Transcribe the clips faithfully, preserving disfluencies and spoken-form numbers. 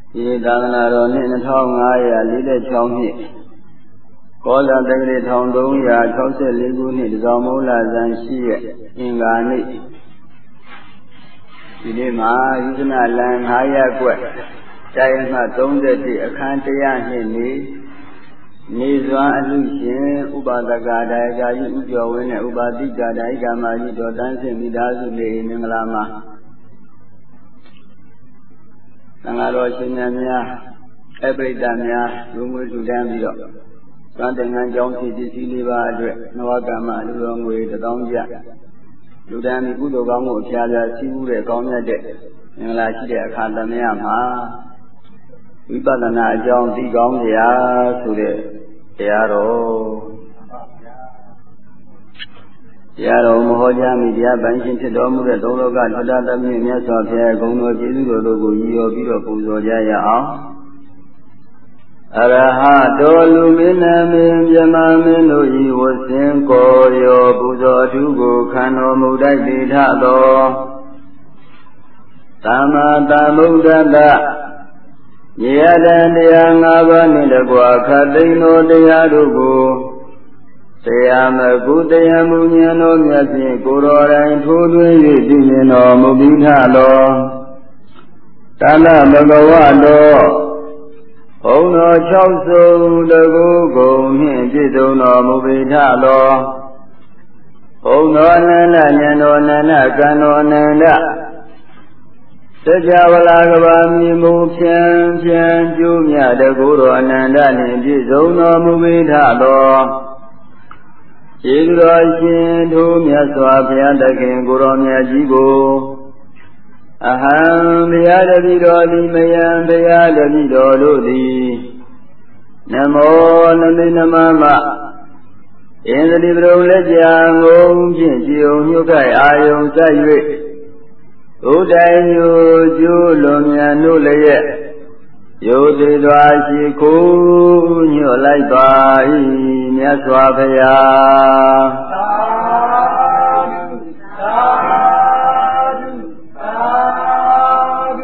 ဒီသာသနာတော်နှစ်နှစ်ထောင်ငါးရာလေးတဲ့ချောင်းနှစ်ကောဇာတက္ကရာတစ်ထောင်သုံးရာ၆၄ခုနှစ်တစောင်းမိုးလာဇန်ရှိရက်အင်္ဂါနေ့ဒီနေ့မှာယုဇနလန်ငါးရပ်ကွက်တိုင်းမှသုံး၁အခန်း၁၀၂နေနေစွမ်းအလှရှင်ဥပါဒကဒါယကာကြီးဥကျော်ဝင်းနဲ့ဥပါတိကဒါယကာမကြီးတော်တန်းစင်မိသားစုလေးမင်္ဂလာမှာသံဃာတော်ရှင်များအပရိသတ်များလူငွေထူတန်းပြီးတော့သံသင်္ကန်းကျောင်းစီပစ္စည်းလေးပါအတွက်နဝကမ္မလူတော်ငွေတစ်သောင်းကျလူတန်းပြီးကုသိုလ်ကောင်းမှုအဖျားဖျားစီးပူးတဲ့ကောင်းမြတ်တဲ့မင်္ဂလာရှိတဲ့အခါသမယမှာဝိပဿနာအကြောင်းသိကောင်းကြရာဆိုတဲ့တရားတော်တရားတော်မဟောကြားမိတရားပိုင်းရှင်ဖြစ်တော်မူတဲ့သုံးလောကထွတ်တာသမီးမြတ်စွာဘုရားဂုဏ်တော်ကျေးဇူးတော်တို့ကိုရည်ရောပြီးတော့ပူဇော်ကြရအောင်အရဟတောလူမင်းနာမင်းမြမမင်းတို့ဤဝဆင်ကိုရောပူဇော်အထူးကိုခံတော်မူတတ်တိထသောသမ္မာသမ္ဗုဒ္ဓတ္တယေယတံတရား၅ပါးနှင့်တကွာခတ်သိမ်းသောတရားတို့ကိုတရားမကုတရားမူဉာဏ်တော်မြတ်ဖြင့်ကိုယ်တော်တိုင်ထိုးထွင်း၍သိမြင်တော်မူပြီးထသောတဏ္ဍဘဂဝတောဘုံတော်၆စုံတကူကုန်နှင့်ပြည့်စုံတော်မူပြီးထသောဘုံတော်အနန္တဉာဏ်တော်အနန္တကံတော်အနန္တစကြဝဠာကဘာမြေမူဖြန်းဖြန်းကျိုးမြတကူတော်အနန္တနှင့်ပြည့်စုံတော်မူပြီးထသောကျေးဇူးတော်ရှင်ထိုမြတ်စွာဘုရားသခင်ကိုရောမြတ်ကြီးကိုအဟံဘုရားတပည့်တော်သည်မယံဘုရားတပည့်တော်တို့သည်နမောနမိနမမအင်းသတိပရုံလက်ကြံငုံဖြင့်ကြည်ုံညှုတ်ခိုက်အာယုံဆက်၍ဥတိုင်ညိုကျိုးလွန်မြန်တို့လည်းယုတ်သေးစွာရှိခိုးညွတ်လိုက်ပါ၏မြတ်စွာဘုရားသာဓုသာဓုသာဓု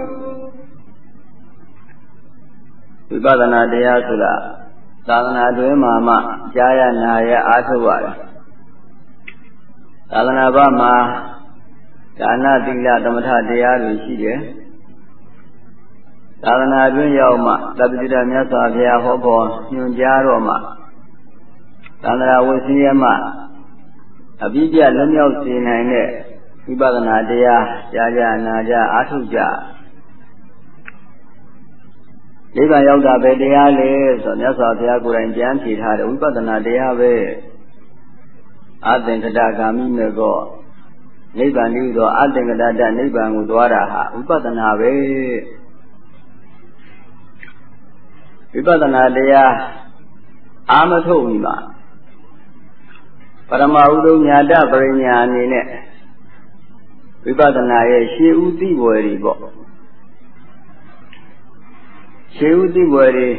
ဝိပဿနာတရားဆိုတာသာသနာတွင်မှာမှကြားရနာရအားထုတ်ရတယ်သာသနာ့ဘာမှာဒါနသီလသမထတရားတွေရှိတယ်သာသနာတွင်ရောက်မှသဗ္ဗတိတမြတ်စွာဘုရားဟောပေါ်ညွှန်ကြားတော်မှသန္တရာဝိစီယမအပိပြလွတ်မြောက်စေနိုင်တဲ့ဝိပဿနာတရားကြားကြနာကြအားထုတ်ကြနိဗ္ဗာန်ရောက်တာပဲတရားလေဆိုမြတ်စွာဘုရားကိုယ်တိုင်ကြံဖြေထားတဲ့ဝိပဿနာတရားပဲအသင်္ကတဂာမိမေကောနိဗ္ဗာန်ဤသောအသင်္ကတတနိဗ္ဗာန်ကိုသွားတာဟာဝိပဿနာပဲဝိပဿနာတရားအာမထုတ်မိပါပရမဥဒ္ဓညာတပရိညာအနေနဲ့ဝိပဿနာရဲ့ရှေးဥသိဘွယ်တွေပေါ့ရှေးဥသိဘွယ်တွေ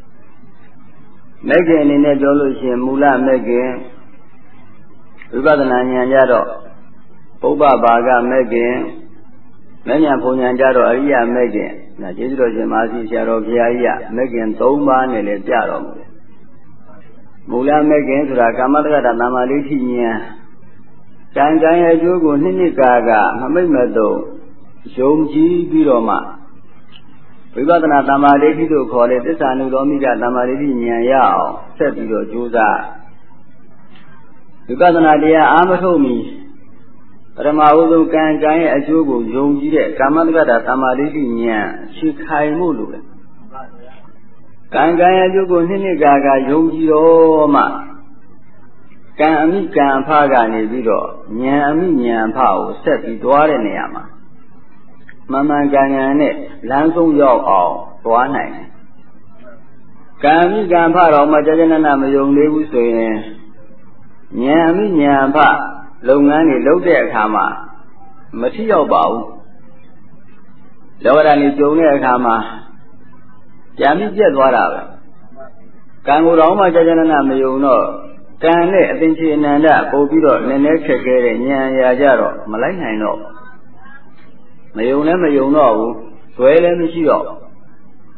မဲ့ခင်အနေနဲ့ပြောလို့ရှိရင်မူလမဲ့ခင်ဝိပဿနာဉာဏ်ကြတော့ပုပ္ပဘာကမဲ့ခင်မဲ့ညာဘုံညာကြတော့အရိယမဲ့ခင်ဒါကျေးဇူးတော်ရှင်မာစီဆရာတော်ဘုရားကြီးကမဲ့ခင်၃ပါးနဲ့လည်းပြတော်မူတယ်မူလမဲ့ခင်ဆိုတာကာမတက္ကတာသမ္မာလိဋ္ဌိဉာဏ်ကံကံရဲ့အကျိုးကိုနှစ်နှစ်ကာကမမိတ်မသုံးယုံကြည်ပြီးတော့မှဝိပဿနာသမ္မာဒိဋ္ဌိတို့ခေါ်တဲ့သစ္စာနုလောမိကသမ္မာဒိဋ္ဌိဉာဏ်ရအောင်ဆက်ပြီးတော့ကြိုးစားဝိပဿနာတရားအာမထုတ်မီပရမဝုဇုကံကံရဲ့အကျိုးကိုယုံကြည်တဲ့ကာမတက္ကတာသမ္မာဒိဋ္ဌိဉာဏ်ရှိခိုင်မှုလို့လေကံကံရဲ့အကျိုးကိုနှစ်နှစ်ကာကယုံကြည်တော့မှကံအမိကံအဖကနေပြီးတော့ဉာဏ်အမိဉာဏ်အဖကိုဆက်ပြီးသွားတဲ့နေရာမှာမမှန်ကံဉာဏ်နဲ့လမ်းဆုံးရောက်အောင်သွားနိုင်တယ်ကံအမိကံအဖတော်မှကြာကြာနာနာမယုံသေးဘူးဆိုရင်ဉာဏ်အမိဉာဏ်အဖလုပ်ငန်းတွေလုပ်တဲ့အခါမှာမထိရောက်ပါဘူးလောကဓာတ်ကြီးကျုံတဲ့အခါမှာကြာမိပြက်သွားတာပဲကံကိုယ်တော်မှကြာကြာနာနာမယုံတော့ကံနဲ့အသင်္ချေအနန္တပို့ပြီးတော့နည်းနည်းခက်ခဲတဲ့ဉာဏ်ရာကြတော့မလိုက်နိုင်တော့မယုံလည်းမယုံတော့ဘူးဇွဲလည်းမရှိတော့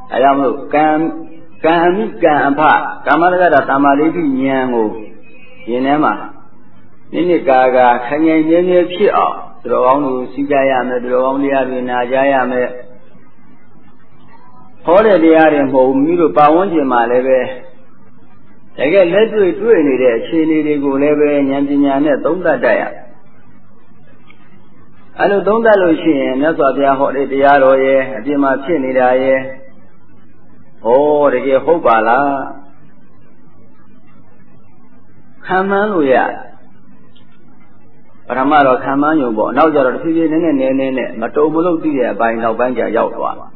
အဲဒါမလို့ကံကံအမိကံအဖကာမတက္ကတာတမ္မာဒိဋ္ဌိဉာဏ်ကိုယင်ထဲမှာနိနိကာကာခိုင်ခိုင်မြဲမြဲဖြစ်အောင်သူတော်ကောင်းတို့စီးကြရမယ်သူတော်ကောင်းတရားတွေနာကြရမယ်ဟောတဲ့တရားတွေမဟုတ်ဘူးမိတို့ပါဝန်းကျင်မှာလည်းပဲတကယ်လက်တွေ့တွေ့နေတဲ့အခြေအနေတွေကိုလည်းပဲဉာဏ်ပညာနဲ့သုံးသပ်တတ်ရအဲလိုသုံးသပ်လို့ရှိရင်မြတ်စွာဘုရားဟောတဲ့တရားတော်ရဲ့အပြင်မှာဖြစ်နေတာရဲ့ဟောတကယ်ဟုတ်ပါလားခံမှန်းလို့ရပထမတော့ခံမှန်းရုံပေါ့နောက်ကျတော့တစ်ဖြည်းဖြည်းနည်းနည်းနည်းနည်းနဲ့မတုံမလို့သိတဲ့အပိုင်းနောက်ပိုင်းကျရောက်သွားမှာ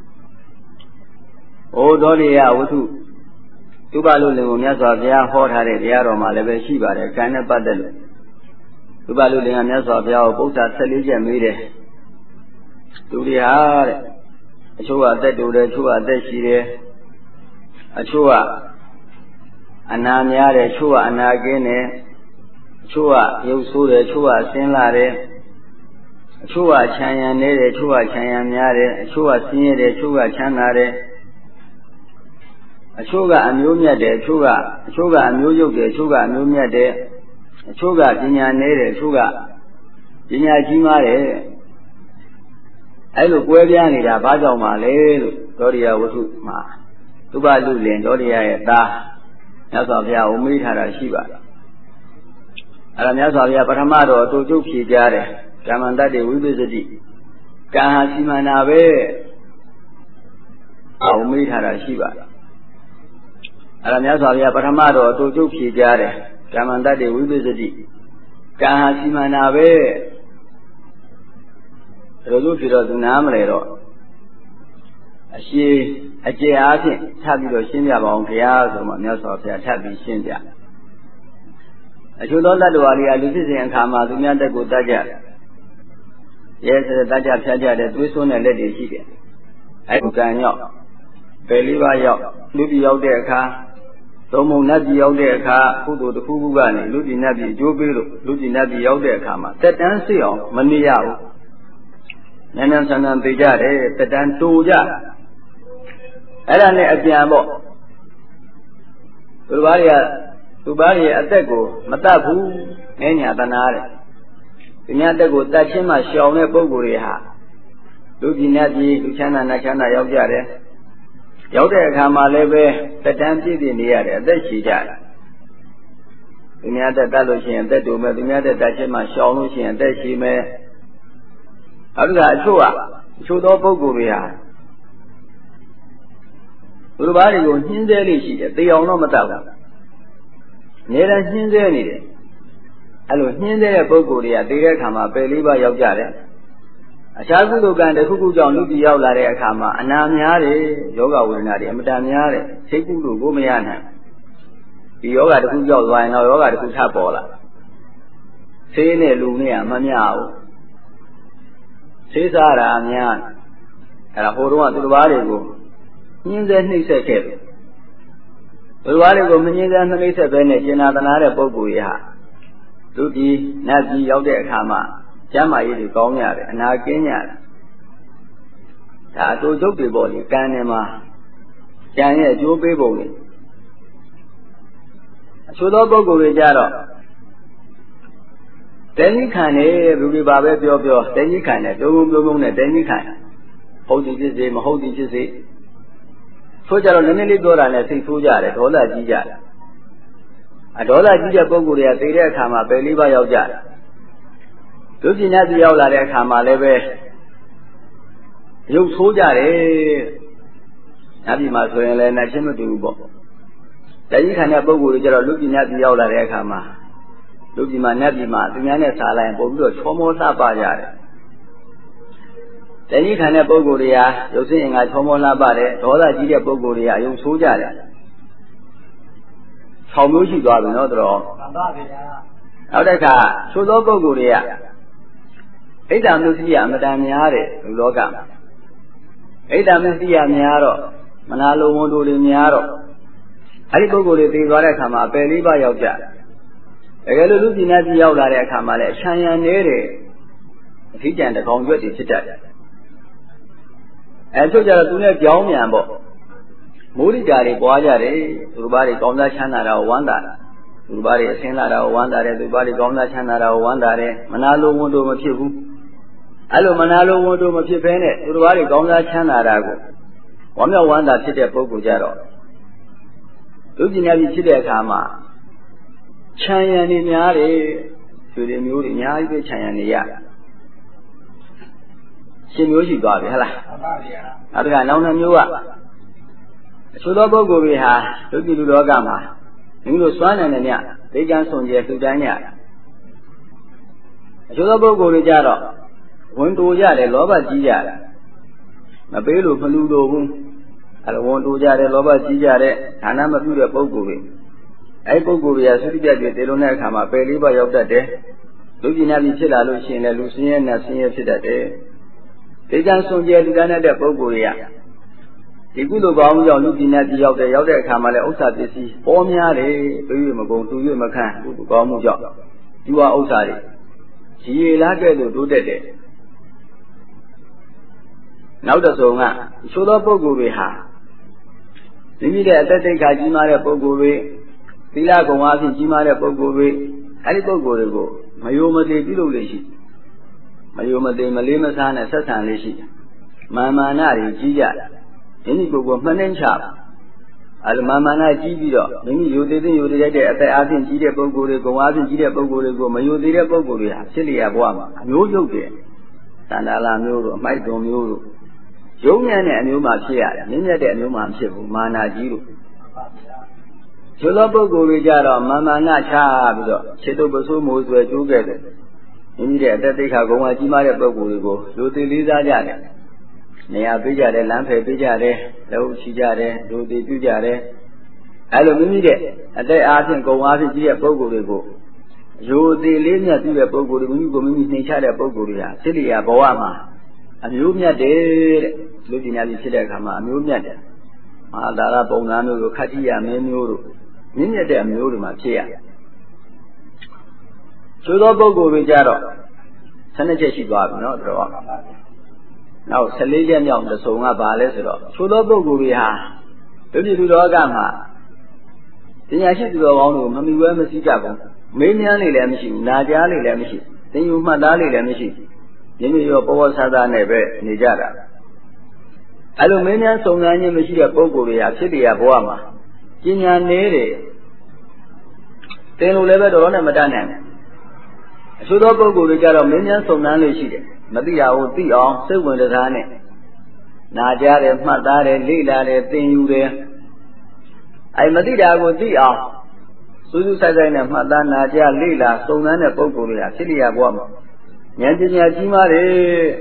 ဟိုဒေါလိယဝတ္ထုသူပါလို့လင်ကိုမြတ်စွာဘုရားဟောထားတဲ့တရားတော်မှာလည်းပဲရှိပါတယ်ကံနဲ့ပတ်သက်လို့သူပါလို့လင်ကမြတ်စွာဘုရားကိုပု္ပ္ပာဆယ်လေးချက်မေးတယ်သူတွေဟာတဲ့အချို့ကအသက်တူတယ်အချို့ကအသက်ရှိတယ်အချို့ကအနာများတယ်အချို့ကအနာကင်းတယ်အချို့ကရုပ်ဆိုးတယ်အချို့ကဆင်းလာတယ်အချို့ကချမ်းရံနေတယ်အချို့ကချမ်းရံများတယ်အချို့ကဆင်းရဲတယ်အချို့ကချမ်းသာတယ်အချို့ကအမျိုးမြတ်တယ်အချို့ကအချို့ကအမျိုးရုပ်တယ်အချို့ကအမျိုးမြတ်တယ်အချို့ကပညာနည်းတယ်အချို့ကပညာကြီးမားတယ်အဲ့လိုကွဲပြားနေတာဘာကြောင့်ပါလဲလို့ဒေါရိယဝတ္ထုမှာသုဘလူလင်ဒေါရိယရဲ့သားမြတ်စွာဘုရားကိုမေးထားတာရှိပါတယ်အဲ့ဒါမြတ်စွာဘုရားပထမတော့အတူကျုပ်ဖြေကြတယ်ကမ္မန္တတေဝိပစ္စတိကံဟာစီမံတာပဲအောင်မေးထားတာရှိပါတယ်အဲ့ဒါမြတ်စွာဘုရားပထမတော့အတူကျုပ်ဖြေကြတယ်ကမ္မန္တတေဝိပစ္စတိကံဟာစီမံတာပဲဒါလို့ဖြစ်တော့သူနားမလဲတော့အရှိအကျေအားဖြင့်ထပ်ပြီးတော့ရှင်းပြပါအောင်ဘုရားဆိုမှမြတ်စွာဘုရားထပ်ပြီးရှင်းပြအချို့သောတတ္တဝါတွေကလူဖြစ်စဉ်အခါမှာသူများတက်ကိုတတ်ကြရဲစတဲ့တတ်ကြဖြတ်ကြတဲ့သွေးစွန်းတဲ့လက်တွေရှိတယ်အဲဒီကံရောက်ပယ်လေးပါးရောက်လူပြည်ရောက်တဲ့အခါသုံးမုံနတ်ပြည်ရောက်တဲ့အခါကုသိုလ်တစ်ခုခုကနေလူပြည်နတ်ပြည်အကျိုးပေးလို့လူပြည်နတ်ပြည်ရောက်တဲ့အခါမှာတက်တန်းစစ်အောင်မနေရဘူးနန်းနန်းဆန်းဆန်းသိကြတယ်တက်တန်းတူကြအဲ့ဒါနဲ့အပြန်ပေါ့သူဘာတွေကသူဘာတွေအသက်ကိုမတတ်ဘူးငဲညာတနာတဲ့ဒီများအသက်ကိုတတ်ချင်းမှရှောင်တဲ့ပုဂ္ဂိုလ်တွေဟာလူပြည်နတ်ပြည်လူချမ်းသာနတ်ချမ်းသာရောက်ကြတယ်ရောက်တဲ့အခါမှာလည်းပဲတက်တန်းပြည့်ပြည့်နေရတယ်အသက်ရှည်ကြတယ်သူများတက်တတ်လို့ရှိရင်အသက်တူမယ်သူများတက်တတ်ချင်းမှရှောင်လို့ရှိရင်အသက်ရှည်မယ်အဲ့ဒါအချို့ကအချို့သောပုဂ္ဂိုလ်တွေဟာဘုရားတွေကိုညှင်းဆဲလေးရှိတယ်တေအောင်တော့မတတ်ဘူးအများနဲ့ညှင်းဆဲနေတယ်အဲ့လိုညှင်းဆဲတဲ့ပုဂ္ဂိုလ်တွေကတေတဲ့အခါမှာပယ်လေးပါးရောက်ကြတယ်အခြားကုသိုလ်ကံတစ်ခုခုကြောင့်လူပြည်ရောက်လာတဲ့အခါမှာအနာများတယ်ယောဂဝေဒနာတွေအမတန်များတယ်စိတ်ကုသိုလ်ကိုမရနိုင်ဒီယောဂတစ်ခုကြောက်သွားရင်တော့ယောဂတစ်ခုထပ်ပေါ်လာဆေးနဲ့လူနဲ့မမျှဘူးဆေးစားတာအများအဲ့ဒါဟိုတုန်းကသူတစ်ပါးတွေကိုညှင်းဆဲနှိပ်စက်ခဲ့တယ်သူတစ်ပါးတွေကိုမညှင်းဆဲနှိပ်စက်ပဲနဲ့ရှင်နာသနာတဲ့ပုဂ္ဂိုလ်ကြီးဟာလူပြည်နတ်ပြည်ရောက်တဲ့အခါမှာကျမ်းမာရေးတွေကောင်းရတယ်အနာကင်းရတယ်ဒါအတူချုပ်တွေပေါ့လေကံနေမှာကျန်ရဲ့အကျိုးပေးပုံတွေအချို့သောပုဂ္ဂိုလ်တွေကြတော့တဲကြီးခံတယ်ဘယ်လိုပါပဲပြောပြောတဲကြီးခံတယ်ပြုံးပြုံးပြုံးနဲ့တဲကြီးခံဟုတ်သည်ဖြစ်စေမဟုတ်သည်ဖြစ်စေဆိုကြတော့နည်းနည်းလေးပြောတာနဲ့စိတ်ဆိုးကြတယ်ဒေါသကြီးကြတယ်အဒေါသကြီးတဲ့ပုဂ္ဂိုလ်တွေကသိတဲ့အခါမှာပယ်လေးပါးရောက်ကြတယ်လူပြည်နဲ့ပြည်ရောက်လာတဲ့အခါမှာလည်းပဲရုပ်ဆိုးကြတယ်။နတ်ပြည်မှာဆိုရင်လည်းနတ်ချင်းမတူဘူးပေါ့။လက်ကြီးခံတဲ့ပုဂ္ဂိုလ်တွေကျတော့လူပြည်နဲ့ပြည်ရောက်လာတဲ့အခါမှာလူပြည်မှာနတ်ပြည်မှာသူများနဲ့စားလိုက်ပုံပြီးတော့ချောမောလှပကြတယ်။လက်ကြီးခံတဲ့ပုဂ္ဂိုလ်တွေဟာရုပ်စင်းအင်္ဂါချောမောလှပတယ်ဒေါသကြီးတဲ့ပုဂ္ဂိုလ်တွေဟာရုပ်ဆိုးကြတယ်။၆မျိုးရှိသွားပြီနော်တော်။မှန်ပါဗျာ။နောက်တစ်ခါသို့သောပုဂ္ဂိုလ်တွေကဣဒ္ဓမစ္စရိယအမတန်များတယ်လူလောကမှာဣဒ္ဓမစ္စရိယများတော့မနာလိုဝန်တို့တွေများတော့အဲ့ဒီပုဂ္ဂိုလ်တွေသိသွားတဲ့အခါမှာအပယ်လေးပါးရောက်ကြတယ်တကယ်လို့လူပြည်နဲ့ပြည်ရောက်လာတဲ့အခါမှာလည်းအချမ်းရံနေတယ်အထီးကျန်တကောင်ရွက်တွေဖြစ်တတ်တယ်အဲချို့ကြတော့သူနဲ့ကြောင်းမြန်ပေါ့မိုးရိတာတွေပွားကြတယ်သူတို့ဘာတွေကောင်းစားချမ်းသာတာကိုဝမ်းသာသူတို့ဘာတွေအစင်းလာတာကိုဝမ်းသာတယ်သူတို့ဘာတွေကောင်းစားချမ်းသာတာကိုဝမ်းသာတယ်မနာလိုဝန်တို့မဖြစ်ဘူးအဲ့လိုမနာလိုဝန်တို့မဖြစ်ဘဲနဲ့သူတို့ဘာတွေကောင်းစားချမ်းသာတာကိုဝမ်းမြောက်ဝမ်းသာဖြစ်တဲ့ပုဂ္ဂိုလ်ကြတော့လူပညာကြီးဖြစ်တဲ့အခါမှာခြံရံနေများတယ်သူတွေမျိုးတွေအများကြီးပဲခြံရံနေရရှင်မျိုးရှိသွားပြီဟလားမှန်ပါဗျာအဲ့ဒါကနောက်နှစ်မျိုးကအချို့သောပုဂ္ဂိုလ်တွေဟာလူပြည်လူလောကမှာမိမိတို့စွမ်းနိုင်တဲ့မြတ်ဒိဋ္ဌံဆုံးကျဲလှူဒန်းကြအချို့သောပုဂ္ဂိုလ်တွေကြတော့ဝန်တိုကြတယ်လောဘကြီးကြတယ်မပေးလို့မလူလို့ဘူးအဲ့လိုဝန်တိုကြတယ်လောဘကြီးကြတဲ့ဒါနမပြုတဲ့ပုဂ္ဂိုလ်တွေအဲ့ပုဂ္ဂိုလ်တွေကသုတိပြည့်တေလုံးတဲ့အခါမှာပယ်လေးပါးရောက်တတ်တယ်လူပြည်နာပြည်ဖြစ်လာလို့ရှိရင်လည်းလူစင်းရဲနဲ့ဆင်းရဲဖြစ်တတ်တယ်ဒိဋ္ဌံဆုံးကျဲလှူဒန်းတဲ့ပုဂ္ဂိုလ်တွေကဒီကုသိုလ်ကောင်းကြောင့်လူပြည်နာပြည်ရောက်တယ်ရောက်တဲ့အခါမှာလည်းဥစ္စာပစ္စည်းပေါ်များတယ်ပြီးရမကုန်သူရမခန့်ကုသိုလ်ကောင်းမှုကြောင့်ဒီဝဥစ္စာတွေရေလာတဲ့လို့တိုးတက်တယ်နောက်တစ်စုံကချို့သောပုဂ္ဂိုလ်တွေဟာမိမိရဲ့အသက်တိတ်ခါကြီးမားတဲ့ပုဂ္ဂိုလ်တွေသီလကုံအားဖြင့်ကြီးမားတဲ့ပုဂ္ဂိုလ်တွေအဲဒီပုဂ္ဂိုလ်တွေကိုမယိုမသေးပြုလုပ်လေရှိမယိုမသေးမလေးမစားနဲ့ဆက်ဆံလေးရှိမာမာနတွေကြီးကြမိမိကိုယ်ကိုမှနှိမ့်ချအဲလိုမာမာနကြီးပြီးတော့မိမိယိုသေးသေးယိုသေးတဲ့အသက်အားဖြင့်ကြီးတဲ့ပုဂ္ဂိုလ်တွေကုံအားဖြင့်ကြီးတဲ့ပုဂ္ဂိုလ်တွေကိုမယိုသေးတဲ့ပုဂ္ဂိုလ်တွေဟာဖြစ်လျက်ဘဝမှာအမျိုးရုပ်တယ်တဏ္ဍာလာမျိုးတို့အမိုက်တုံမျိုးတို့ရုံးညံ့တဲ့အမျိုးမှဖြစ်ရတယ်မြင့်မြတ်တဲ့အမျိုးမှမဖြစ်ဘူးမာနာကြီးတို့ကျိုးသောပုဂ္ဂိုလ်တွေကြတော့မာမာနချပြီးတော့ခြေတုပ်ပစိုးမိုးဆွဲကျိုးခဲ့တယ်မိမိရဲ့အသက်သိက္ခာကုံကကြီးမားတဲ့ပုဂ္ဂိုလ်တွေကိုလူသိလေးစားကြတယ်နေရာပေးကြတယ်လမ်းဖယ်ပေးကြတယ်လက်ဥချီကြတယ်လူသိပြုကြတယ်အဲလိုမိမိရဲ့အသက်အားဖြင့်ကုံအားဖြင့်ကြီးတဲ့ပုဂ္ဂိုလ်တွေကိုရိုသေလေးမြတ်ပြုတဲ့ပုဂ္ဂိုလ်တွေမိမိကိုမိမိနှိမ်ချတဲ့ပုဂ္ဂိုလ်တွေဟာစိတ္တရာဘဝမှာအမျိုးမြတ်တယ်တဲ့လူပညာကြီးဖြစ်တဲ့အခါမှာအမျိုးမြတ်တယ်မဟာသာရပုံနာမျိုးတို့ခတ္တိယမင်းမျိုးတို့မြင့်မြတ်တဲ့အမျိုးတွေမှာဖြစ်ရသို့သောပုဂ္ဂိုလ်တွေကြတော့ဆယ်နှစ်ချက်ရှိသွားပြီနော်တော့နောက်ဆယ်လေးချက်မြောက်တစ်စုံကဘာလဲဆိုတော့သို့သောပုဂ္ဂိုလ်တွေဟာလူပြည်လူလောကမှာပညာရှိသူတော်ကောင်းတို့မမီဝဲမစည်းကြဘူးမေးမြန်းနေလည်းမရှိဘူးနာကြားနေလည်းမရှိသင်ယူမှတ်သားနေလည်းမရှိမိမိရောပဝဆသာနဲ့ပဲနေကြတာအဲ့လိုမင်းများစုံစမ်းခြင်းမရှိတဲ့ပုဂ္ဂိုလ်တွေဟာဖြစ်တရားဘဝမှာပညာနည်းတယ်သင်လို့လည်းပဲတော်တော်နဲ့မတတ်နိုင်အချို့သောပုဂ္ဂိုလ်တွေကြတော့မင်းများစုံစမ်းလို့ရှိတယ်မသိရဘူးသိအောင်စိတ်ဝင်စားနဲ့နာကြားတယ်မှတ်သားတယ်လေ့လာတယ်သင်ယူတယ်အဲ့မသိတာကိုသိအောင်စူးစူးဆိုင်ဆိုင်နဲ့မှတ်သားနာကြားလေ့လာစုံစမ်းတဲ့ပုဂ္ဂိုလ်တွေဟာဖြစ်တရားဘဝမှာဉာဏ်ပညာကြီးမားတယ်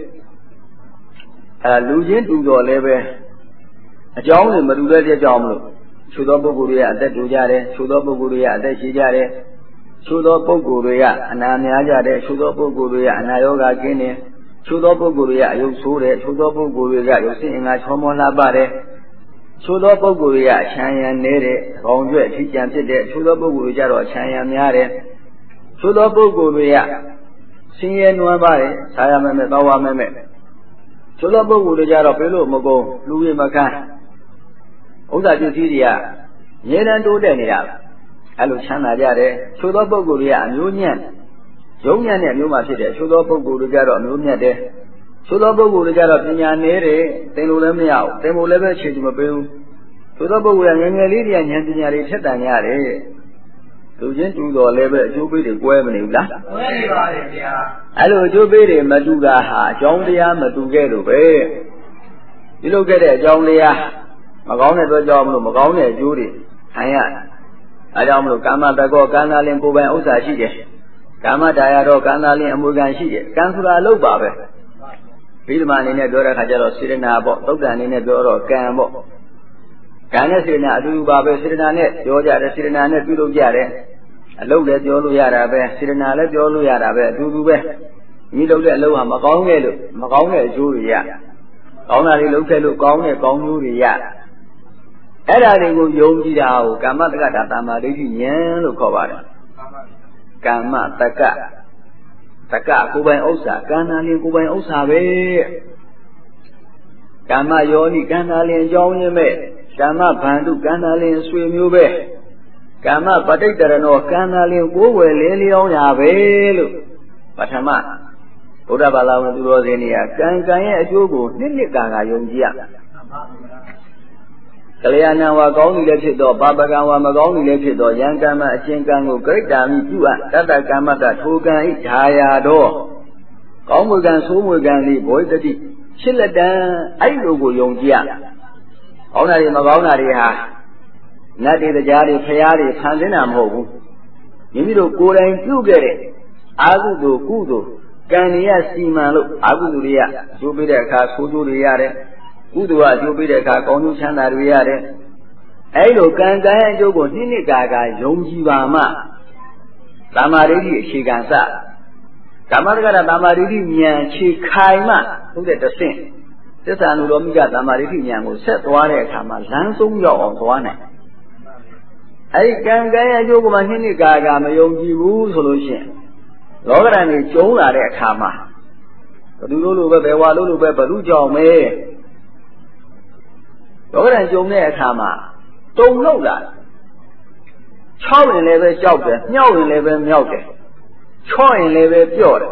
အဲလူချင်းတူတော်လည်းပဲအကြောင်းတွေမတူတဲ့အကြောင်းမလို့ချို့သောပုဂ္ဂိုလ်တွေကအသက်တူကြတယ်ချို့သောပုဂ္ဂိုလ်တွေကအသက်ရှိကြတယ်ချို့သောပုဂ္ဂိုလ်တွေကအနာများကြတယ်ချို့သောပုဂ္ဂိုလ်တွေကအနာရောဂါကင်းတယ်ချို့သောပုဂ္ဂိုလ်တွေကအယုတ်ဆိုးတယ်ချို့သောပုဂ္ဂိုလ်တွေကရုပ်ဆင်းအင်္ဂါချောမောလှပတယ်ချို့သောပုဂ္ဂိုလ်တွေကအချမ်းရံနေတဲ့ခေါင်းကျွဲ့ထိကြံဖြစ်တဲ့ချို့သောပုဂ္ဂိုလ်တွေကြတော့အချမ်းရံများတယ်ချို့သောပုဂ္ဂိုလ်တွေကဆင်းရဲနွမ်းပါတယ်ဆာရမဲမဲတောဝမဲမဲချို့သောပုဂ္ဂိုလ်တွေကြတော့ပြေလို့မကုန်လူရမကန်းဥစ္စာပစ္စည်းတွေကအငြင်းတန်းတိုးတက်နေတာအဲ့လိုချမ်းသာကြတယ်ချို့သောပုဂ္ဂိုလ်တွေကအမျိုးညံ့ရုံညံ့တဲ့အမျိုးမှဖြစ်တယ်ချို့သောပုဂ္ဂိုလ်တွေကြတော့အမျိုးမြတ်တယ်ချို့သောပုဂ္ဂိုလ်တွေကြတော့ပညာနည်းတယ်သင်လို့လည်းမရဘူးသင်ဖို့လည်းပဲအခြေမပေးဘူးချို့သောပုဂ္ဂိုလ်ကငယ်ငယ်လေးတွေကဉာဏ်ပညာတွေထက်တန်ရတယ်လူချင်းတူတော်လည်းပဲအကျိုးပေးတွေကွဲမနေဘူးလားကွဲနေပါလေဗျာအဲ့လိုအကျိုးပေးတွေမတူတာဟာအကြောင်းတရားမတူခဲ့လို့ပဲဒီလိုခဲ့တဲ့အကြောင်းတရားမကောင်းတဲ့အတွက်ကြောင့်မလို့မကောင်းတဲ့အကျိုးတွေခံရအဲကြောင့်မလို့ကာမတကောကံသာလင်ကိုယ်ပိုင်ဥစ္စာရှိတယ်ကာမတရားတော့ကံသာလင်အမွေခံရှိတယ်ကံဆိုတာအလုပ်ပါပဲဘိဓမ္မာအနေနဲ့ပြောတဲ့အခါကျတော့စေရနာပေါ့သုတ်တန်အနေနဲ့ပြောတော့ကံပေါ့ကံနဲ့စေရနာအတူတူပါပဲစေရနာနဲ့ပြောကြတယ်စေရနာနဲ့ပြုလုပ်ကြတယ်အလုပ်လည်းပြောလို့ရတာပဲစေရနာလည်းပြောလို့ရတာပဲအတူတူပဲညီလုပ်တဲ့အလုပ်ဟာမကောင်းခဲ့လို့မကောင်းတဲ့အကျိုးတွေရကောင်းတာတွေလုပ်ခဲ့လို့ကောင်းတဲ့ကောင်းကျိုးတွေရအဲ့ဒါတွေကိုယုံကြည်တာကိုကာမတက္ကတာတမ္မာဒိဋ္ဌိဉာဏ်လို့ခေါ်ပါတယ်ကာမတက္ကတက္ကကိုယ်ပိုင်ဥစ္စာကံနာလင်ကိုယ်ပိုင်ဥစ္စာပဲကာမယောနိကန္နာလင်အကြောင်းရင်းမဲ့ကာမဘန္တုကန္နာလင်ဆွေမျိုးပဲကာမပဋိတ္တရဏောကန္နာလင်ကိုယ်ွယ်လေးလျောင်းရာပဲလို့ပထမဘုရားဘာသာဝင်သူတော်စင်တွေကကံကံရဲ့အကျိုးကိုနှစ်နှစ်ကာကာယုံကြည်ရကလျာဏဝါကောင်းပြီလည်းဖြစ်တော့ပါပကံဝါမကောင်းပြီလည်းဖြစ်တော့ယံကမ္မအရှင်ကံကိုဂရိတာမိပြုအပ်တတ္တကမ္မတထိုကံဤဓာယာတော့ကောင်းမွေကံဆိုးမွေကံသည်ဘောဓတိရှစ်လက်တန်အဲ့လိုကိုယုံကြည်ရကောင်းတာတွေမကောင်းတာတွေဟာနတ်တွေတရားတွေဖရာတွေဖန်ဆင်းတာမဟုတ်ဘူးမိမိတို့ကိုယ်တိုင်ပြုခဲ့တဲ့အာဟုတုကုသိုလ်ကံရစီမံလို့အာဟုတုတွေရကျိုးပေးတဲ့အခါဆိုးကျိုးတွေရတယ်ကုသိုလ်ကကျိုးပေးတဲ့အခါကောင်းကျိုးချမ်းသာတွေရတယ်အဲ့လိုကံကံရဲ့အကျိုးကိုနှစ်နှစ်ကာကာယုံကြည်ပါမှသမာဓိအခြေခံစဓမ္မတက္ကရာသမာဓိဉာဏ်ခြေခိုင်မှဟုတ်တဲ့တဆင့်သစ္စာနုရောမိကသမာဓိဉာဏ်ကိုဆက်သွားတဲ့အခါမှာလမ်းဆုံးရောက်အောင်သွားနိုင်အဲ့ဒီကံကံရဲ့အကျိုးကိုမှနှစ်နှစ်ကာကာမယုံကြည်ဘူးဆိုလို့ရှိရင်လောကဓာတ်တွေကျုံလာတဲ့အခါမှာဘယ်သူလို့လို့ပဲဘယ်ဝါလို့လို့ပဲဘယ်သူကြောင့်မဲလောကဓာတ်ကျုံတဲ့အခါမှာတုံလောက်လာချောက်ရင်လည်းပဲကြောက်တယ်မြှောက်ရင်လည်းပဲမြောက်တယ်ချော့ရင်လည်းပဲပြော့တယ်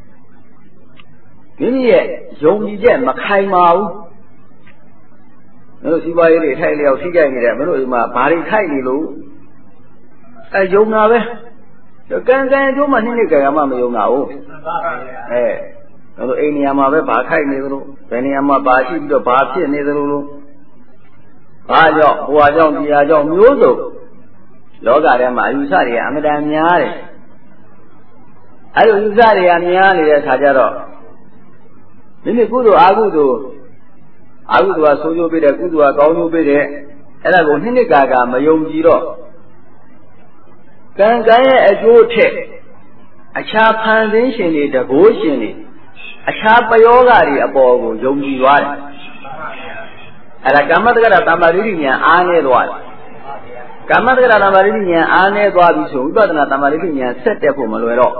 မိမိရဲ့ယုံကြည်ချက်မခိုင်ပါဘူးမင်းတို့စီးပွားရေးတွေထိုက်လျောက်ထိကြိုက်နေတယ်မင်းတို့ဒီမှာဘာတွေထိုက်နေလို့အဲယုံတာပဲကံကံအကျိုးမှနှစ်နှစ်ကံကမှမယုံတာဟုတ်အဲတော့အိမ်နေရာမှာပဲဘာခိုက်နေသလိုဘယ်နေရာမှာဘာရှိပြီးတော့ဘာဖြစ်နေသလိုလို့ဘာကြောင့်ဘွာကြောင့်တရားကြောင့်မျိုးစုံလောကထဲမှာအယူဆတွေကအမတန်များတယ်အဲလိုယူဆတွေကများနေတဲ့အခါကျတော့မိမိကုသိုလ်အာကုသိုလ်အာကုသိုလ်ကဆိုးကျိုးပေးတယ်ကုသိုလ်ကကောင်းကျိုးပေးတယ်အဲ့ဒါကိုနှစ်နှစ်ကာကာမယုံကြည်တော့ကံကံရဲ့အကျိုးထက်အခြားဖန်ဆင်းရှင်တွေတကိုးရှင်တွေအခြားပယောဂတွေအပေါ်ကိုယုံကြည်သွားတယ်အဲ့ဒါကမ္မတက္ကရာတမ္မာရိဉာဏ်အားနည်းသွားတယ်ကမ္မတက္ကရာတမ္မာရိဉာဏ်အားနည်းသွားပြီဆိုဝိပဿနာတမ္မာရိဉာဏ်ဆက်တက်ဖို့မလွယ်တော့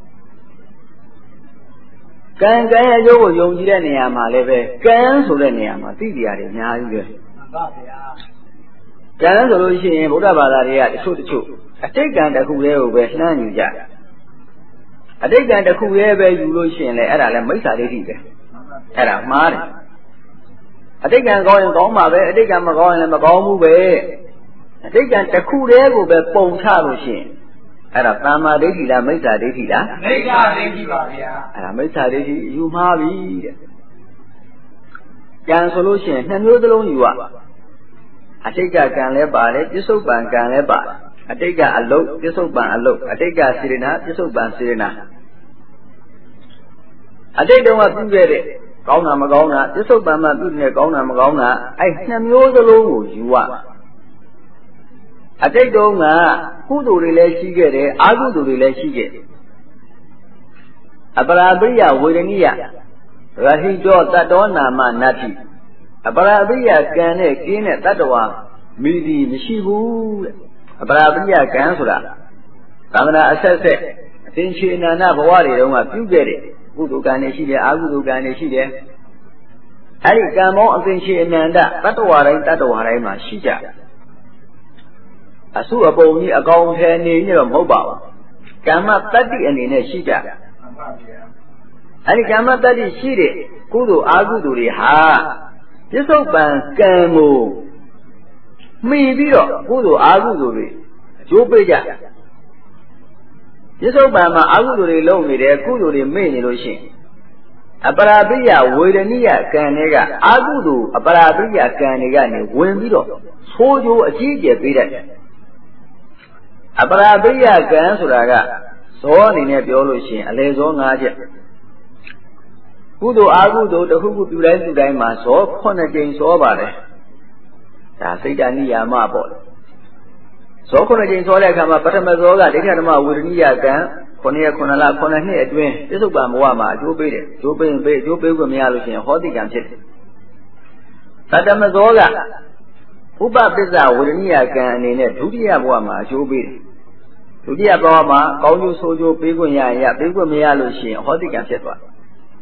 ကံကံရဲ့အကျိုးကိုယုံကြည်တဲ့နေရာမှာလည်းပဲကံဆိုတဲ့နေရာမှာသိတရားတွေအများကြီးပဲမှန်ပါဗျာကံဆိုလို့ရှိရင်ဗုဒ္ဓဘာသာတွေကတချို့တချို့အတိတ်ကံတစ်ခုတည်းကိုပဲနှမ်းယူကြတယ်အတိတ်ကံတစ်ခုတည်းပဲယူလို့ရှိရင်လည်းအဲ့ဒါလည်းမိစ္ဆာဒိဋ္ဌိပဲအဲ့ဒါမှားတယ်အတိတ်ကံကောင်းရင်ကောင်းပါပဲအတိတ်ကံမကောင်းရင်လည်းမကောင်းဘူးပဲအတိတ်ကံတစ်ခုတည်းကိုပဲပုံချလို့ရှိရင်အဲ့ဒါသမ္မာဒိဋ္ဌိလားမိစ္ဆာဒိဋ္ဌိလားမိစ္ဆာဒိဋ္ဌိပါဗျာအဲ့ဒါမိစ္ဆာဒိဋ္ဌိယူမှားပြီတဲ့ကံဆိုလို့ရှိရင်နှစ်မျိုးသလုံးယူရအတိတ်ကကံလည်းပါတယ်ပြစ္ဆုတ်ပံကံလည်းပါတယ်အတိတ်ကအလုတ်ပြစ္ဆုတ်ပံအလုတ်အတိတ်ကစေရနာပြစ္ဆုတ်ပံစေရနာအတိတ်တုန်းကပြုခဲ့တဲ့ကောင်းတာမကောင်းတာပြစ္ဆုတ်ပံမှာပြုနေတဲ့ကောင်းတာမကောင်းတာအဲ့နှစ်မျိုးသလုံးကိုယူရအတိတ်တုန်းကကုသိုလ်တွေလည်းရှိခဲ့တယ်အကုသိုလ်တွေလည်းရှိခဲ့တယ်အပရာပရိယဝေဒနိယရဟိတောတတ္တောနာမနတ္တိအပရာပရိယကံနဲ့ကင်းတဲ့တတ္တဝါမိတိမရှိဘူးတဲ့အပရာပရိယကံဆိုတာသာမဏအဆက်ဆက်အသင်္ချေနန္ဒဘဝတွေတုန်းကပြုခဲ့တဲ့ကုသိုလ်ကံတွေရှိတယ်အကုသိုလ်ကံတွေရှိတယ်အဲဒီကံပေါင်းအသင်္ချေအနန္တတတ္တဝါတိုင်းတတ္တဝါတိုင်းမှာရှိကြအစုအပုံကြီးအကောင်ထဲနေနေတော့မဟုတ်ပါဘူးကမ္မတတ္တိအနေနဲ့ရှိကြအဲဒီကမ္မတတ္တိရှိတဲ့ကုသိုလ်အကုသိုလ်တွေဟာပြစ္ဆုတ်ပံကံကိုမှီပြီးတော့ကုသိုလ်အကုသိုလ်တွေအကျိုးပေးကြပြစ္ဆုတ်ပံမှာအကုသိုလ်တွေလုပ်နေတယ်ကုသိုလ်တွေမေ့နေလို့ရှိရင်အပရာပိယဝေဒနိယကံတွေကအကုသိုလ်အပရာပိယကံတွေကနေဝင်ပြီးတော့ဆိုးကျိုးအကြီးအကျယ်ပေးတတ်တယ်အပရာပိယကံဆိုတာကဇောအနေနဲ့ပြောလို့ရှိရင်အလေဇော၅ချက်ကုသိုလ်အကုသိုလ်တစ်ခုခုပြုတိုင်းပြုတိုင်းမှာဇောခုနှစ်ကြိမ်ဇောပါတယ်ဒါစိတ်တဏိယာမပေါ့ဇောခုနှစ်ကြိမ်ဇောတဲ့အခါမှာပထမဇောကဒိဋ္ဌဓမ္မဝေဒနိယကံခုနှစ်ရက်ခုနှစ်လခုနှစ်နှစ်အတွင်းပြစ္ဆုတ်ပံဘဝမှာအကျိုးပေးတယ်အကျိုးပေးရင်ပေးအကျိုးပေးခွင့်မရလို့ရှိရင်ဟောတိကံဖြစ်တယ်သတ္တမဇောကဥပပစ္စဝေဒနိယကံအနေနဲ့ဒုတိယဘဝမှာအကျိုးပေးတယ်ဒုတိယဘဝမှာကောင်းကျိုးဆိုးကျိုးပေးခွင့်ရရင်ရပေးခွင့်မရလို့ရှိရင်ဟောတိကံဖြစ်သွား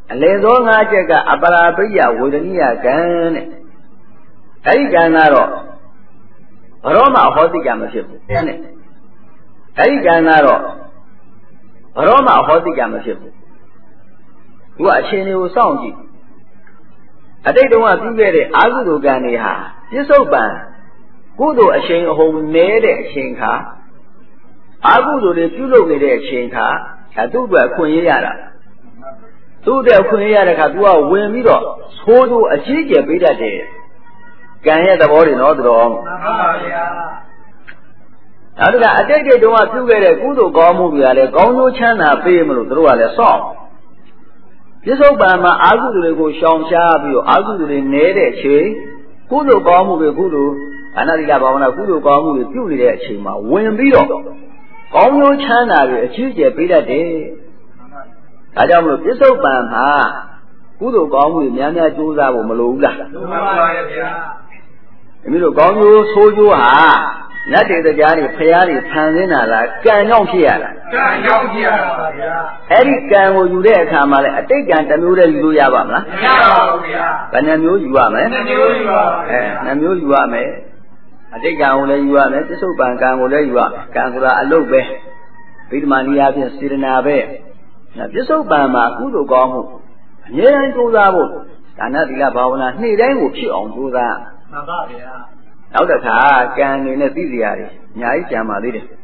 လေသောငါးချက်ကအပရာပိယဝေဒနိယကံတဲ့အဲ့ဒီကံကတော့ဘရောမဟောတိကမဖြစ်ဘူးတဲ့အဲ့ဒီကံကတော့ဘရောမဟောတိကမဖြစ်ဘူးသူကအရှင်တွေကိုစောင့်ကြည့်အတိတ်တုန်းကပြုခဲ့တဲ့အာဟုတုကံတွေဟာပြစ္ဆုတ်ပံကုသိုလ်အရှင်အဟုန်နဲတဲ့အချိန်ခါအာဟုတုတွေပြုလုပ်နေတဲ့အချိန်ခါအဲသူ့အတွက်ခွင့်ရရတာသူ့အတွက်ခွင့်ရရတဲ့ခါ तू ကဝင်ပြီးတော့သိုးသိုးအကြီးကျယ်ပေးတတ်တယ်ကံရဲ့သဘောတွေနော်သူတော်မှန်ပါဗျာနောက်တစ်ခါအတိတ်တွေတုန်းကပြုခဲ့တဲ့ကုသိုလ်ကောင်းမှုတွေကလည်းကောင်းကျိုးချမ်းသာပေးမလို့သူတို့ကလည်းစောင့်ပြစ္ဆုတ်ပံမှာအာဟုတုတွေကိုရှောင်ရှားပြီးတော့အာဟုတုတွေနဲတဲ့အချိန်ကုသိုလ်ကောင်းမှုတွေကုသိုလ်အနာတိကဘာဝနာကုသိုလ်ကောင်းမှုတွေပြုနေတဲ့အချိန်မှာဝင်ပြီးတော့ကောင်းကျိုးချမ်းသာတွေအကြီးကျယ်ပေးတတ်တယ်ဒါကြောင့်မလို့ပြစ္ဆုတ်ပံမှာကုသိုလ်ကောင်းမှုတွေများများကြိုးစားဖို့မလိုဘူးလားလိုပါပါရဲ့ဗျာဒီမျိုးကောင်းကျိုးဆိုးကျိုးဟာနတ်တေတရားတွေဖရာတွေဖန်ဆင်းတာလားကံကြောင့်ဖြစ်ရတာကံကြောင့်ဖြစ်ရတာပါဗျာအဲ့ဒီကံကိုယူတဲ့အခါမှာလည်းအတိတ်ကံတစ်မျိုးတည်းယူလို့ရပါမလားမရပါဘူးဗျာဘယ်နှမျိုးယူရမလဲနှမျိုးယူပါအဲနှမျိုးယူရမယ်အတိတ်ကံကိုလည်းယူရမယ်ပြစ္ဆုတ်ပံကံကိုလည်းယူရမယ်ကံဆိုတာအလုတ်ပဲဗိဓမာနီးအပြင်စေတနာပဲပြစ္ဆုတ်ပံမှာကုသိုလ်ကောင်းမှုအမြဲတမ်းကြိုးစားဖို့ဒါနသီလဘာဝနာနေ့တိုင်းကိုဖြစ်အောင်ကြိုးစားမှန်ပါဗျာနောက်တစ်ခါကံနေနဲ့သိစရာတွေအများကြီးကြံပါသေးတယ်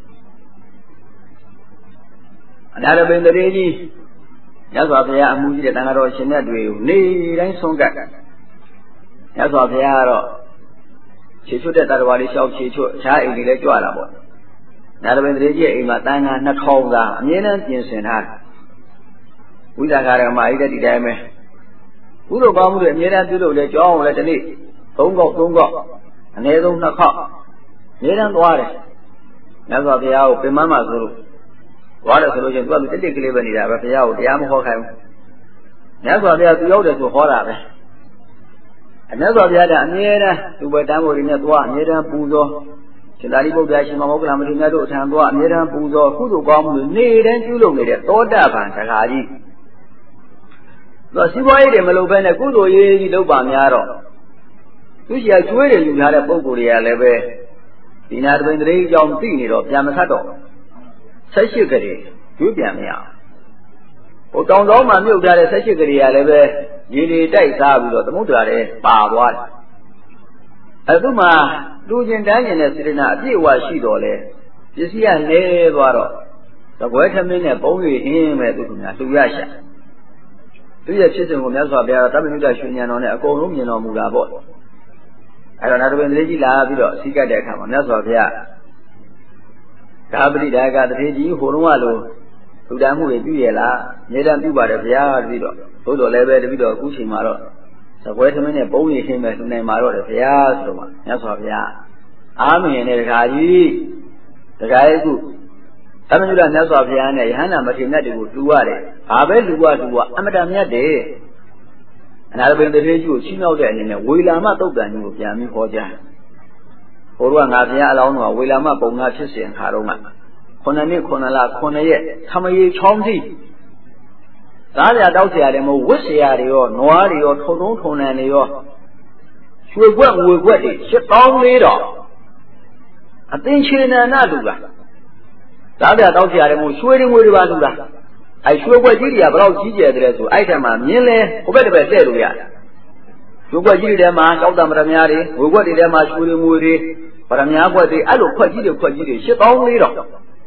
အနာရပင်တရေကြီးမြတ်စွာဘုရားအမှုကြီးတဲ့တန်ခါတော်ရှင်မြတ်တွေကိုနေ့တိုင်းဆုံးကပ်မြတ်စွာဘုရားကတော့ခြေချွတ်တဲ့တရားလေးလျှောက်ခြေချွတ်အခြားအိမ်တွေလည်းကြွလာပေါ့နာရပင်တရေကြီးရဲ့အိမ်မှာတန်ခါနှစ်ထောင်သာအမြဲတမ်းပြင်ဆင်ထားတယ်ဝိသကာရမအိဒတိတိုင်းပဲကုသိုလ်ကောင်းမှုတွေအမြဲတမ်းပြုလုပ်လဲကြောင်းလဲဒီနေ့သုံးခေါက်သုံးခေါက်အနည်းဆုံးနှစ်ခေါက်အမြဲတမ်းသွားတယ်မြတ်စွာဘုရားကိုပင်မမှာဆိုလို့သွားတယ်ဆိုလို့ချင်းသူကတိတိကလေးပဲနေတာပဲဘုရားကိုတရားမဟောခိုင်းဘူးမြတ်စွာဘုရားသူရောက်တယ်ဆိုဟောတာပဲအမြတ်စွာဘုရားကအမြဲတမ်းသူပဲတန်းဖို့တွေနဲ့သွားအမြဲတမ်းပူဇော်ရှင်သာရိပုတ္တရာရှင်မောဂလမထေရမြတ်တို့အထံသွားအမြဲတမ်းပူဇော်ကုသိုလ်ကောင်းမှုတွေနေ့တိုင်းပြုလုပ်နေတဲ့သောတာပန်တခါကြီးတော့စီးပွားရေးတွေမလုပ်ဘဲနဲ့ကုသိုလ်ရေးကြီးလုပ်ပါများတော့သူရှိရကျွေးတယ်ယူထားတဲ့ပုံကိုယ်တွေကလည်းပဲဒီနာတပင်တရေအကြောင်းသိနေတော့ပြန်မဆက်တော့ဆက်ရှိကြတယ်ကျွေးပြန်မရဟိုတောင်တော်မှာမြုပ်ထားတဲ့ဆက်ရှိကြတွေကလည်းပဲရေတွေတိုက်စားပြီးတော့သမုဒ္ဒရာတွေပါသွားတယ်အဲသူမှလူချင်းတန်းကျင်တဲ့စေတနာအပြည့်အဝရှိတော်လဲပစ္စည်းကလဲသွားတော့သကွဲထမင်းနဲ့ပုံးရည်အင်းမဲ့သူကများလူရရှာသူရဲ့ဖြစ်စဉ်ကိုမြတ်စွာဘုရားတမ္ပညုတရွှေဉာဏ်တော်နဲ့အကုန်လုံးမြင်တော်မူတာပေါ့အဲ့တော့နာတပင်လေးကြီးလာပြီးတော့အစည်းကတ်တဲ့အခါမှာမြတ်စွာဘုရားဒါပရိဒါကတထေကြီးဟိုတုန်းကလိုလူတန်းမှုတွေပြုရလားမြေတန်းပြုပါတယ်ဘုရားပြီးတော့သို့တော်လည်းပဲတပိတော့အခုချိန်မှာတော့သကွဲသမင်းနဲ့ပုံးရည်ရှင်းမဲ့လူနိုင်မှာတော့တယ်ဘုရားဆိုတော့မြတ်စွာဘုရားအားမရင်တဲ့တခါကြီးတခါကြီးအခုတမန်တော်မြတ်စွာဘုရားနဲ့ယဟန္တာမထေရမြတ်တွေကိုတူရတယ်။ဘာပဲလူကလူကအမတန်မြတ်တယ်။အနာရပင်တထေကြီးကိုချီးမြှောက်တဲ့အနေနဲ့ဝေလာမတုတ်တန်ကြီးကိုပြန်ပြီးဟောကြား။ဟိုတော့ငါဘုရားအလောင်းတော်ဝေလာမပုံနာဖြစ်စဉ်ခါတော့ကခုနှစ်နှစ်ခုနှစ်လခုနှစ်ရက်ခမရေချောင်းစီသားရတောက်เสียတယ်မဟုတ်ဝတ်เสียတွေရောနွားတွေရောထုံထုံထုံနံတွေရောရွှေကွက်ငွေကွက်တွေရှစ်သောင်းလေးတော်အသင်္ချေနန္ဒလူကသားပြတောက်ကြရတယ်မို့ရွှေတွေငွေတွေပါလူလားအဲရွှေကွက်ကြီးတွေကဘယ်တော့ကြီးကျယ်တယ်ဆိုအဲ့ထက်မှမြင်းလဲဟိုဘက်တစ်ဘက်လှည့်လို့ရတယ်ရွှေကွက်ကြီးတွေထဲမှာတောက်တံပရမများတွေငွေကွက်တွေထဲမှာရွှေတွေငွေတွေပရမများကွက်တွေအဲ့လိုခွက်ကြီးတွေခွက်ကြီးတွေရှစ်သောင်းလေးတော့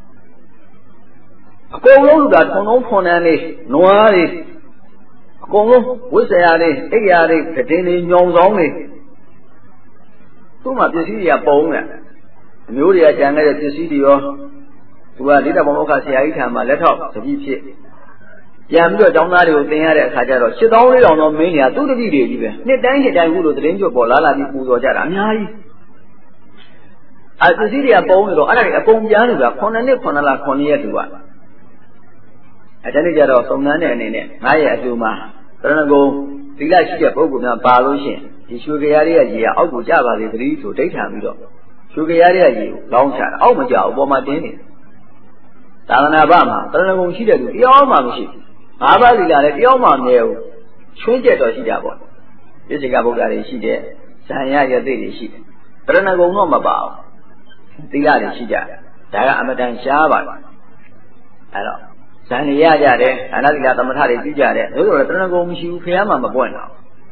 အကုန်လုံးလူကထုံထုံဖွန်နန်းလေးနွားတွေအကုန်လုံးဝိဆရာတွေအိယာတွေတည်င်းတွေညောင်ဆောင်တွေသူ့မှာပစ္စည်းတွေကပုံတယ်အမျိုးတွေကကြံခဲ့တဲ့ပစ္စည်းတွေရောသူကလိတ္တဘုံဥက္ခဆရာကြီးထံမှာလက်ထောက်တပည့်ဖြစ်ပြန်ပြီးတော့ကျောင်းသားတွေကိုသင်ရတဲ့အခါကျတော့ရှစ်သောင်းလေးတောင်တော့မင်းတွေကသူ့တပည့်တွေကြီးပဲနှစ်တိုင်းနှစ်တိုင်းခုလိုသတင်းကျွတ်ပေါ်လာလာပြီးပူဇော်ကြတာအများကြီးအဲပစ္စည်းတွေကပုံနေတော့အဲ့ဒါတွေအကုန်ပြန်လို့ကခုနှစ်နှစ်ခုနှစ်လခုနှစ်ရက်တူကအဲတနေ့ကျတော့စုံနှမ်းတဲ့အနေနဲ့ငါးရက်အတူမှာတရဏဂုံသီလရှိတဲ့ပုဂ္ဂိုလ်များပါလို့ရှိရင်ဒီရွှေကြရာတွေကရေကအောက်ကိုကျပါလေသတိဆိုဒိဋ္ဌာန်ပြီးတော့ရွှေကြရာတွေကရေကိုလောင်းချတာအောက်မကျဘူးပေါ်မှာတင်းနေသာသနာ့ဘမှာတရဏဂုံရှိတဲ့သူတရားမှမရှိငါးပါးသီလလည်းတယောက်မှမမြဲဘူးချွင်းကျက်တော့ရှိကြပေါ့ပြစ္ဆေကဗုဒ္ဓတွေရှိတယ်ဇံရရသိတွေရှိတယ်တရဏဂုံတော့မပါဘူးသီလတွေရှိကြဒါကအမတန်ရှားပါတယ်အဲ့တော့ဇံရရကြတယ်ဒါနသီလသမထတွေပြီးကြတယ်ဒါဆိုတော့တရဏဂုံမရှိဘူးဖះမှမပွင့်တော့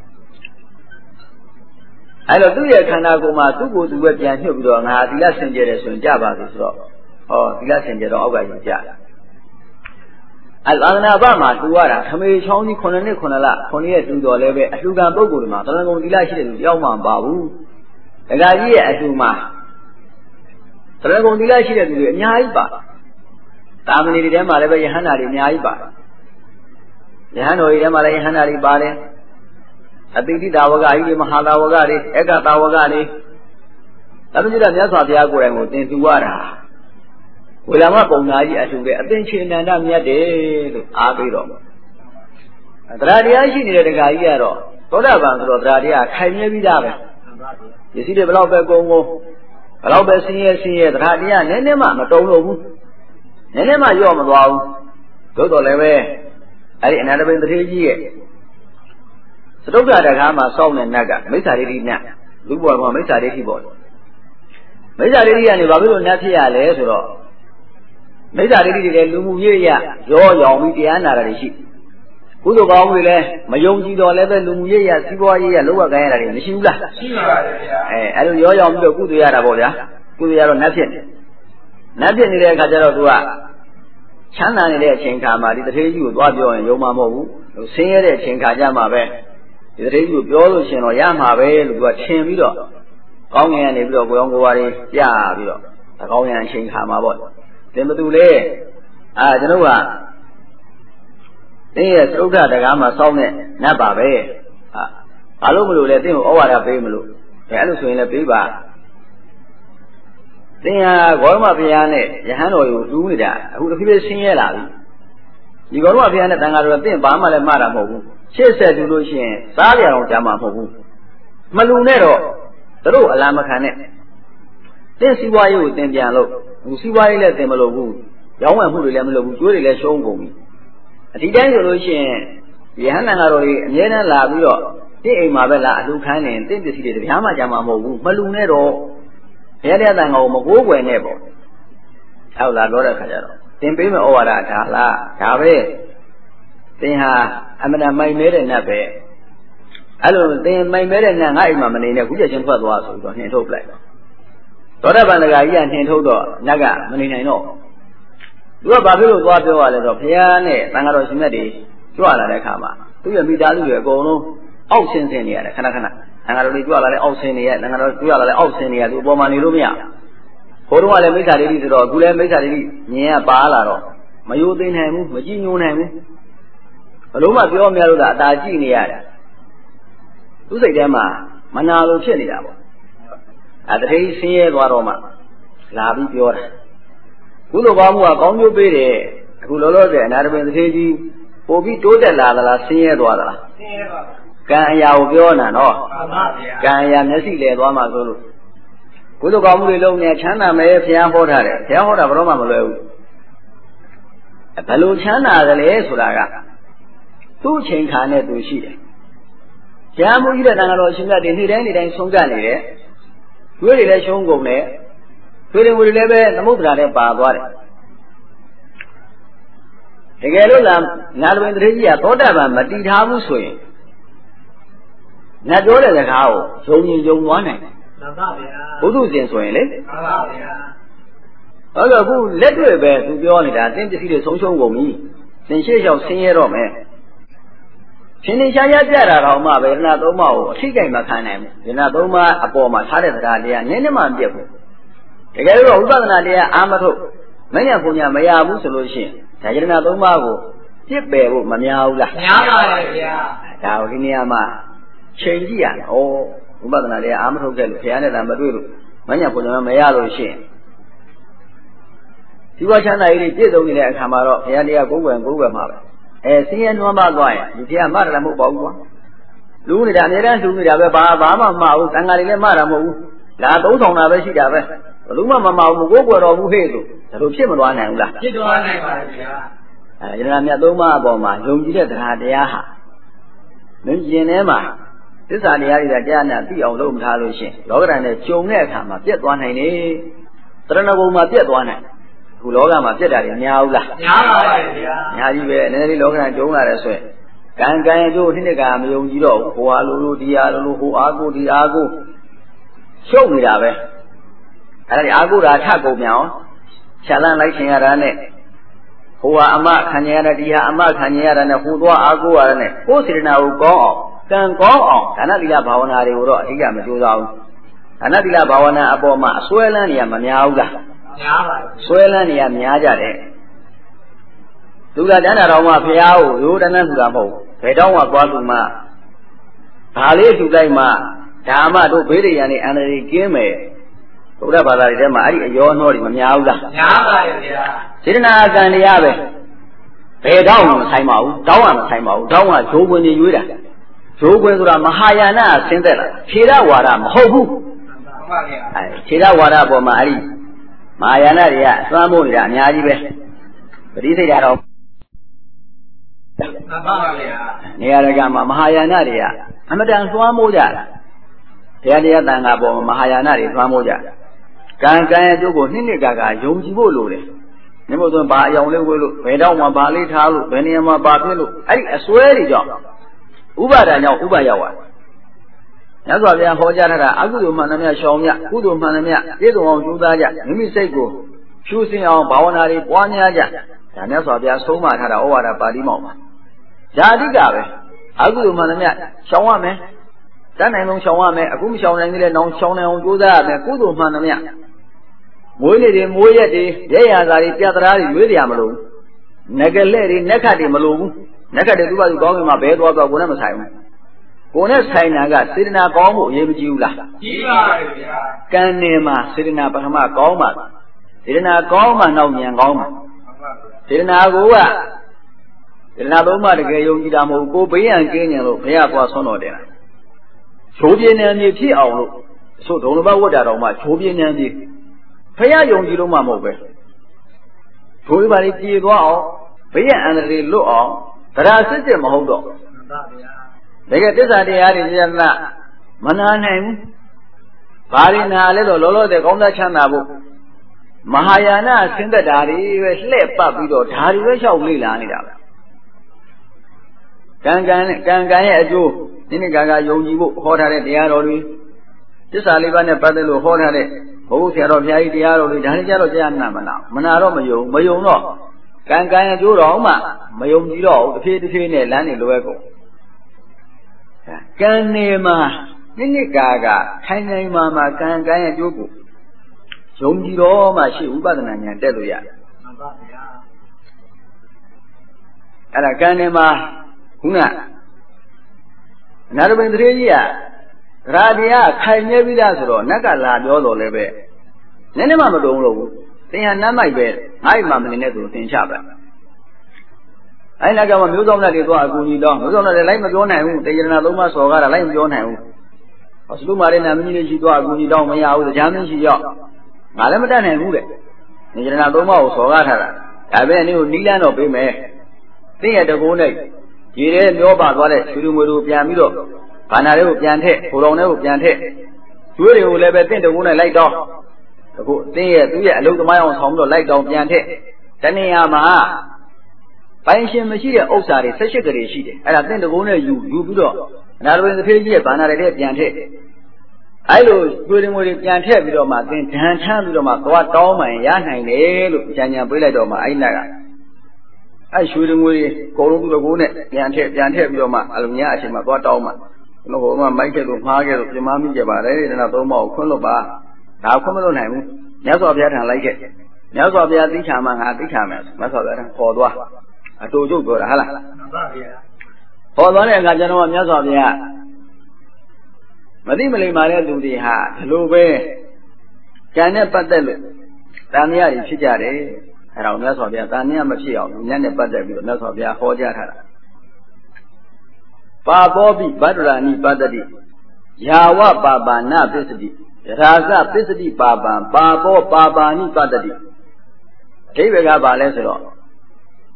အဲ့တော့သူ့ရဲ့ခန္ဓာကိုယ်မှာသူ့ကိုယ်သူပဲပြန်ညှုပ်ပြီးတော့ငါသီလစင်ကြယ်တယ်ဆိုရင်ကြပါပြီဆိုတော့ဟောသီလစင်ကြယ်တော့အောက်ကယူကြတယ်အလန္နာဘမှာတူရတာခမေချောင်းကြီးခုနှစ်နှစ်ခုနှစ်လခုနှစ်ရက်တူတော်လည်းပဲအလှူခံပုဂ္ဂိုလ်တွေမှာတဏ္ဍကုံသီလရှိတဲ့လူတယောက်မှမပါဘူးဒကာကြီးရဲ့အလှူမှာတဏ္ဍကုံသီလရှိတဲ့လူတွေအများကြီးပါတာမဏေတွေထဲမှာလည်းပဲယဟန္တာတွေအများကြီးပါယဟန်တော်တွေထဲမှာလည်းယဟန္တာတွေပါတယ်အတိတိတာဝကကြီးတွေမဟာတာဝကတွေအက္ခတာဝကတွေဒါပေမဲ့မြတ်စွာဘုရားကိုယ်တိုင်ကိုသင်သူရတာဝေလာမပုံနာကြီးအထူးပဲအသင်္ချေနန္ဒမြတ်တယ်လို့အားပေးတော့တရားတရားရှိနေတဲ့တရားကြီးကတော့သောတာပန်ဆိုတော့တရားတရားခိုင်မြဲပြီးသားပဲပစ္စည်းတွေဘလောက်ပဲကုန်ကုန်ဘလောက်ပဲဆင်းရဲဆင်းရဲတရားတရားနည်းနည်းမှမတုံလို့ဘူးနည်းနည်းမှရော့မသွားဘူးသို့တော်လည်းပဲအဲ့ဒီအနန္တပင်တထေကြီးရဲ့သတုဒ္ဒတကားမှာစောင့်တဲ့နတ်ကမိစ္ဆာဒိဋ္ဌိနတ်လူဘဝကမိစ္ဆာဒိဋ္ဌိပေါ့မိစ္ဆာဒိဋ္ဌိကနေဘာဖြစ်လို့နတ်ဖြစ်ရလဲဆိုတော့မိစ္ဆာဒိဋ္ဌိတွေလည်းလူမှုရေးရရောရောင်ပြီးတရားနာတာတွေရှိကုသိုလ်ကောင်းမှုတွေလည်းမယုံကြည်တော့လည်းပဲလူမှုရေးရစီးပွားရေးရလောကကိုင်းရတာတွေမရှိဘူးလားရှိပါပါတယ်ဗျာအဲအဲ့လိုရောရောင်ပြီးတော့ကုသိုလ်ရတာပေါ့ဗျာကုသိုလ်ရတော့နတ်ဖြစ်နေနတ်ဖြစ်နေတဲ့အခါကျတော့သူကချမ်းသာနေတဲ့အချိန်ခါမှာဒီတထေးကြီးကိုသွားပြောရင်ယုံမှာမဟုတ်ဘူးဆင်းရဲတဲ့အချိန်ခါကျမှပဲဒီတထေးကြီးကိုပြောလို့ရှင်တော့ရမှာပဲလို့သူကထင်ပြီးတော့ကောင်းငင်ကနေပြီးတော့ကိုယ်တော်ကိုယ်ပါတွေပြပြီးတော့အကောင်းရန်အချိန်ခါမှာပေါ့သင်ဘသူလဲအာကျွန်တော်ကသင်ရဲ့သုဒ္ဓတကားမှာစောင်းတဲ့နတ်ပါပဲဟာဘာလို့မလို့လဲသင်ကိုဩဝါဒပေးမလို့အဲအဲ့လိုဆိုရင်လည်းပေးပါသင်ဟာဂေါရမဘုရားနဲ့ယဟန်တော်ကိုတူးနေတာအခုတစ်ဖြည်းဖြည်းဆင်းရဲလာပြီဒီဂေါရမဘုရားနဲ့တန်ဃာတော်ကသင်ဘာမှလည်းမှားတာမဟုတ်ဘူးရှေ့ဆက်တူလို့ရှိရင်စားကြအောင်ကြာမှာမဟုတ်ဘူးမလူနဲ့တော့တို့အလားမခံနဲ့သင်စီးပွားရေးကိုသင်ပြန်လို့စီးပွားရေးလည်းသင်မလို့ဘူးရောင်းဝယ်မှုတွေလည်းမလုပ်ဘူးကျွေးတွေလည်းရှုံးကုန်ပြီအဒီတိုင်းဆိုလို့ရှိရင်ယဟန်တန်ဃာတော်တွေအမြဲတမ်းလာပြီးတော့တင့်အိမ်မှာပဲလာအလူခန်းနေတင့်ပစ္စည်းတွေတရားမှကြာမှာမဟုတ်ဘူးမလူနဲ့တော့ဘုရားတရားတန်ဃာကိုမကိုးကွယ်နဲ့ပေါ့ဟုတ်လားပြောတဲ့ခါကျတော့သင်ပေးမဲ့ဩဝါဒဒါလားဒါပဲသင်ဟာအမှန်တမိုင်မဲတဲ့နတ်ပဲအဲ့လိုသင်မိုင်မဲတဲ့နတ်ငါ့အိမ်မှာမနေနဲ့ခုချက်ချင်းထွက်သွားဆိုပြီးတော့နှင်ထုတ်ပလိုက်သောတာပန်တဂါကြီးကနှင်ထုတ်တော့နတ်ကမနေနိုင်တော့သူကဘာဖြစ်လို့သွားပြောရလဲတော့ဘုရားနဲ့တန်ဃာတော်ရှင်မြတ်တွေကြွလာတဲ့အခါမှာသူ့ရဲ့မိသားစုတွေအကုန်လုံးအောက်ဆင်းဆင်းနေရတယ်ခဏခဏတန်ဃာတော်တွေကြွလာတဲ့အောက်ဆင်းနေရတန်ဃာတော်ကြွလာတဲ့အောက်ဆင်းနေရသူအပေါ်မှာနေလို့မရဘိုးတော်ကလည်းမိစ္ဆာဒိဋ္ဌိဆိုတော့အခုလည်းမိစ္ဆာဒိဋ္ဌိမြင်ရပါလာတော့မယိုသိနိုင်ဘူးမကြည်ညိုနိုင်ဘူးဘလို့မှပြောမရလို့သာအသာကြည့်နေရတယ်သူ့စိတ်ထဲမှာမနာလိုဖြစ်နေတာပေါ့အဲတတိဆင်းရဲသွားတော့မှလာပြီးပြောတာကုသိုလ်ကောင်းမှုကကောင်းကျိုးပေးတယ်အခုလောလောဆယ်အနာတပင်တထေးကြီးပို့ပြီးတိုးတက်လာသလားဆင်းရဲသွားသလားဆင်းရဲပါဘူးကံအရာကိုပြောနေတာနော်မှန်ပါဗျာကံအရာမျက်စိလဲသွားမှဆိုလို့ကုသိုလ်ကောင်းမှုတွေလုံးနေချမ်းသာမယ်ဘုရားဟောထားတယ်ဘုရားဟောတာဘယ်တော့မှမလွယ်ဘူးဘယ်လိုချမ်းသာတယ်လဲဆိုတာကသူ့အချိန်ခါနဲ့သူရှိတယ်ဘုရားမူကြီးတဲ့တန်ခါတော်ရှင်မြတ်တွေနေ့တိုင်းနေ့တိုင်းဆုံးကနေတယ်ကျွေးတွေလည်းရှုံးကုန်တယ်ကျွေးတွေဝေတွေလည်းပဲသမုဒ္ဒရာနဲ့ပါသွားတယ်တကယ်လို့လားနာတပင်တထေးကြီးကသောတာပန်မတည်ထားဘူးဆိုရင်နတ်ပြောတဲ့စကားကိုယုံရင်ယုံသွားနိုင်တယ်မှန်ပါဗျာဘုသူရှင်ဆိုရင်လေမှန်ပါဗျာဟုတ်တော့အခုလက်တွေ့ပဲသူပြောနေတာတင်းပစ္စည်းတွေဆုံးရှုံးကုန်ပြီသင်ရှေ့လျှောက်ဆင်းရဲတော့မယ်ရှင်နေရှားရပြတာတော့မှပဲရဏသုံးပါးကိုအထိကိမခံနိုင်ဘူးရဏသုံးပါးအပေါ်မှာထားတဲ့တရားတရားနည်းနည်းမှမပြတ်ဘူးတကယ်လို့ဥပဒနာတရားအာမထုတ်မညာပူညာမရဘူးဆိုလို့ရှိရင်ဒါရဏသုံးပါးကိုပြစ်ပယ်ဖို့မများဘူးလားများပါပါဗျာဒါကိုဒီနေရာမှာချိန်ကြည့်ရတယ်ဩဥပဒနာတရားအာမထုတ်ခဲ့လို့ဘုရားနဲ့သာမတွေ့လို့မညာပူညာမရလို့ရှိရင်ဒီဘချမ်းသာရေးပြည့်စုံနေတဲ့အခါမှာတော့ဘုရားတရားကိုယ်ွယ်ကိုယ်ွယ်မှာပဲအဲဆင်းရဲနွမ်းပါသွားရင်ဒီတရားမှတ်တယ်မဟုတ်ပါဘူးကွာလူနေတာအများတန်းလူနေတာပဲဘာဘာမှမမှားဘူးတန်ဃာတွေလည်းမှားတာမဟုတ်ဘူးလာသုံးဆောင်တာပဲရှိတာပဲဘယ်သူမှမမှားဘူးမကိုးကွယ်တော်ဘူးဟဲ့ဆိုဒါလိုဖြစ်မသွားနိုင်ဘူးလားဖြစ်သွားနိုင်ပါဗျာအဲယရဏမြတ်သုံးပါးအပေါ်မှာယုံကြည်တဲ့တရားတရားဟာမင်းကျင်ထဲမှာသစ္စာတရားတွေကကြားနာသိအောင်လုပ်မထားလို့ရှင်လောကဓာတ်နဲ့ကြုံတဲ့အခါမှာပြတ်သွားနိုင်တယ်တရဏဂုံမှာပြတ်သွားနိုင်အခုလောကမှာပြတ်တာတွေများဘူးလားများပါပါဗျာများကြီးပဲနည်းနည်းလေးလောကဓာတ်ကြုံလာတယ်ဆိုရင်ကံကံအကျိုးနှစ်နှစ်ကမယုံကြည်တော့ဟိုဟာလိုလိုဒီဟာလိုလိုဟိုအားကိုဒီအားကိုရှုပ်နေတာပဲအဲ့ဒါအားကိုတာထကုန်မြောင်ခြာလန့်လိုက်ခင်ရတာနဲ့ဟိုဟာအမခံရတာဒီဟာအမခံရတာနဲ့ဟိုသွားအားကိုရတာနဲ့ကိုယ်စေတနာကိုကောင်းအောင်ကံကောင်းအောင်ဒါနသီလဘာဝနာတွေကိုတော့အဓိကမကြိုးစားဘူးဒါနသီလဘာဝနာအပေါ်မှာအစွဲလန်းနေရမများဘူးလားများပါဘူးစွဲလန်းနေရများကြတယ်သူကတန်းတာတော်မှဖရာကိုရိုးတန်းတန်းသူတာမဟုတ်ဘယ်တော့မှသွားသူမှဒါလေးသူလိုက်မှဓမ္မတို့ဘေးရန်နေအန္တရာယ်ကင်းမယ်ဘုရားဘာသာတွေထဲမှာအဲ့ဒီအယောနှောတွေမများဘူးလားများပါရဲ့ဗျာစေတနာကံတရားပဲဘယ်တော့မှမဆိုင်ပါဘူးတောင်းမှမဆိုင်ပါဘူးတောင်းကဂျိုးပွင့်ကြီးရွေးတာဂျိုးပွင့်ဆိုတာမဟာယာနဆင်းသက်လာခြေရဝါဒမဟုတ်ဘူးမှန်ပါဗျာအဲခြေရဝါဒအပေါ်မှာအဲ့ဒီမဟာယာနတွေကအစွမ်းမို့နေတာအများကြီးပဲပရိသေတာတော့မှန်ပါဗျာနေရာတကာမှာမဟာယာနတွေကအမတန်စွမ်းမိုးကြတာတရားတရားတန်ခါပေါ်မှာမဟာယာနတွေစွမ်းမိုးကြကံကံရဲ့ကျိုးကိုနှစ်နှစ်ကကယုံကြည်ဖို့လိုတယ်။မြတ်မို့ဆိုဘာအယောင်လေးဝေးလို့ဘယ်တော့မှဘာလေးထားလို့ဘယ်နေရာမှာဘာဖြစ်လို့အဲ့ဒီအစွဲတွေကြောင့်ဥပါဒဏ်ကြောင့်ဥပရောက်သွားတယ်။ညစွာပြန်ဟောကြားထားတာအကုသိုလ်မှန်သမျှရှောင်မြကုသိုလ်မှန်သမျှပြည့်စုံအောင်ကြိုးစားကြမိမိစိတ်ကိုဖြူစင်အောင်ဘာဝနာတွေပွားများကြ။ဒါညစွာပြန်ဆုံးမထားတာဩဝါဒပါဠိမောက်ပါ။ဒါအဓိကပဲအကုသိုလ်မှန်သမျှရှောင်ရမယ်။တတ်နိုင်ဆုံးရှောင်ရမယ်အခုမရှောင်နိုင်သေးတဲ့နောင်ရှောင်နိုင်အောင်ကြိုးစားရမယ်ကုသိုလ်မှန်သမျှမွေးနေ့တွေမွေးရက်တွေရဲရစာတွေပြတ်တရားတွေရွေးကြရမလို့ငကလက်တွေနက်ခတ်တွေမလို့ဘူးနက်ခတ်တွေသူ့ဘာသူကောင်းပြီမှဘဲသွားတော့ကိုယ်နဲ့မဆိုင်ဘူးကိုယ်နဲ့ဆိုင်တာကစေတနာကောင်းဖို့အရေးမကြီးဘူးလားကြီးပါရဲ့ဗျာကံနေမှာစေတနာပထမကောင်းပါစေတနာကောင်းမှနောက်ဉာဏ်ကောင်းပါစေတနာကိုကစေတနာသုံးပါးတကယ်ယုံကြည်တာမဟုတ်ကိုဘေးရန်ကင်းနေလို့ဘုရားသွားဆွမ်းတော်တယ်ချိုးပြင်းနေမြေဖြစ်အောင်လို့သို့ဒုံလဘဝတ္တာတော်မှာချိုးပြင်းနေမြေဖရာယုံကြည်လို့မှမဟုတ်ပဲဘိုးဘာလေးကြည်သွားအောင်ဘေးရန်အန္တရာယ်လွတ်အောင်တရားစစ်စစ်မဟုတ်တော့မှန်ပါဗျာတကယ်တစ္ဆာတရားတွေကျန်တာမနာနိုင်ဘူးဘာရင်းနာလဲတော့လောလောဆယ်ကောင်းသားချမ်းသာဖို့မဟာယာနဆင်းသက်တာတွေပဲလှည့်ပတ်ပြီးတော့ဓာရီပဲလျှောက်လေ့လာနေတာပဲကံကံနဲ့ကံကံရဲ့အကျိုးနိနိကာကယုံကြည်ဖို့ဟောထားတဲ့တရားတော်တွေသစ္စာလေးပါးနဲ့ပတ်သက်လို့ဟောထားတဲ့ဘုရားဆရာတော်ဘုရားကြီးတရားတော်တွေဒါတွေကြတော့ကြားနာမလားမနာတော့မယုံမယုံတော့ကံကံရဲ့အကျိုးတော်မှမယုံကြည်တော့ဘူးတစ်ဖြည်းတစ်ဖြည်းနဲ့လမ်းနေလိုပဲကုန်ကံနေမှာနိနိကာကထိုင်နိုင်မှာမှာကံကံရဲ့အကျိုးကိုယုံကြည်တော့မှရှိဥပဒနာဉာဏ်တက်လို့ရတယ်မှန်ပါဗျာအဲ့ဒါကံနေမှာခုနအနာရပိန်တရေကြီးကရာတရားခိုင်မြဲပြီးသားဆိုတော့နတ်ကလာပြောတော်လည်းပဲနည်းနည်းမှမတုံလို့ဘူးသင်ဟာနတ်မိုက်ပဲငါ့မှမနေနဲ့ဆိုသင်ချပါအဲ့နောက်ကမှမျိုးစောင်းလက်တွေသွားအကူကြီးတော့မျိုးစောင်းလက်တွေလိုက်မပြောနိုင်ဘူးတေယနာသုံးပါးစော်ကားတာလိုက်မပြောနိုင်ဘူးဟောစလူမာတဲ့နာမည်ကြီးရှိသွားအကူကြီးတော့မရဘူးတရားမင်းရှိရောက်ငါလည်းမတတ်နိုင်ဘူးတဲ့တေယနာသုံးပါးကိုစော်ကားထားတာဒါပဲအနည်းကိုနီးလန်းတော့ပေးမယ်သင်ရဲ့တကူနဲ့ရေထဲမျောပါသွားတဲ့ရွှေလူငွေတို့ပြန်ပြီးတော့ဘာနာတွေကိုပြန်ထည့်ဟိုတော်တွေကိုပြန်ထည့်ကျွေးတွေကိုလည်းပဲတင့်တကူနဲ့လိုက်တော့အခုအင်းရဲ့သူ့ရဲ့အလုသမားအောင်ဆောင်ပြီးတော့လိုက်တော့ပြန်ထည့်တဏှာမှာပိုင်ရှင်မရှိတဲ့ဥစ္စာတွေ၁၈ကလေးရှိတယ်အဲ့ဒါတင့်တကူနဲ့ယူယူပြီးတော့အနာရဝင်းတစ်ဖေးကြီးရဲ့ဘာနာတွေပြန်ထည့်အဲ့လိုကျွေးတွေငွေတွေပြန်ထည့်ပြီးတော့မှသင်ဒဏ်ထမ်းပြီးတော့မှသွားတောင်းမှန်ရနိုင်တယ်လို့ကြံကြံပေးလိုက်တော့မှအဲ့နက်ကအဲ့ရွှေတွေငွေတွေကိုလုံးသူတကူနဲ့ပြန်ထည့်ပြန်ထည့်ပြီးတော့မှအလိုများအချိန်မှာသွားတောင်းမှလို့ဟိုမှာမိုက်ခဲ့လို့မှားခဲ့လို့ပြမမိကြပါတယ်တဲ့ဒါသုံးပါးကိုခွင့်လွတ်ပါဒါခွင့်မလွတ်နိုင်ဘူးမြတ်စွာဘုရားထံလိုက်ခဲ့မြတ်စွာဘုရားသိချာမှငါသိချာမယ်မြတ်စွာဘုရားထံခေါ်သွားအတူတူပြောတာဟုတ်လားမှန်ပါဗျာခေါ်သွားတဲ့အခါကျတော့မြတ်စွာဘုရားမသိမလိမ္မာတဲ့သူတွေဟာဒီလိုပဲဉာဏ်နဲ့ပတ်သက်လို့တန်မြတ်ကြီးဖြစ်ကြတယ်အဲ့တော့မြတ်စွာဘုရားတန်မြတ်မဖြစ်အောင်ဉာဏ်နဲ့ပတ်သက်ပြီးတော့မြတ်စွာဘုရားဟောကြားထားတာပါဘောပိဗတ္တရာနိပတ္တိယာဝပါပါဏပစ္စတိရာဇပစ္စတိပါပံပါဘောပါပါဏိပတ္တိအဓိပ္ပာယ်ကဘာလဲဆိုတော့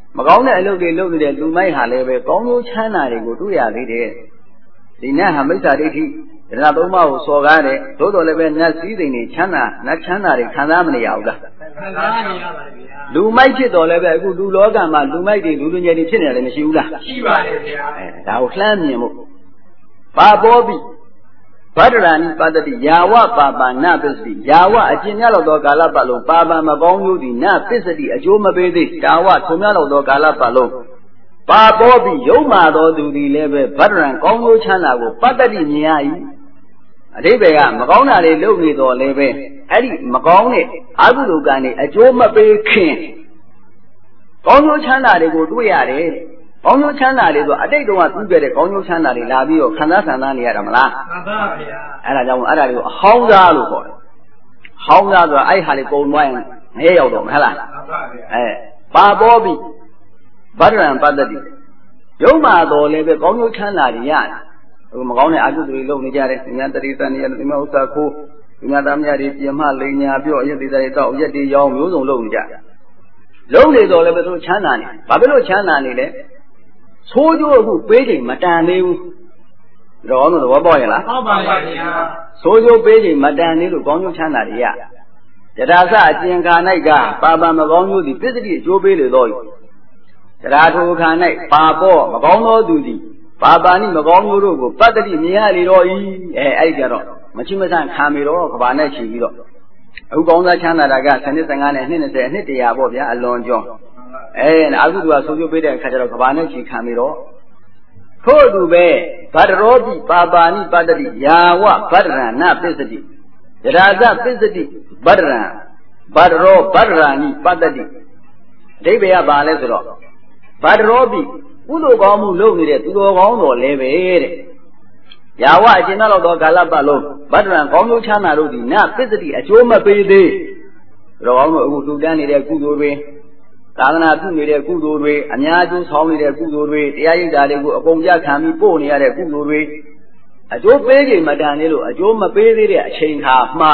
မကောင်းတဲ့အလုပ်တွေလုပ်နေတဲ့လူမိုက်ဟာလည်းပဲကောင်းကျိုးချမ်းသာတွေကိုတွေ့ရသေးတယ်ဒီနတ်ဟာမိစ္ဆာဒိဋ္ဌိဒနာသုံးပါးကိုစော်ကားတယ်သို့တော်လည်းပဲနတ်စည်းစိမ်တွေချမ်းသာနတ်ချမ်းသာတွေခံစားမနေရဘူးလားခံစားနေရပါဗျာလူမိုက်ဖြစ်တော်လည်းပဲအခုလူလောကမှာလူမိုက်တွေလူလူငယ်တွေဖြစ်နေတယ်မရှိဘူးလားရှိပါတယ်ဗျာအဲဒါကိုလှမ်းမြင်ဖို့ပါဘောပိဗဒရာနိပတ္တိယာဝပါပါနပစ္စတိယာဝအကျဉ်းများလောက်သောကာလပတ်လုံးပါပါမကောင်းကျိုးသည်နပစ္စတိအကျိုးမပေးသေးတာဝထုံများလောက်သောကာလပတ်လုံးပါဘောပိယုံမာတော်သူသည်လည်းပဲဗဒရံကောင်းကျိုးချမ်းသာကိုပတ္တိမြင်ရ၏အဓိပ္ပာယ်ကမကောင်းတာတွေလုပ်နေတော်လည်းပဲအဲ့ဒီမကောင်းတဲ့အကုသိုလ်ကံတွေအကျိုးမပေးခင်ကောင်းကျိုးချမ်းသာတွေကိုတွေ့ရတယ်ကောင်းကျိုးချမ်းသာတွေဆိုအတိတ်တုန်းကပြုခဲ့တဲ့ကောင်းကျိုးချမ်းသာတွေလာပြီးတော့ခံစားဆန္ဒနေရတာမလားမှန်ပါဗျာအဲ့ဒါကြောင့်အဲ့ဒါတွေကိုအဟောင်းစားလို့ခေါ်တယ်ဟောင်းစားဆိုတာအဲ့ဟာလေးပုံသွားရင်ငဲရောက်တော့မဟုတ်လားမှန်ပါဗျာအဲပါဘောပိဗဒရံပတ္တိယုံမာတော်လည်းပဲကောင်းကျိုးချမ်းသာတွေရတယ်ဟိုမကောင်းတဲ့အကုသိုလ်တွေလုပ်နေကြတယ်ဉာဏ်တတိတန်နေရတယ်ဒီမှာဥစ္စာခိုးဒီမှာသားမယားတွေပြင်မလိန်ညာပြော့ရက်သေးတွေတော့ရက်တွေရောင်းမျိုးစုံလုပ်နေကြလုံးနေတော်လည်းပဲသူချမ်းသာနေဘာဖြစ်လို့ချမ်းသာနေလဲဆိုးကျိုးအခုပေးချိန်မတန်သေးဘူးတော့တော့သဘောပေါက်ရဲ့လားပေါက်ပါပါဗျာဆိုးကျိုးပေးချိန်မတန်သေးလို့ကောင်းကျိုးချမ်းသာတွေရယထာစအကျင်ခါ၌ကပါပါမကောင်းကျိုးသည်ပစ္စတိအကျိုးပေးလေတော့တရားထိုခါ၌ပါပေါ့မကောင်းသောသူသည်ပါပါနိမကောင်းမျိုးတို့ကိုပတ္တိမြင်ရလေတော့ဤအဲအဲ့ဒီကြတော့မချိမဆန့်ခံမီတော့ကဘာနဲ့ချီပြီးတော့အခုကောင်းစားချမ်းသာတာကစနစ်ဆယ်ငါးနဲ့နှစ်၂၀အနှစ်တရာပေါ့ဗျာအလွန်ကျော်အဲအာဟုသူကဆိုးကျိုးပေးတဲ့အခါကျတော့ကဘာနဲ့ချီခံမီတော့ထို့အတူပဲဗဒရောပိပါပါနိပတ္တိယာဝဗဒရဏပစ္စတိယရာဇပစ္စတိဗဒရံဗဒရောဗဒရာနိပတ္တိအဓိပ္ပာယ်ကဘာလဲဆိုတော့ဗဒရောပိကုသိုလ်ကောင်းမှုလုပ်နေတဲ့သူတော်ကောင်းတော်လည်းပဲတဲ့ယာဝအကျဉ်းတော်သောကာလပတ်လုံးဗဒ္ဒရံကောင်းကျိုးချမ်းသာတို့သည်နပစ္စတိအကျိုးမပေးသေးသူတော်ကောင်းတို့အခုလှူဒန်းနေတဲ့ကုသိုလ်တွေသာသနာပြုနေတဲ့ကုသိုလ်တွေအများကျိုးဆောင်နေတဲ့ကုသိုလ်တွေတရားရိပ်တာတွေကိုအကုန်ကြခံပြီးပို့နေရတဲ့ကုသိုလ်တွေအကျိုးပေးချိန်မတန်သေးလို့အကျိုးမပေးသေးတဲ့အချိန်ခါမှာ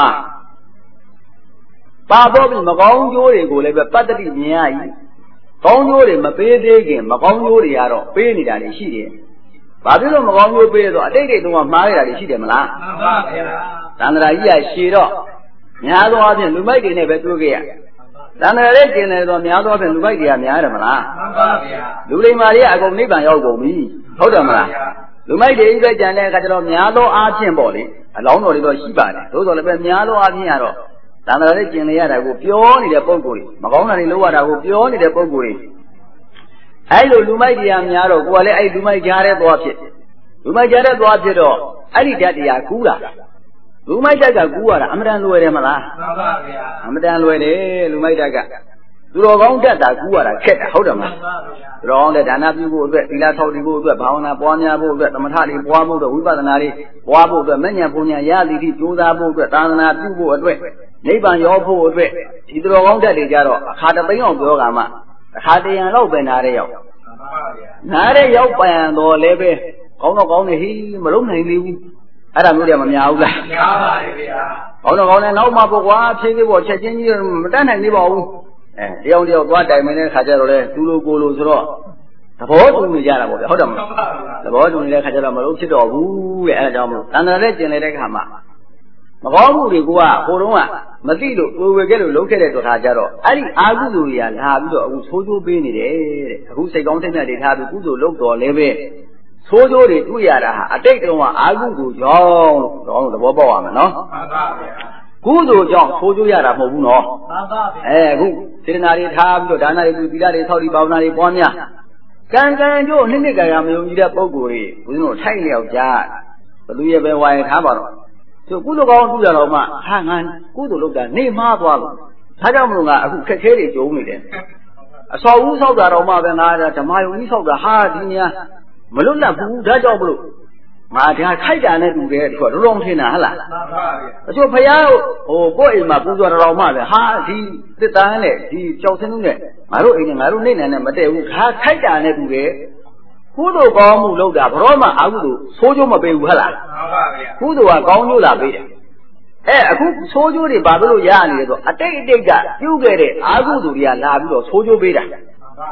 ပါတော့ပြီးမကောင်းကျိုးတွေကိုလည်းပဲပတ္တိမြင်ရ၏ကောင်းကျိုးတွေမပေးသေးခင်မကောင်းကျိုးတွေကတော့ပေးနေတာတွေရှိတယ်။ဘာဖြစ်လို့မကောင်းကျိုးပေးတော့အတိတ်တွေတုန်းကမှားရတာတွေရှိတယ်မလား။မှန်ပါဗျာ။သန္တရာကြီးကရှည်တော့များသောအားဖြင့်လူမိုက်တွေနဲ့ပဲတွေ့ကြရ။သန္တရာလေးကျင်တယ်ဆိုများသောအားဖြင့်လူမိုက်တွေကများတယ်မလား။မှန်ပါဗျာ။လူလိမ္မာတွေကအကုန်နိဗ္ဗာန်ရောက်ကုန်ပြီ။ဟုတ်တယ်မလား။လူမိုက်တွေကြီးပဲကြံတဲ့အခါကျတော့များသောအားဖြင့်ပေါ့လေအလောင်းတော်တွေတော့ရှိပါတယ်။သို့တော်လည်းပဲများသောအားဖြင့်ကတော့သန္တရာလေးကျင်နေရတာကိုပြောနေတဲ့ပုံကိုယ်တွေမကောင်းတာတွေလုပ်ရတာကိုပြောနေတဲ့ပုံကိုယ်တွေအဲ့လိုလူမိုက်တရားများတော့ကိုယ်ကလည်းအဲ့လူမိုက်ကြားတဲ့သွားဖြစ်လူမိုက်ကြားတဲ့သွားဖြစ်တော့အဲ့ဒီဓာတ်တရားကူးတာလူမိုက်ဓာတ်ကကူးရတာအမှန်တန်လွယ်တယ်မလားမှန်ပါဗျာအမှန်တန်လွယ်တယ်လူမိုက်ဓာတ်ကသူတော်ကောင်းဓာတ်တာကူးရတာခက်တာဟုတ်တယ်မလားမှန်ပါဗျာသူတော်ကောင်းတဲ့ဒါနပြုဖို့အတွက်သီလဆောက်တည်ဖို့အတွက်ဘာဝနာပွားများဖို့အတွက်သမထတွေပွားဖို့အတွက်ဝိပဿနာတွေပွားဖို့အတွက်မဉ္ဇဉ်ပူညာရသည်တိကြိုးစားဖို့အတွက်သာသနာပြုဖို့အတွက်နိဗ္ဗာန်ရောက်ဖို့အတွက်ဒီသူတော်ကောင်းဓာတ်တွေကြတော့အခါတသိန်းအောင်ပြောကမှအခါတရံတော့ပဲနားတဲ့ရောက်နားတဲ့ရောက်ပန်တော့လည်းပဲကောင်းတော့ကောင်းနေဟိမလုံးနိုင်သေးဘူးအဲ့ဒါမျိုးတွေမများဘူးလားများပါတယ်ဗျာကောင်းတော့ကောင်းနေနောက်မှပေါ့ကွာဖြည်းဖြည်းပေါ့ချက်ချင်းကြီးမတတ်နိုင်သေးပါဘူးအဲတယောက်တယောက်သွားတိုင်မင်းတဲ့ခါကျတော့လေသူလိုကိုလိုဆိုတော့သဘောတူနေကြတာပေါ့ဗျာဟုတ်တယ်မလားသဘောတူနေတဲ့ခါကျတော့မလို့ဖြစ်တော့ဘူးတဲ့အဲ့ဒါကြောင့်မို့တန်ត្រာနဲ့ကျင်နေတဲ့ခါမှာမကောင်းမှုတွေကဟိုတုန်းကမသိလို့ကိုယ်ဝေခဲ့လို့လုပ်ခဲ့တဲ့တော်ထားကြတော့အဲ့ဒီအာဟုသူတွေကလာပြီးတော့အခုဆိုးကျိုးပေးနေတယ်တဲ့အခုစိတ်ကောင်းစိတ်မြတ်တွေထားပြီးကုသိုလ်လုပ်တော်လည်းပဲဆိုးကျိုးတွေတွေ့ရတာဟာအတိတ်တုန်းကအာဟုသူကြောင့်တော့သဘောပေါက်ရမယ်နော်မှန်ပါဗျာကုသိုလ်ကြောင့်ဆိုးကျိုးရတာမဟုတ်ဘူးနော်မှန်ပါဗျာအဲအခုစေတနာတွေထားပြီးတော့ဒါနတွေပြုသီလတွေဆောက်တည်ဘာဝနာတွေပွားများကံကံကျိုးနှစ်နှစ်ကံကမယုံကြည်တဲ့ပုဂ္ဂိုလ်တွေဘုရားတို့ထိုက်လျောက်ကြဘသူရဲ့ပဲဝါရင်ထားပါတော့သူကုသိုလ်ကောင်းပြုရတော့မှဟာငါကုသိုလ်လုပ်တာနေမှားသွားလို့ဒါကြောင့်မလို့ငါအခုခက်ခဲတွေကြုံနေတယ်အစောဦးဆောက်တာတော့မှပဲငါဓမ္မယုံကြီးဆောက်တာဟာဒီနေရာမလွတ်လပ်ဘူးဒါကြောင့်မလို့ငါဒါခိုက်တာနဲ့တူတယ်ဒီကတော့လုံးထင်တာဟလားမှန်ပါဗျာအချို့ဖယားဟိုကိုယ့်အိမ်မှာပူဇော်တော်မှပဲဟာဒီတစ်တန်းနဲ့ဒီကြောက်စင်းလုံးနဲ့ငါတို့အိမ်နဲ့ငါတို့နေနဲ့မတည့်ဘူးဒါခိုက်တာနဲ့တူတယ်ကုသိုလ်ကောင်းမှုလုပ်တာဘရောမှအကုသိုလ်ဆိုးကျိုးမပေးဘူးဟဲ့လားမှန်ပါဗျာကုသိုလ်ကကောင်းကျိုးလာပေးတယ်အဲအခုဆိုးကျိုးတွေဘာလို့ရနေလဲဆိုအတိတ်အတိတ်ကပြုခဲ့တဲ့အကုသိုလ်တွေကလာပြီးတော့ဆိုးကျိုးပေးတာမှန်ပါဗျာ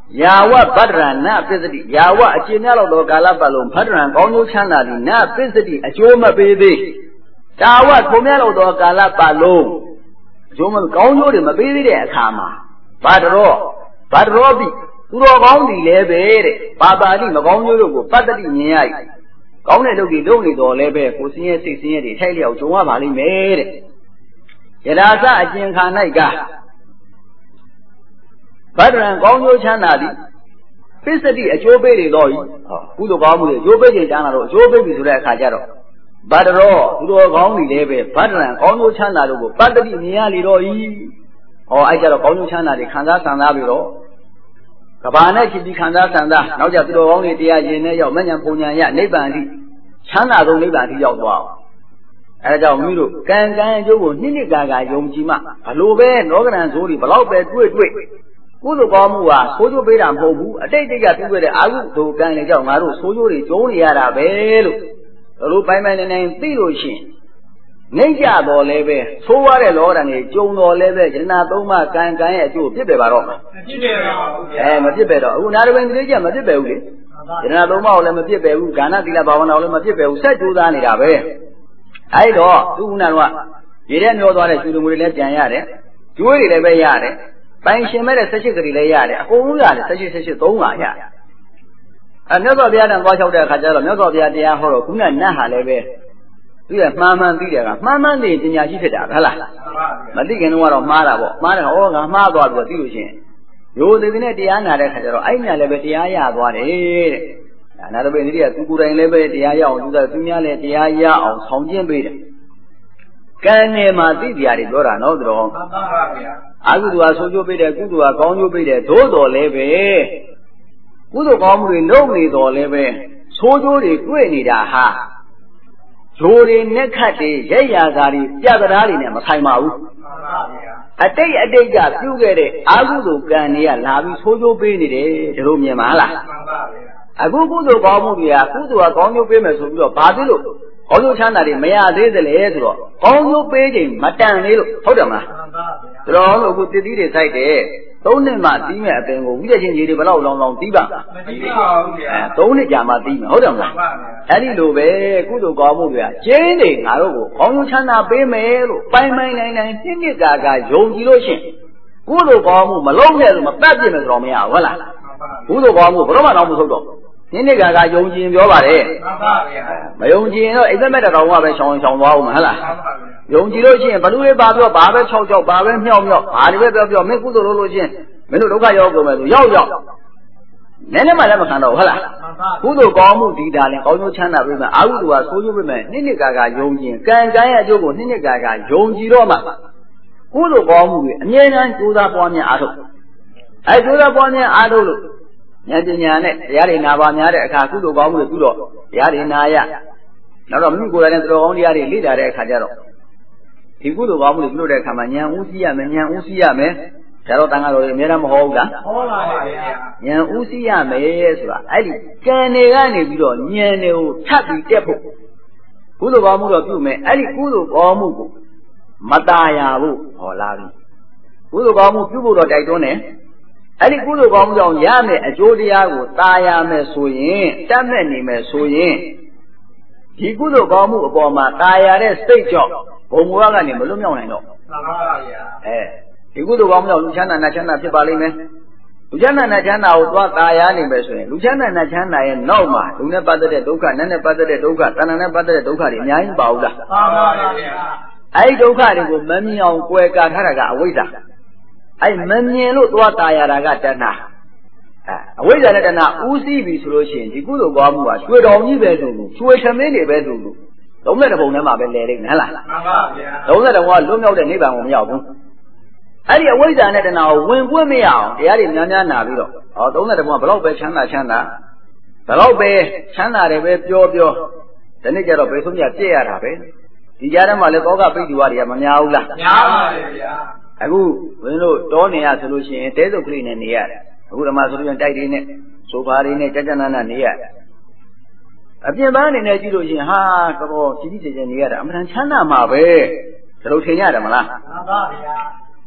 Yawa Padrana Pisati, Yawa, a Chinalo, Galapalum, Padran, Gono Chanadi, Na Pisati, a Joma baby. Tawa, Pomelo, Galapalum. Joma Gono, the baby, a Kama. Padro, Padrobi, Urogondi, Lebe, Babadi, Magono, Padadi, Niai. Gono, Logi, Doni, or Lebe, for senior six years, tell you, Joma Valley made it. Yadasa, a Jinkanaiga. Padran Gono Chanadi, Pisati, a Joe Baby Loy, who the Gomu, Joe Baby Janaro, Joe Baby Sura Kajaro. Badaro, who the Gomi Lebe, Padran, Gono Chanado, Padadi Niali Roy, or I got a Gono Chana, the Kanda Sanabiro. Cabana should be Kanda Sanda, now just only the Ajene, your Manyan Punya, Nebandi, Chana don't live at the wow. As our Miro, Gan Gan Joe, Nini Gaga, Yomjima, a low bed, Northern Zori, but out bed, wait, wait. Kudu Gomua, Sojo Bedam Hobu, a day they got to the Agu to Ganaja Maru, Sojo, Joni Arabelo, Rupaman and Filoshin. Naja do leve, so what a lord and a Jono leve, Janatoma, Gan Gan, to Pibero. And a Pibero, who never went to the Jamabe. Janatoma, Lemapibe, Gana, the Labana, Lemapibe, said to Dani. I do, do not. You didn't know what I should do with Janare. Jury Leve Yare. She made a secretary layer, who are such a Toma. Another the other watch out the Kajal, another the idea horror, Kuna Naha Leve. We have Mamma Diga, Mamma Di in Yajita, Hala. Madigan one of Marabo, Mara or Marbo was using. You live in a Diana Kajaro, I never Diaya, what it. Another way, Tuku and Leve, Diaya, or the Tunia, Diaya, or Songjin Bid. Can name a Didia, Dora, no draw. I would do a sojo bid a good to a conju bid a dodo leve. Good comedy no need or leve. Sojo de Guenida ha. Jori Nekati, Jayazari, Yadari, and Masaimau. A day a day got you get it. I would do Gania, Lavi, Sojo Bini, Jerome Mala. I go to Gomudia, who do a conju famous of your Padilo. Although Chanari may I say the Leandro, all your paging, Matan, Hodama. All of the did it, I did. Don't let my team have been getting you below long, long Tiba. Don't let Yama team, Hodama. Any Lube, good to Gomudia, Jenny, Naru, all Chana Bay Mail, five nine nine, Tinny Gaga, Joe Gilotion. Good to Gomu, Malone, Mapadim, Romea, Walla. Good to Gomu, Roman almost. Nini Gaga Yonji in your body. My own Gino is a matter of what I saw in some wow, Mala. Yonji Logian, Baloo Baba, Baba, Chow, Baba, Mio, Arriva of your Mekudo Logian, Menuka Yogo, Yo Yo. Nene Malamano, Hala. Kudo Gomu, Didal, Ono Chana women, I would do a Soju women, Nini Gaga Yonji, Gan Gaya Jogo, Nini Gaga, Yonji Roma. Kudo Gomu, Nian, Juda Bonia Ado. I do the Bonia Ado. Yadiane, Yari Navanya, Kaku, Gomu, Yari Naya. Now, I'm going to only Yari leader at Kajaro. He could have always looked at Kamanya, Usia, Mania, Usia, me, Tarotanga, Miram Hoga. Yan Usia, me, I can any video, Niano, Tappy Depo. Kudo Gomu of you, me, Eli Kudo Gomu, Mataya, or Lavi. Kudo Gomu, Kubo, I don't know. Any good of Gong Yame, a Jodia, Tayame Suyin, Tamani Suyin. He could have gone upon my Tayare state job, Homuagan in Malumano. Eh, he could have gone to Luciana Nachana Tibalime. Luciana Nachana, what Tayani Besway, Luciana Nachana and Noma, Luna Padre Doka, Nana Padre Doka, Tanana Padre Doka, in Yan Bauda. I Doka with Mammy on Queka Haraga, Wita. I many look what I got now. Away that now, Uzi solution, the good of Gomwa, good on you bedroom, switch a many bedroom. Don't let a bone up and let it Nella. Don't let a one look out the neighbor on Yabu. I did away that now, when we me out, the Adi Nana, or don't let a one below by Chana Chana. Below bay, Chana, the way Pio, the nature of Besunia, dear happy. The Yarama Lepoga, Piduaria, Mania. I go, we know, Tony has solution, and there's a clean in the air. Who am I solution tight in it? So far in it, Jajana in the air. I've been in a Jido, ha, Kabo, cities in the air. I'm going to Chana, my way. The Rotiana, Mala.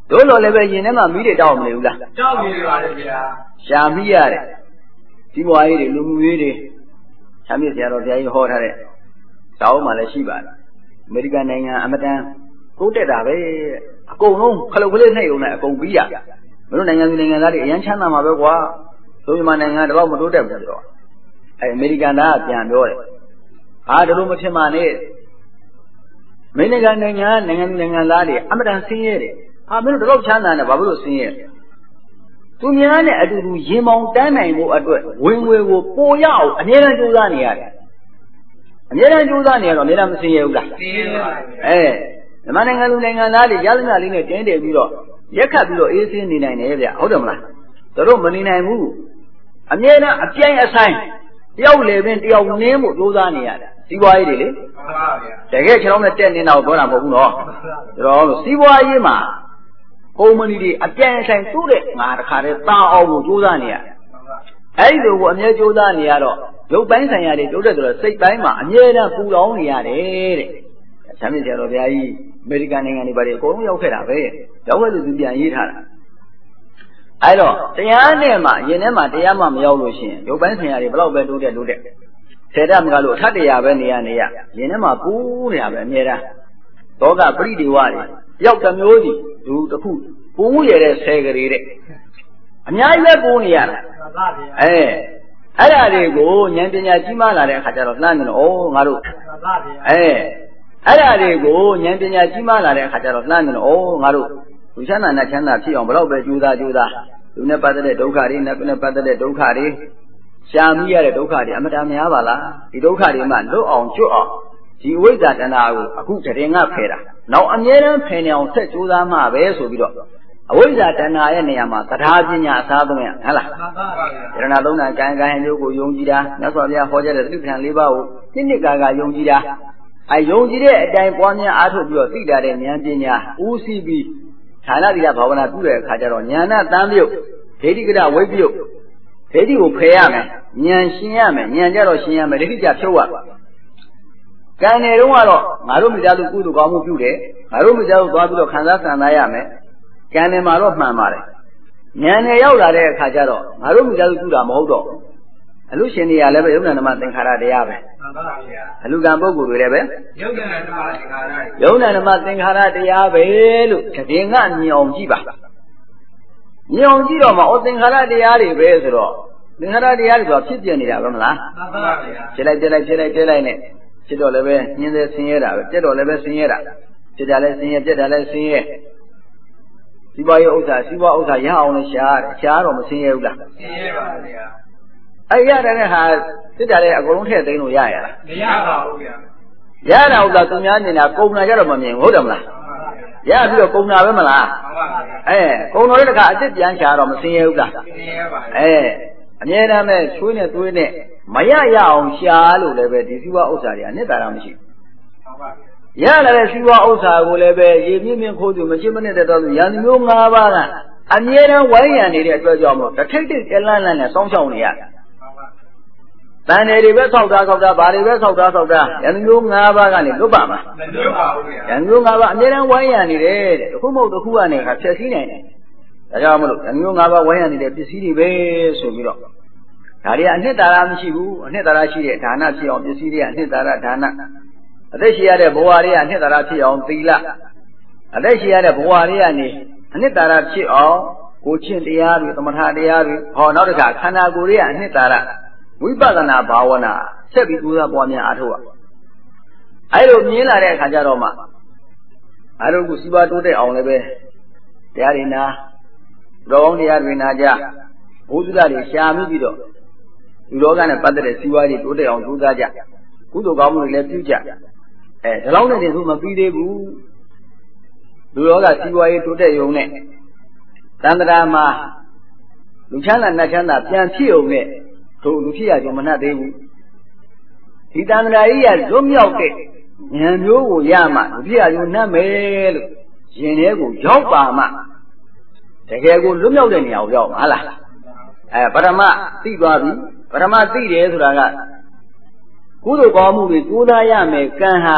တို့လိုလည်းပဲရင်ထဲမှာမိတွေတောက်မနေဘူးလားတောက်နေပါလေဗျာရှာမိရတယ်ဒီဘွားကြီးတွေလူမှုရေးတွေဆမ်းမြစ်ဆရာတော်ဘုရားကြီးဟောထားတဲ့စာအုပ်မှာလည်းရှိပါတယ်အမေရိကန်နိုင်ငံအမတန်တိုးတက်တာပဲအကုန်လုံးခလုတ်ကလေးနှိပ်ုံနဲ့အကုန်ပြီးရမလို့နိုင်ငံသူနိုင်ငံသားတွေအရန်ချမ်းသာမှာပဲကွာဆိုမြန်မာနိုင်ငံတော့မတိုးတက်ဘူးဆိုတော့အဲအမေရိကန်သားကပြန်ပြောတယ်ဟာဒါလိုမဖြစ်မှနဲ့အမေရိကန်နိုင်ငံနိုင်ငံသူနိုင်ငံသားတွေအမတန်ဆင်းရဲတယ်ဟာမင်းတို့တော့ချမ်းသာနေဘာဖြစ်လို့ဆင်းရဲသူများနဲ့အတူတူရင်မောင်တန်းနိုင်ဖို့အတွက်ဝင်ငွေကိုပိုရအောင်အများအားကြိုးစားနေရတယ်အများအားကြိုးစားနေရတော့အများအားမဆင်းရဲဘူးလားဆင်းရဲပါဘူးအဲမြန်မာနိုင်ငံလူနိုင်ငံသားတွေရသမျှလေးနဲ့တင်းတယ်ပြီးတော့ရက်ခတ်ပြီးတော့အေးစင်းနေနိုင်တယ်ဗျဟုတ်တယ်မလားတို့မနေနိုင်ဘူးအများအားအပြိုင်အဆိုင်တယောက်လေပင်တယောက်နင်းဖို့ကြိုးစားနေရတယ်စီးပွားရေးတွေလေမှန်ပါဗျာတကယ်ကျွန်တော်နဲ့တက်နေတာကိုပြောတာမဟုတ်ဘူးနော်တို့စီးပွားရေးမှာကုမ္ပဏီတွေအပြိုင်အဆိုင်သူ့တဲ့ငါတခါတည်းတာအောင်ကိုကြိုးစားနေရတယ်အဲ့ဒီလိုကိုအမြဲကြိုးစားနေရတော့ရုပ်ပိုင်းဆိုင်ရာတွေတိုးတက်ဆိုတော့စိတ်ပိုင်းမှာအမြဲတမ်းပူလောင်နေရတယ်တဲ့ဆမ်းမြစ်ဆရာတော်ဘုရားကြီးအမေရိကန်နိုင်ငံတွေပါတယ်အကုန်လုံးရောက်ခဲ့တာပဲရောက်ခဲ့သူသူပြန်ရေးထားတာအဲ့တော့တရားနဲ့မှယင်ထဲမှာတရားမှမရောက်လို့ရှိရင်ရုပ်ပိုင်းဆိုင်ရာတွေဘယ်တော့ပဲတိုးတက်တိုးတက်ဆေဒမကလို့အထက်တရားပဲနေရနေရယင်ထဲမှာပူနေတာပဲအမြဲတမ်းသောကပရိဒီဝတွေရောက်တစ်မျိုးစီသူတစ်ခုပူရတဲ့ဆယ်ကလေးတဲ့အများကြီးပဲပူနေရတာအဲအဲ့ဒါတွေကိုဉာဏ်ပညာကြီးမားလာတဲ့အခါကျတော့လှမ်းနေတော့ဩငါတို့အဲအဲ့ဒါတွေကိုဉာဏ်ပညာကြီးမားလာတဲ့အခါကျတော့လှမ်းနေတော့ဩငါတို့လူချမ်းသာနဲ့ချမ်းသာဖြစ်အောင်ဘယ်တော့ပဲကြိုးစားကြိုးစားလူနဲ့ပတ်သက်တဲ့ဒုက္ခတွေနဲ့ပတ်သက်တဲ့ဒုက္ခတွေရှာမိရတဲ့ဒုက္ခတွေအမတန်များပါလားဒီဒုက္ခတွေမှလွတ်အောင်ကျွတ်အောင်ဒီအဝိဇ္ဇာတဏှာကိုအခုတရင်ကဖယ်တာနောက်အမြဲတမ်းဖယ်နေအောင်ဆက်ကြိုးစားမှပဲဆိုပြီးတော့အဝိဇ္ဇာတဏှာရဲ့နေရာမှာတရားပညာအစားသုံးရဟုတ်လားမှန်ပါပါဗျာယရဏသုံးနာကံကံမျိုးကိုယုံကြည်တာမြတ်စွာဘုရားဟောကြားတဲ့သတိပဋ္ဌာန်၄ပါးကိုနိမ့်ကာကယုံကြည်တာအဲယုံကြည်တဲ့အတိုင်းပွားများအားထုတ်ပြီးတော့သိတာတဲ့ဉာဏ်ပညာဦးစီးပြီးဌာနတိယဘာဝနာပြုတဲ့အခါကျတော့ဉာဏတမ်းပြုတ်ဒိဋ္ဌိကရဝိပ္ပယုတ်ဒိဋ္ဌိကိုဖယ်ရမယ်ဉာဏ်ရှင်းရမယ်ဉာဏ်ကြတော့ရှင်းရမယ်ဒိဋ္ဌိကြဖြုတ်ရကံနေတော့ကတော့ငါတို့မိသားစုကုသိုလ်ကောင်းမှုပြုတယ်ငါတို့မိသားစုသွားပြီးတော့ခံစားဆန္ဒရမယ်ကံနေမှာတော့မှန်ပါတယ်ဉာဏ်နဲ့ရောက်လာတဲ့အခါကျတော့ငါတို့မိသားစုပြုတာမဟုတ်တော့အလူရှင်တွေကလည်းပဲယုံနာဓမ္မသင်္ခါရတရားပဲမှန်ပါဗျာအလူကံပုဂ္ဂိုလ်တွေလည်းပဲယုံနာဓမ္မသင်္ခါရယုံနာဓမ္မသင်္ခါရတရားပဲလို့တကယ်ကမြင်အောင်ကြည့်ပါမြင်အောင်ကြည့်တော့မှဩသင်္ခါရတရားတွေပဲဆိုတော့သင်္ခါရတရားတွေဆိုဖြစ်ပြနေတာပဲမလားမှန်ပါဗျာဖြစ်လိုက်ပြလိုက်ဖြစ်လိုက်ပြလိုက်နဲ့ဖြစ်တော့လည်းပဲညင်းသေးဆင်းရဲတာပဲပြက်တော့လည်းပဲဆင်းရဲတာဖြစ်တာလည်းဆင်းရဲပြက်တာလည်းဆင်းရဲစီးပွားရေးဥစ္စာစီးပွားဥစ္စာရအောင်လည်းရှားတယ်ရှားတော့မဆင်းရဲဘူးလားဆင်းရဲပါဗျာအဲ့ရတဲ့ဟာစစ်တာလည်းအကုန်လုံးထည့်သိမ်းလို့ရရလားမရပါဘူးဗျာရတာဥစ္စာသူများနေတာကုံနာကြတော့မမြင်ဟုတ်တယ်မလားရပြီးတော့ကုံနာပဲမလားမှန်ပါဗျာအဲကုံတော်တဲ့တခါအစ်စ်ပြန်ရှားတော့မဆင်းရဲဘူးလားဆင်းရဲပါအဲအမြဲတမ်းပဲချွေးနဲ့သွေးနဲ့မရရအောင်ရှားလို့လည်းပဲဒီစီးပွားဥစ္စာတွေအနှစ်သာရမရှိဘူးမှန်ပါဗျာရလာတဲ့စီးပွားဥစ္စာကိုလည်းပဲရေပြင်းပြင်းခိုးသူမရှိမနဲ့တော့ရန်မျိုး၅ပါးကအမြဲတမ်းဝိုင်းရံနေတဲ့အတွက်ကြောင့်မို့တစ်ထိတ်ထိတ်ကြလန်းလန်းနဲ့စောင်းရှောက်နေရတယ်တန်တယ်တွေပဲဆောက်တာဆောက်တာဘာတွေပဲဆောက်တာဆောက်တာရန်မျိုး၅ပါးကနေလွတ်ပါမှာမလွတ်ပါဘူးဗျာရန်မျိုး၅ပါးအမြဲတမ်းဝိုင်းရံနေတယ်တဲ့တစ်ခုမဟုတ်တစ်ခုကနေခါဖြည့်ဆည်းနိုင်တယ်ဒါကြောင့်မလို့ရန်မျိုး၅ပါးဝိုင်းရံနေတဲ့ပစ္စည်းတွေပဲဆိုပြီးတော့ဒါတွေကအနှစ်သာရမရှိဘူးအနှစ်သာရရှိတဲ့ဒါနဖြစ်အောင်ပစ္စည်းတွေကအနှစ်သာရဒါနအသက်ရှိရတဲ့ဘဝတွေကအနှစ်သာရဖြစ်အောင်သီလအသက်ရှိရတဲ့ဘဝတွေကနေအနှစ်သာရဖြစ်အောင်ကိုချင်းတရားတွေသမထတရားတွေဟောနောက်တစ်ခါခန္ဓာကိုယ်တွေကအနှစ်သာရဝိပဿနာဘာဝနာဆက်ပြီးကြိုးစားပွားများအားထုတ်ရအဲ့လိုမြင်လာတဲ့အခါကျတော့မှအားလုံးကိုစီးပွားတိုးတက်အောင်လည်းပဲတရားတွေနာတော်ကောင်းတရားတွေနာကြဘုဒ္ဓတွေရှာမိပြီးတော့လူလောကနဲ့ပတ်သက်တဲ့စီးပွားရေးတိုးတက်အောင်ကြိုးစားကြကုသိုလ်ကောင်းမှုတွေလည်းပြုကြအဲဒါလောက်နဲ့တည်းဆိုမပြီးသေးဘူးလူလောကစီးပွားရေးတိုးတက်ရုံနဲ့သန္တရာမှာလူချမ်းသာနတ်ချမ်းသာပြန်ဖြစ်ုံနဲ့တို့လူဖြစ်ရကြမနှက်သေးဘူးဒီသန္တရာကြီးကလွတ်မြောက်တဲ့ဉာဏ်မျိုးကိုရမှလူဖြစ်ရကြနှက်မယ်လို့ရှင်ထဲကိုရောက်ပါမှတကယ်ကိုလွတ်မြောက်တဲ့နေရာကိုရောက်မှာလားအဲပရမသိသွားပြီပရမသိတယ်ဆိုတာကကုသိုလ်ကောင်းမှုတွေကြိုးစားရမယ်ကံဟာ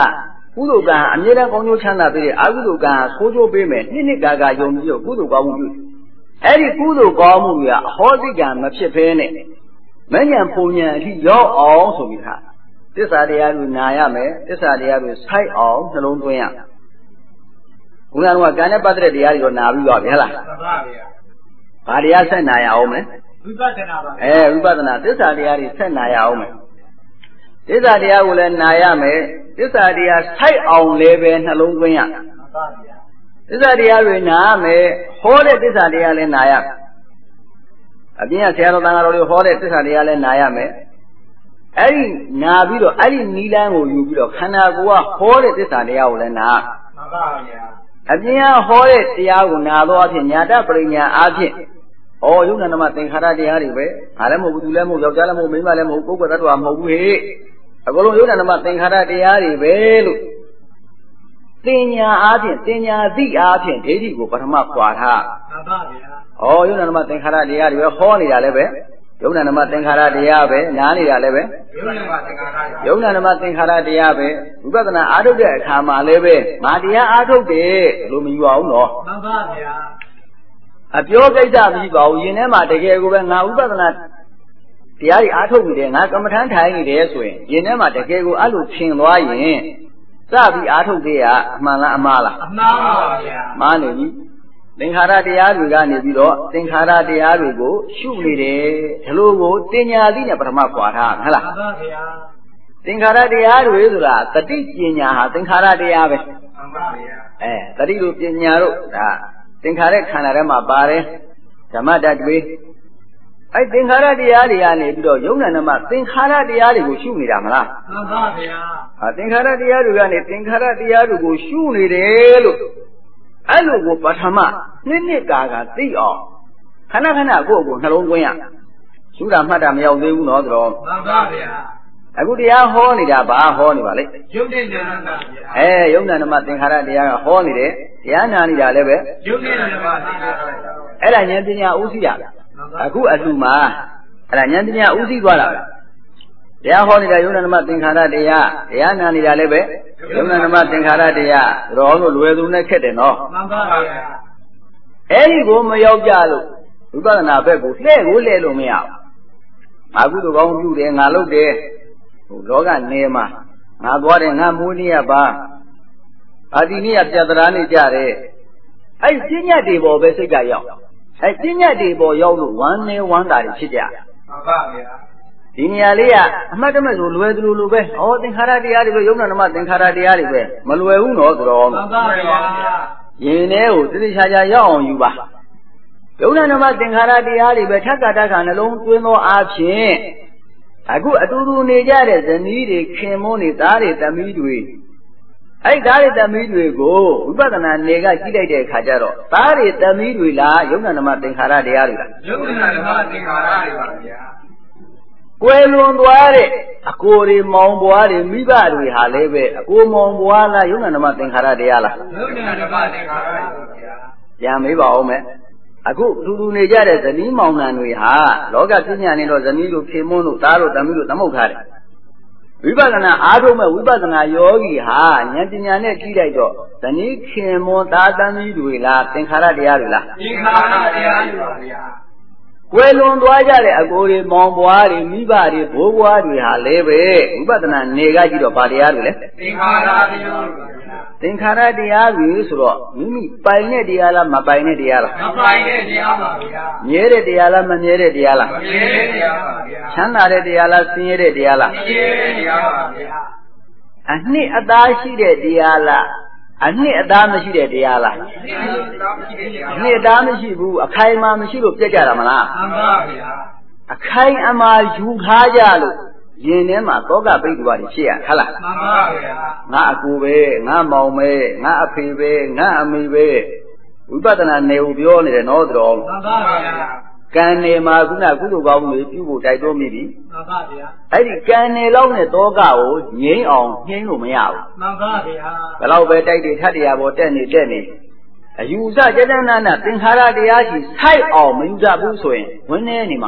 ကုသိုလ်ကံအမြဲတမ်းကောင်းကျိုးချမ်းသာပေးတယ်အကုသိုလ်ကံဆိုးကျိုးပေးမယ်နှစ်နှစ်ကာကာယုံပြီးတော့ကုသိုလ်ကောင်းမှုပြုအဲ့ဒီကုသိုလ်ကောင်းမှုတွေကအဟောတိကံမဖြစ်ဘဲနဲ့မဉ္ဇဉ်ပုံဉ္ဇဉ်အထိရောက်အောင်ဆိုပြီးထားသစ္စာတရားတွေနာရမယ်သစ္စာတရားတွေစိုက်အောင်နှလုံးသွင်းရဘုရားတော်ကကံနဲ့ပတ်သက်တဲ့တရားတွေကိုနာပြီးတော့ဗျာလားမှန်ပါဗျာဘာတရားဆက်နာရအောင်မလဲဝိပဿနာပါအဲဝိပဿနာသစ္စာတရားတွေဆက်နာရအောင်မယ်သစ္စာတရားကိုလည်းနာရမယ်သစ္စာတရားစိုက်အောင်လည်းပဲနှလုံးသွင်းရမှန်ပါဗျာသစ္စာတရားတွေနာရမယ်ဟောတဲ့သစ္စာတရားလည်းနာရအပြင်ကဆရာတော်တန်ဃာတော်တွေဟောတဲ့သစ္စာတရားလည်းနာရမယ်အဲ့ဒီနာပြီးတော့အဲ့ဒီနီလန်းကိုယူပြီးတော့ခန္ဓာကိုယ်ကဟောတဲ့သစ္စာတရားကိုလည်းနာမှန်ပါဗျာအပြင်ကဟောတဲ့တရားကိုနာသောအဖြစ်ညာတပရိညာအဖြစ်ဩယုံနာနမသင်္ခါရတရားတွေပဲငါလည်းမဟုတ်ဘူးသူလည်းမဟုတ်ယောက်ျားလည်းမဟုတ်မိန်းမလည်းမဟုတ်ပုဂ္ဂိုလ်တ attva မဟုတ်ဘူးဟဲ့အကုန်လုံးယုံနာနမသင်္ခါရတရားတွေပဲလို့သင်ညာအဖြစ်သင်ညာသိအဖြစ်ဒိဋ္ဌိကိုပထမခွာထားမှန်ပါဗျာဩယုံနာနမသင်္ခါရတရားတွေပဲဟောနေတာလည်းပဲယုံနာနမသင်္ခါရတရားပဲနားနေတာလည်းပဲယုံနာနမသင်္ခါရတရားပဲဝိပဿနာအားထုတ်တဲ့အခါမှာလည်းပဲငါတရားအားထုတ်တယ်လို့မယူအောင်နော်မှန်ပါဗျာအပြောကိစ္စမရှိပါဘူးယင်ထဲမှာတကယ်ကိုပဲငါဝိပဿနာတရားကြီးအားထုတ်နေတယ်ငါကမ္မထမ်းထိုင်နေတယ်ဆိုရင်ယင်ထဲမှာတကယ်ကိုအဲ့လိုထင်သွားရင်စပြီးအားထုတ်သေးရအမှန်လားအမှားလားအမှားပါဗျာမှားနေပြီသင်္ခါရတရားတွေကနေပြီးတော့သင်္ခါရတရားတွေကိုရှုနေတယ်ဒီလိုကိုတင်ညာသိနဲ့ပထမခွာထားဟုတ်လားမှန်ပါဗျာသင်္ခါရတရားတွေဆိုတာတတိပညာဟာသင်္ခါရတရားပဲမှန်ပါဗျာအဲတတိတို့ပညာတို့ဒါသင်္ခါရခန္ဓာထဲမှာပါတယ်ဓမ္မတတ်တွေအဲ့သင်္ခါရတရားတွေကနေပြီးတော့ယုံနာနမသင်္ခါရတရားတွေကိုရှုနေတာမလားမှန်ပါဗျာဟာသင်္ခါရတရားတွေကနေသင်္ခါရတရားတွေကိုရှုနေတယ်လို့အဲ့လိုကိုပထမနှစ်နှစ်ကာကသိအောင်ခဏခဏကိုယ့်ကိုနှလုံးသွင်းရရှုတာမှတ်တာမရောက်သေးဘူးနော်ဆိုတော့မှန်ပါဗျာအခုတရားဟောနေတာဘာဟောနေပါလဲယုံနေနာနာဗျာအဲယုံနာနမသင်္ခါရတရားကဟောနေတယ်တရားနာနေတာလည်းပဲယုံနေနာနမသင်္ခါရအဲ့ဒါဉာဏ်ပညာဥသိရအခုအလှမှာအဲ့ဒါဉာဏ်ပညာဥသိသွားတာတရားဟောနေတာယုံနာနမသင်္ခါရတရားတရားနာနေတာလည်းပဲယုံနာနမသင်္ခါရတရားတော်လို့လွယ်သူနဲ့ခက်တယ်နော်မှန်ပါဗျာအဲ့ဒီကိုမရောက်ကြလို့ဝိပဿနာဘက်ကိုလှည့်ကိုလှည့်လို့မရဘူးငါကုသိုလ်ကောင်းပြုတယ်ငါလုပ်တယ်ဟိုလောကနေမှာငါသွားတယ်ငါမိုးနေရပါအာဒီနေ့ကပြတရာနေကြတယ်အဲ့ပညာတွေပေါ်ပဲစိတ်ကရောက်အဲ့ပညာတွေပေါ်ရောက်လို့ဝမ်းနေဝမ်းသာတွေဖြစ်ကြမှန်ပါဗျာဒီနေရာလေးကအမှတ်တမဲ့ဆိုလွယ်သူလိုပဲဩသင်္ခါရတရားတွေပဲယုံနာနမသင်္ခါရတရားတွေပဲမလွယ်ဘူးနော်ဆိုတော့မှန်ပါဗျာယင်ထဲကိုတိတိကျကျရောက်အောင်ယူပါယုံနာနမသင်္ခါရတရားတွေပဲထက်ကတက္ကနှလုံးသွင်းသောအားဖြင့်အခုအတူတူနေကြတဲ့ဇနီးတွေခင်မုန်းတွေသားတွေသမီးတွေအဲ့သားတွေသမီးတွေကိုဝိပဿနာနေကကြည့်လိုက်တဲ့အခါကျတော့သားတွေသမီးတွေလားယုံနာနမသင်္ခါရတရားတွေလားယုံနာနမသင်္ခါရတွေပါဗျာကွယ်လွန်သွားတဲ့အကိုတွေမောင်ဘွားတွေမိဘတွေဟာလည်းပဲအကိုမောင်ဘွားလားယုံနာနမသင်္ခါရတရားလားယုံနာနမသင်္ခါရပါဗျာပြန်မေးပါဦးမယ်အခုလူလူနေကြတဲ့ဇနီးမောင်နှံတွေဟာလောကပညာနဲ့တော့ဇနီးတို့ခင်မွန်းတို့သားတို့သမီးတို့သမုတ်ထားတယ်ဝိပဿနာအားထုတ်မဲ့ဝိပဿနာယောဂီဟာဉာဏ်ပညာနဲ့ကြည့်လိုက်တော့ဇနီးခင်မွန်းသားသမီးတွေလားသင်္ခါရတရားတွေလားသင်္ခါရတရားတွေပါဗျာကွယ်လွန်သွားကြတဲ့အကိုတွေမောင်ဘွားတွေမိဘတွေဘိုးဘွားတွေဟာလည်းပဲဝိပဿနာနေကကြည့်တော့ဗာတရားတွေလဲသင်္ခါရတရားတွေပါဗျာသင်္ခါရတရားတွေဆိုတော့မိမိပိုင်တဲ့တရားလားမပိုင်တဲ့တရားလားမပိုင်တဲ့တရားပါဗျာမြဲတဲ့တရားလားမမြဲတဲ့တရားလားမမြဲတဲ့တရားပါဗျာချမ်းသာတဲ့တရားလားဆင်းရဲတဲ့တရားလားဆင်းရဲတဲ့တရားပါဗျာအနှစ်အသားရှိတဲ့တရားလားအနှစ်အသားမရှိတဲ့တရားလားအနှစ်အသားမရှိဘူးအခိုင်အမာမရှိလို့ပြက်ကြတာမလားမှန်ပါဗျာအခိုင်အမာယူထားကြလို့ရင်ထဲမှာသောကပိဋကဘာတွေဖြစ်ရဟုတ်လားမှန်ပါဗျာငါအကူပဲငါမောင်ပဲငါအဖေပဲငါအမေပဲဝိပဿနာနေဦးပြောနေတယ်နော်တော်မှန်ပါဗျာကံနေမှာခုနကုသိုလ်ကောင်းမှုတွေပြုဖို့တိုက်တွန်းမိပြီမှန်ပါဗျာအဲ့ဒီကံနေလောက်နဲ့သောကကိုငြိမ်းအောင်နှိမ့်လို့မရဘူးမှန်ပါဗျာဘယ်တော့ပဲတိုက်တွေထပ်တရားပေါ်တက်နေတက်နေအယူဆစေတနာနာသင်္ခါရတရားကြီးဆိုက်အောင်မယူတတ်ဘူးဆိုရင်ဝင်နေနေမှာပဲမှ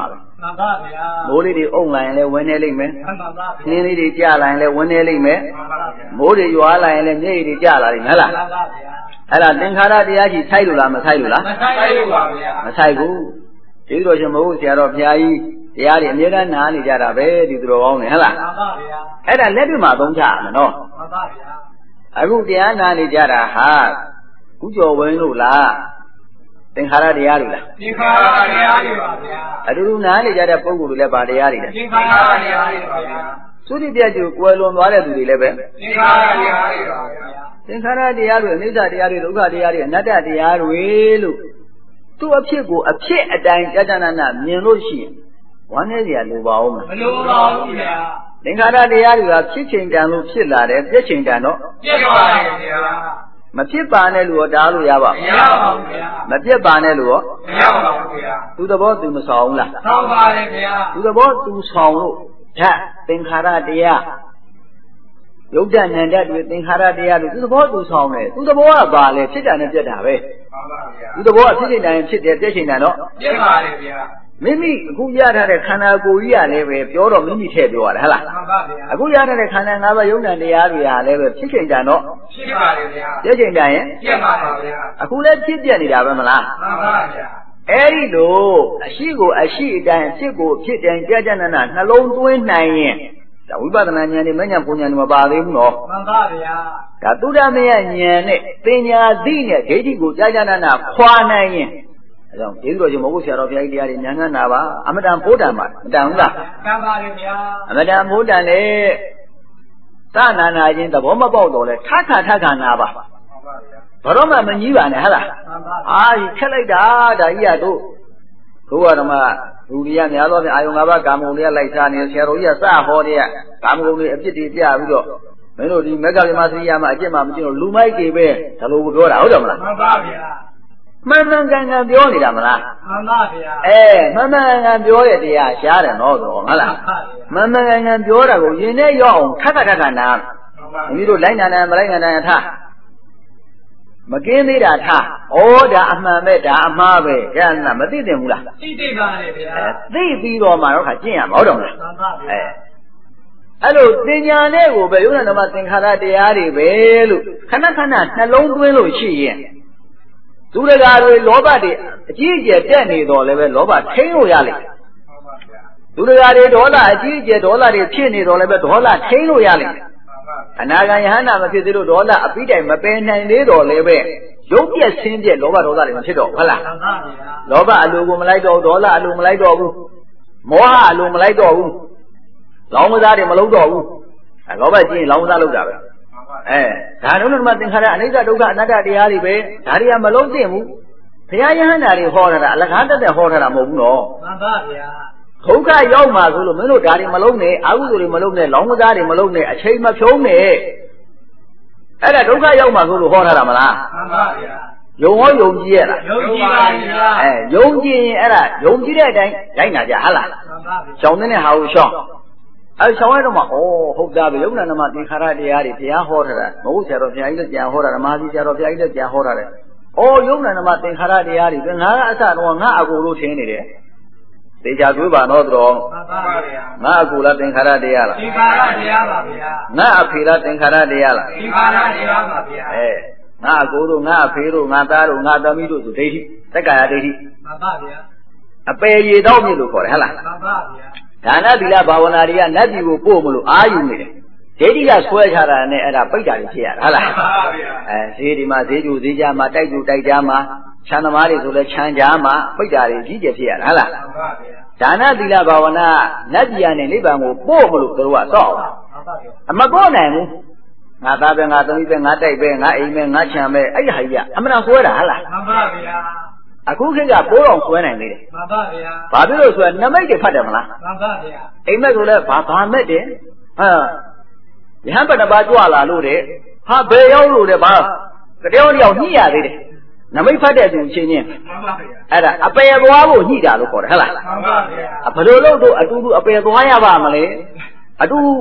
မိုးလေးတွေအုံလိုက်ရင်လည်းဝင်းနေလိမ့်မယ်နှင်းလေးတွေကျလာရင်လည်းဝင်းနေလိမ့်မယ်မိုးတွေရွာလာရင်လည်းမျက်ရည်တွေကျလာလိမ့်မယ်ဟဲ့လားအဲ့ဒါသင်္ခါရတရားကြီးဆိုင်လို့လားမဆိုင်လို့လားမဆိုင်လို့ပါဗျာမဆိုင်ဘူးဒီလိုရှင်မဟုတ်ဆရာတော်ဘုရားကြီးတရားတွေအမြဲတမ်းနားနေကြတာပဲဒီသူတော်ကောင်းနေဟဲ့လားမှန်ပါဗျာအဲ့ဒါလက်တွေ့မှာသုံးချရမယ်နော်မှန်ပါဗျာအခုတရားနာနေကြတာဟာကုကျော်ဝင်းလို့လားသင်္ခါရတရားတွေလားသင်္ခါရတရားတွေပါဗျာအတူတူနားနေကြတဲ့ပုဂ္ဂိုလ်တွေလည်းဗာတရားတွေလဲသင်္ခါရတရားတွေပါဗျာသုတိပြတ်ကျိုးကွယ်လွန်သွားတဲ့သူတွေလည်းပဲသင်္ခါရတရားတွေပါဗျာသင်္ခါရတရားတွေအနိစ္စတရားတွေဒုက္ခတရားတွေအနတ္တတရားတွေလို့သူ့အဖြစ်ကိုအဖြစ်အတိုင်းကြာကြာနာနာမြင်လို့ရှိရင်ဝမ်းနေစရာလိုပါဦးမလားမလိုပါဘူးဗျာသင်္ခါရတရားတွေကဖြစ်ချိန်တန်လို့ဖြစ်လာတယ်ပြည့်ချိန်တန်တော့ပြည့်ပါတယ်ဗျာမဖြစ်ပါနဲ့လို့တားလို့ရပါမရပါဘူးဗျာမပြစ်ပါနဲ့လို့မရပါဘူးဗျာသူသဘောသူမဆောင်ဘူးလားဆောင်ပါတယ်ဗျာသူသဘောသူဆောင်လို့ဓာတ်သင်္ခါရတရားယုတ်တဏ္ဍတွေသင်္ခါရတရားတွေသူသဘောသူဆောင်တယ်သူသဘောကပါလေဖြစ်တာနဲ့ပြတ်တာပဲမှန်ပါဗျာသူသဘောကဖြစ်ချိန်တိုင်းဖြစ်တယ်ပြည့်ချိန်တိုင်းတော့ပြတ်ပါတယ်ဗျာမိမိအခုရထားတဲ့ခန္ဓာကိုယ်ကြီးကလည်းပဲပြောတော့မိမိထည့်ပြောရတယ်ဟဲ့လားမှန်ပါဗျာအခုရထားတဲ့ခန္ဓာ၅ပါးယုံ nant တရားတွေကလည်းပဲဖြစ်ချိန်တိုင်းတော့ဖြစ်ပါတယ်ဗျာပြည့်ချိန်တိုင်းရင်ပြတ်ပါပါဗျာအခုလည်းဖြစ်ပြနေတာပဲမလားမှန်ပါဗျာအဲ့ဒီလိုအရှိကိုအရှိအတိုင်းဖြစ်ကိုဖြစ်တိုင်းကြာကြာနာနာနှလုံးသွင်းနိုင်ရင်ဒါဝိပဿနာဉာဏ်နဲ့မဉဏ်ပူဉဏ်တွေမပါသေးဘူးနော်မှန်ပါဗျာဒါသုဒ္ဓမယဉာဏ်နဲ့ပညာသိနဲ့ဒိဋ္ဌိကိုကြာကြာနာနာခွာနိုင်ရင်အဲကြောင့်ကျေးဇူးတော်ရှင်မဟုတ်ဆရာတော်ဘုရားကြီးတရားတွေဉာဏ်ကနာပါအမတန်ဖိုးတန်ပါမတန်ဘူးလားတန်ပါတယ်ဗျာအမတန်ဖိုးတန်တယ်သနာနာချင်းသဘောမပေါက်တော့လဲထခါထခါနာပါမှန်ပါဗျာဘာတော့မှမကြီးပါနဲ့ဟဲ့လားမှန်ပါအာခက်လိုက်တာဒါကြီးကတို့ဘုရားဓမ္မလူတွေကများသောဖြင့်အာယုံ၅ပါးကာမဂုဏ်တွေကလိုက်စားနေဆရာတော်ကြီးကစဟောတဲ့ကာမဂုဏ်တွေအပြစ်တွေပြပြီးတော့မင်းတို့ဒီမက္ကဗိမာသရိယာမှာအကျင့်မှမကျင့်လို့လူမိုက်တွေပဲဒါလိုပြောတာဟုတ်တယ်မလားမှန်ပါဗျာမှန်မှန်ကန်ကန်ပြောနေတာမလားမှန်ပါဗျာအဲမှန်မှန်ကန်ကန်ပြောတဲ့တရားရှားတယ်နော်ဆိုတော့ဟုတ်လားမှန်မှန်ကန်ကန်ပြောတာကိုယင်နဲ့ရောက်အောင်ထက်ခါထက်ခါနာမိမိတို့လိုက်နာနာမလိုက်နာနာထားမကင်းသေးတာထားဩဒါအမှန်ပဲဒါအမှားပဲဒါကမသိသင့်ဘူးလားသိသိပါလေဗျာသိပြီးတော့မှတော့ခါကျင့်ရမှာဟုတ်တယ်မလားမှန်ပါဗျာအဲအဲ့လိုသင်ညာနဲ့ကိုပဲယုံနာဓမ္မသင်္ခါရတရားတွေပဲလို့ခဏခဏနှလုံးသွင်းလို့ရှိရင်သူတကာတွေလောဘတွေအကြီးအကျယ်တက်နေတော့လည်းပဲလောဘထိန်းလို့ရလိမ့်မယ်မှန်ပါဗျာသူတကာတွေဒေါသအကြီးအကျယ်ဒေါသတွေဖြစ်နေတော့လည်းပဲဒေါသထိန်းလို့ရလိမ့်မယ်အနာဂံယဟန္တာမဖြစ်သေးလို့ဒေါသအပိတိုင်မပယ်နိုင်သေးတော့လည်းပဲရုပ်ပြက်ဆင်းပြက်လောဘဒေါသတွေမဖြစ်တော့ဘူးဟုတ်လားမှန်ပါဗျာလောဘအလိုကိုမလိုက်တော့ဒေါသအလိုမလိုက်တော့ဘူးမောဟအလိုမလိုက်တော့ဘူးလောင်းမသားတွေမလုံးတော့ဘူးအဲလောဘကြီးရင်လောင်းမသားလောက်တာပဲအဲဒါတော့မှသင်္ခါရအနိစ္စဒုက္ခအနတ္တတရားတွေပဲဒါတွေကမလုံးသင့်ဘူးဘုရားယဟန္တာတွေဟောတာအလကားတက်တက်ဟောထားတာမဟုတ်ဘူးနော်မှန်ပါဗျာဒုက္ခရောက်မှာဆိုလို့မင်းတို့ဒါတွေမလုံးနဲ့အာဟုဆိုတွေမလုံးနဲ့လောင်းမသားတွေမလုံးနဲ့အချိန်မဖြုံးနဲ့အဲ့ဒါဒုက္ခရောက်မှာဆိုလို့ဟောထားတာမလားမှန်ပါဗျာယုံဟောယုံကြည်ရလားယုံကြည်ပါဗျာအဲယုံကြည်ရင်အဲ့ဒါယုံကြည်တဲ့အတိုင်းလိုက်နာကြဟလားမှန်ပါဗျာရှောင်းတဲ့ဟာကိုရှောင်းအဲရှောင်းရတော့မှဩဟုတ်သားပဲယုံနာနမသင်္ခါရတရားတွေဘုရားဟောထားတာမဟုတ်ဆရာတော်ဘုရားကြီးလည်းပြန်ဟောတာဓမ္မကြီးဆရာတော်ဘုရားကြီးလည်းပြန်ဟောတာလေဩယုံနာနမသင်္ခါရတရားတွေငါကအစတော့ငါအကိုလို့ထင်နေတယ်သေချာပြောပါတော့တော်မှန်ပါဗျာငါအကူလားသင်္ခါရတရားလားသင်္ခါရတရားပါဗျာငါအဖေလားသင်္ခါရတရားလားသင်္ခါရတရားပါဗျာအဲငါအကူတို့ငါအဖေတို့ငါသားတို့ငါသမီးတို့ဆိုဒိဋ္ဌိသက္ကာယဒိဋ္ဌိမှန်ပါဗျာအပေရေတော့မြစ်လို့ခေါ်တယ်ဟဟလားမှန်ပါဗျာဒါနသီလဘာဝနာတွေကနတ်ပြည်ကိုပို့မလို့အာယူနေတယ်ဒိဋ္ဌိကဆွဲချတာနဲ့အဲ့ဒါပိတ်တာတွေဖြစ်ရတာဟုတ်လားမှန်ပါဗျာအဲဈေးဒီမှာဈေးကျူဈေးကြမှာတိုက်ကျူတိုက်ကြမှာခြံသမားတွေဆိုလဲခြံကြားမှာပိတ်တာတွေကြီးကျယ်ဖြစ်ရတာဟုတ်လားမှန်ပါဗျာဒါနသီလဘာဝနာနတ်ပြည်နဲ့နိဗ္ဗာန်ကိုပို့မလို့တို့ကစောက်အမပို့နိုင်ဘူးငါသားပဲငါသမီးပဲငါတိုက်ပဲငါအိမ်ပဲငါခြံပဲအဲ့ဒီဟာကြီးကအမှန်တော့ဆွဲတာဟလားမှန်ပါဗျာအခုခေတ်ကပိုးအောင်ဆွဲနိုင်နေတယ်မှန်ပါဗျာဘာဖြစ်လို့ဆိုတော့နမိတ်တွေဖတ်တယ်မလားမှန်ပါဗျာအိမ်မက်ဆိုလဲဘာဘာမက်တယ်ဟာယဟန်ပတပါကြွလာလို့တဲ့ဟာဘယ်ရောက်လို့တဲ့ဘာတယောက်တယောက်ညှိရသေးတယ်နမိတ်ဖတ်တဲ့သူချင်းချင်းမှန်ပါဗျာအဲ့ဒါအပယ်သွားဖို့ညှိတာလို့ခေါ်တယ်ဟဲ့လားမှန်ပါဗျာဘယ်လိုလုပ်တော့အတူတူအပယ်သွားရပါမလဲအတူ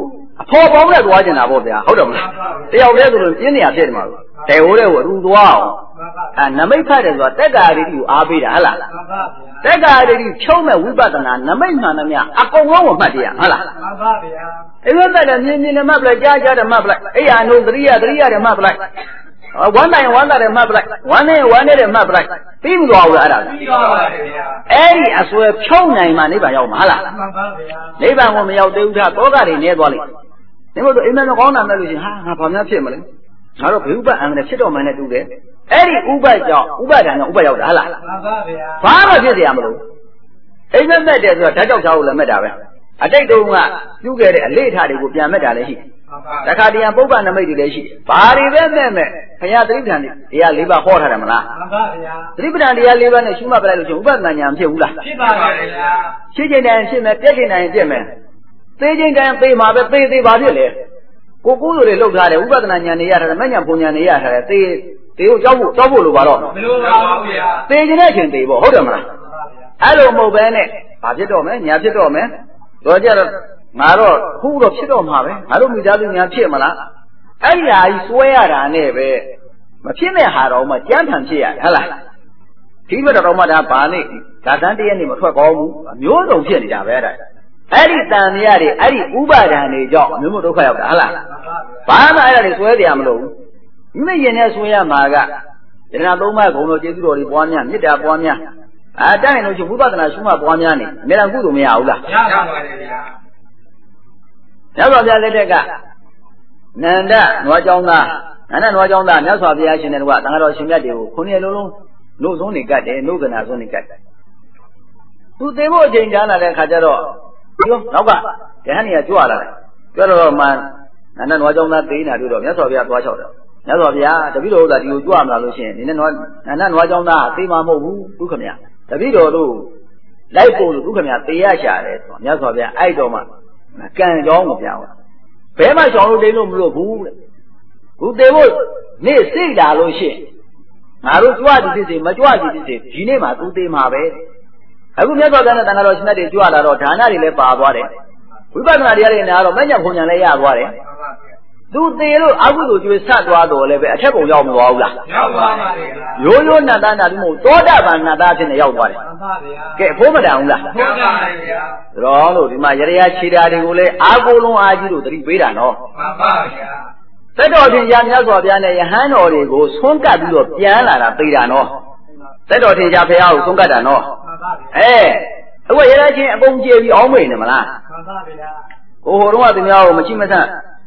ဖော်ပေါင်းတဲ့သွားကျင်တာပေါ့ဗျာဟုတ်တယ်မလားတယောက်တည်းဆိုလို့ပြင်းနေရဖြစ်တယ်မှာတေဟိုတဲ့ကိုအတူသွားအောင်အဲနမိတ်ဖတ်တယ်ဆိုတာတက်ကာရီကိုအားပေးတာဟလားတက်ကာရီဖြုံးမဲ့ဝိပဿနာနမိတ်မှန်သမျှအကုန်လုံးကိုမှတ်တရားဟုတ်လားမှန်ပါဗျာအဲ့လိုတက်တယ်မြင်မြင်နဲ့မှတ်ပလိုက်ကြားကြားတယ်မှတ်ပလိုက်အဲ့ရအနုသတိယသတိယတယ်မှတ်ပလိုက်ဝမ်းတိုင်းဝမ်းသာတယ်မှတ်ပလိုက်ဝမ်းနေဝမ်းနေတဲ့မှတ်ပလိုက်ပြီးမသွားဘူးလားအဲ့ဒါပြီးသွားပါဗျာအဲ့ဒီအစွဲဖြုံးနိုင်မှနိဗ္ဗာန်ရောက်မှာဟုတ်လားမှန်ပါဗျာနိဗ္ဗာန်ကိုမရောက်သေးဘူးထားတောကတွေနေသွားလိမ့်နေမို့ဆိုအိမ်မက်ကောင်းတာမဲ့လို့ရှင်ဟာငါဘာများဖြစ်မလဲငါတို့ဘေဥပအံနဲ့ဖြစ်တော်မှန်နဲ့တူတယ်အဲ့ဒီဥပကြောင့်ဥပဒံကဥပရောက်တာဟလားမှန်ပါဗျာဘာမှဖြစ်เสียမလို့အိမ်မက်မဲ့တယ်ဆိုတော့ဓာတ်ကြောက်ချောက်လည်းမဲ့တာပဲအတိတ်တုန်းကပြုခဲ့တဲ့အလေးထားတွေကိုပြန်မဲ့တာလည်းရှိတခါတည်းပုပ္ပနမိတ်တွေလည်းရှိဘာတွေပဲမဲ့မဲ့ဘုရားသတိပ္ပံတရား၄ပါးဟောထားတယ်မလားမှန်ပါဗျာသတိပ္ပံတရား၄ပါးနဲ့ရှုမှတ်ပလိုက်လို့ရှင်ဥပဒနာညာမဖြစ်ဘူးလားဖြစ်ပါပါဗျာရှိချိန်တိုင်းဖြစ်မယ်ပြည့်ချိန်တိုင်းပြည့်မယ်သေချိန်တိုင်းသေမှာပဲသေသေးပါဖြစ်လေကိုကူးလိုတွေလှုပ်ထားတယ်ဥပဒနာညာနေရထားတယ်မညာပုံညာနေရထားတယ်သေသေကိုကြောက်ဖို့ကြောက်ဖို့လိုပါတော့မလိုပါဘူးဗျာသေခြင်းတဲ့အချိန်သေပေါ့ဟုတ်တယ်မလားအဲ့လိုမဟုတ်ပဲနဲ့ဘာဖြစ်တော့မယ်ညာဖြစ်တော့မယ်တော့ကြတော့ငါတော့ခုတော့ဖြစ်တော့မှာပဲငါတို့မိသားစုညာဖြစ်မလားအဲ့ဒီဟာကြီးစွဲရတာနဲ့ပဲမဖြစ်မဲ့ဟာတော့မှကြမ်းထန်ဖြစ်ရတယ်ဟုတ်လားဒီဘက်တော့မှဒါဘာနဲ့ဒါတန်းတရက်နေမထွက်ကောင်းဘူးအမျိုးစုံဖြစ်နေတာပဲအဲ့ဒါအဲ့ဒီတန်မြရတွေအဲ့ဒီဥပါဒံတွေကြောင့်မျိုးမျိုးဒုက္ခရောက်တာဟုတ်လားဘာမှအဲ့ဒါတွေစွဲတရားမလို့ဘူးမိရင်နဲ့စွဲရမှာကယတနာသုံးပါးဂုဏ်တော်ကျေးဇူးတော်တွေပွားများမေတ္တာပွားများအဲတန်းရင်လို့ရှိဝိပဿနာရှုမှတ်ပွားများနေအများကုသိုလ်မရဘူးလားရပါပါတယ်ဗျာမြတ်စွာဘုရားလက်ထက်ကနန္ဒနွားကျောင်းသားနန္ဒနွားကျောင်းသားမြတ်စွာဘုရားရှင်တွေကသံဃာတော်ရှင်မြတ်တွေကိုခုနှစ်လုံးလုံးနှုတ်ဆုံးနေကတ်တယ်နှုတ်ကနာဆုံးနေကတ်တယ်သူသိဖို့အချိန်ကြာလာတဲ့အခါကျတော့ပြောနောက်ကတဟန်းနေကကြွလာတယ်ကြွတော့မှနန္ဒနွားကျောင်းသားသိနေတာတွေ့တော့မြတ်စွာဘုရားသွားလျှောက်တယ်မြတ်စွာဘုရားတပည့်တော်ကဒီကိုကြွမလာလို့ရှိရင်ဒီနဲ့နွားနန္ဒနွားကျောင်းသားသိမှာမဟုတ်ဘူးဒုက္ခမြတ်တပည့်တော်တို့လိုက်ဖို့လို့ဒုက္ခမြတ်သေရရှာတယ်ဆိုမြတ်စွာဘုရားအဲ့တော့မှကံကြောင်းကိုပြောင်းတာဘဲမှရှောင်လို့တိတ်လို့မလို့ဘူးတဲ့ခုသေဖို့နေ့စိတ်လာလို့ရှိရင်ငါတို့ကြွသည်ဖြစ်စေမကြွသည်ဖြစ်စေဒီနေ့မှသူသေမှာပဲအခုမြတ်စွာဘုရားနဲ့တန်ခါတော်ရှင်တွေကြွလာတော့ဒါနတွေလည်းပါသွားတယ်ဝိပဿနာတရားတွေနာတော့မညံ့ဖုန်ညာလည်းရသွားတယ်သူသေလို့အကုသိုလ်ကျွေးဆက်သွားတော့လည်းပဲအထက်ပုံရောက်မသွားဘူးလားရောက်ပါပါဗျာရိုးရိုးနတ်သားနာပြီးမို့သောတာပန်နတ်သားဖြစ်နေရောက်သွားတယ်မှန်ပါဗျာကဲအဖို့မတန်ဘူးလားဟုတ်ပါဗျာဒါတော့လို့ဒီမှာရရခြေဓာတွေကိုလည်းအာကိုလုံးအာကြီးတို့သတိပေးတာနော်မှန်ပါဗျာသက်တော်ထင်ရှားမြတ်စွာဘုရားနဲ့ယဟန်တော်တွေကိုဆုံးကပ်ပြီးတော့ပြန်လာတာသိတာနော်သက်တော်ထင်ရှားဘုရားကိုဆုံးကပ်တာနော်မှန်ပါဗျာအဲအခုရရချင်းအကုန်ကျေပြီးအောင်းမိန်နေမလားမှန်ပါဗျာကိုဟိုတော့ကသူများကိုမချိမဆန့်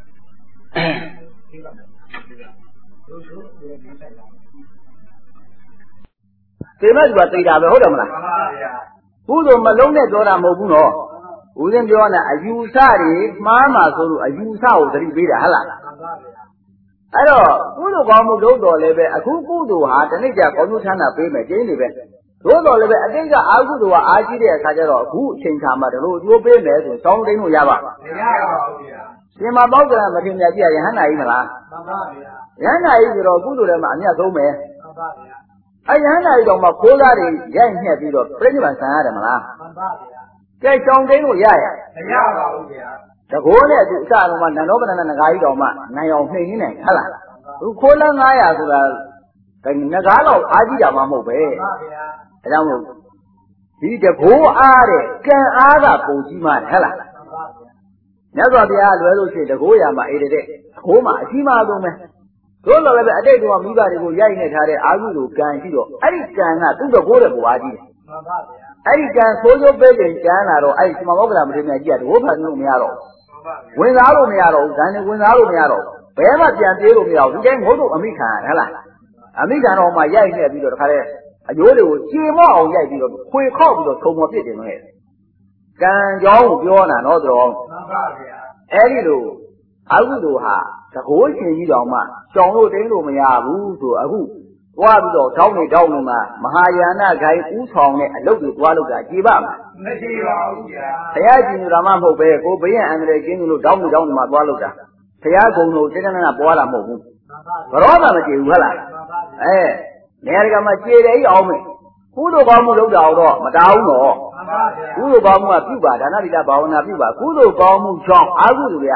သေမဲ့သူကသိတာပဲဟုတ်တယ်မလားမှန်ပါဗျာကုသိုလ်မလုံးနဲ့ပြောတာမဟုတ်ဘူးနော်ဦးဇင်းပြောနေတာအယူဆတွေမှားမှဆိုလို့အယူဆကိုသတိပေးတာဟဟလားမှန်ပါဗျာအဲ့တော့ကုသိုလ်ကောင်းမှုလုပ်တော်လည်းပဲအခုကုသိုလ်ဟာတနေ့ကျကောင်းကျိုးချမ်းသာပေးမယ်ကျင်းနေပဲသို့တော်လည်းပဲအတိတ်ကအာဟုတုကအားကြီးတဲ့အခါကျတော့အခုအချိန်ခါမှာဒီလိုအကျိုးပေးမယ်ဆိုတောင်းတင်းလို့ရပါမရပါဘူးဗျာရှင်မပေါက်ကရမထင်မြတ်ကြီးရဟန္တာကြီးမလားမှန်ပါဗျာရဟန္တာကြီးဆိုတော့ကုသိုလ်ထဲမှာအမြတ်ဆုံးပဲမှန်ပါဗျာအဲရဟန္တာကြီးတော့မှခိုးသားတွေရိုက်ညှက်ပြီးတော့ပြိဋိဘံဆံရတယ်မလားမှန်ပါဗျာကြိုက်တောင်းတင်းလို့ရရမရပါဘူးဗျာတကိုးနဲ့သူအစတော့မှနန္ဒောပဏ္ဏနဂါကြီးတော်မှနိုင်အောင်နှိမ့်နေတယ်ဟုတ်လားသူခိုးလန်းငါးရာဆိုတာငကားတော့အားကြီးတာမှမဟုတ်ပဲမှန်ပါဗျာဒါကြောင့်မို့ဒီတကိုးအားတဲ့ကံအားကပုံကြီးမှတယ်ဟုတ်လားမြတ်စွာဘုရားလွယ်လို့ရှိရင်တကိုးရမှာအေးတဲ့တကိုးမှာအကြီးမားဆုံးပဲတို့တော်လည်းပဲအတိတ်ကမိဘတွေကိုရိုက်နေထားတဲ့အာဟုလိုကံရှိတော့အဲ့ဒီကံကသူ့တကိုးတဲ့ဘဝကြီးတယ်မှန်ပါဗျာအဲ့ဒီကံဆိုးကျိုးပေးခြင်းကျမ်းလာတော့အဲ့ဒီမမောကလာမထေရကြီးကတကိုးဖန်လို့မရတော့ဘူးဝင်စားလို့မရတော့ဘူးဇန်နေဝင်စားလို့မရတော့ဘူးဘယ်မှပြန်ပြေးလို့မရဘူးဒီတိုင်းငုတ်တို့အမိခံရဟလားအမိခံတော်မှရိုက်နေပြီးတော့တခါတည်းအယိုးတွေကိုကြေမော့အောင်ရိုက်ပြီးတော့ခွေခောက်ပြီးတော့ထုံမော်ပြစ်တယ်နဲ့ကံကြောင်းကိုပြောတာနော်တော်မှန်ပါဗျာအဲ့ဒီလိုအကုသိုလ်ဟာတကိုးရှင်ကြီးတော်မှရှောင်လို့တင်းလို့မရဘူးဆိုအခုသွားပြီးတော့တောင်းနေတောင်းနေမှာမဟာယာနဂိုင်းဥဆောင်တဲ့အလုပ်တွေသွားလို့ကကြည်ပါမလားမကြည်ပါဘူးဗျာဘုရားကြည်ညိုတာမှမဟုတ်ပဲကိုဘေးရန်အန္တရာယ်ကျင်းလို့တောင်းနေတောင်းနေမှာသွားလို့တာဘုရားကုံလို့တင်းတင်းနာပွားတာမဟုတ်ဘူးဘရောမှမကြည်ဘူးဟုတ်လားအဲနေရာကမှကြည်တယ်အောင်မယ်ကုသိုလ်ကောင်းမှုလုပ်တာတော့မတားဘူးနော်ကုသိုလ်ကောင်းမှုကပြုပါဒါနတိတဘာဝနာပြုပါကုသိုလ်ကောင်းမှုကြောင့်အာဟုတုတွေက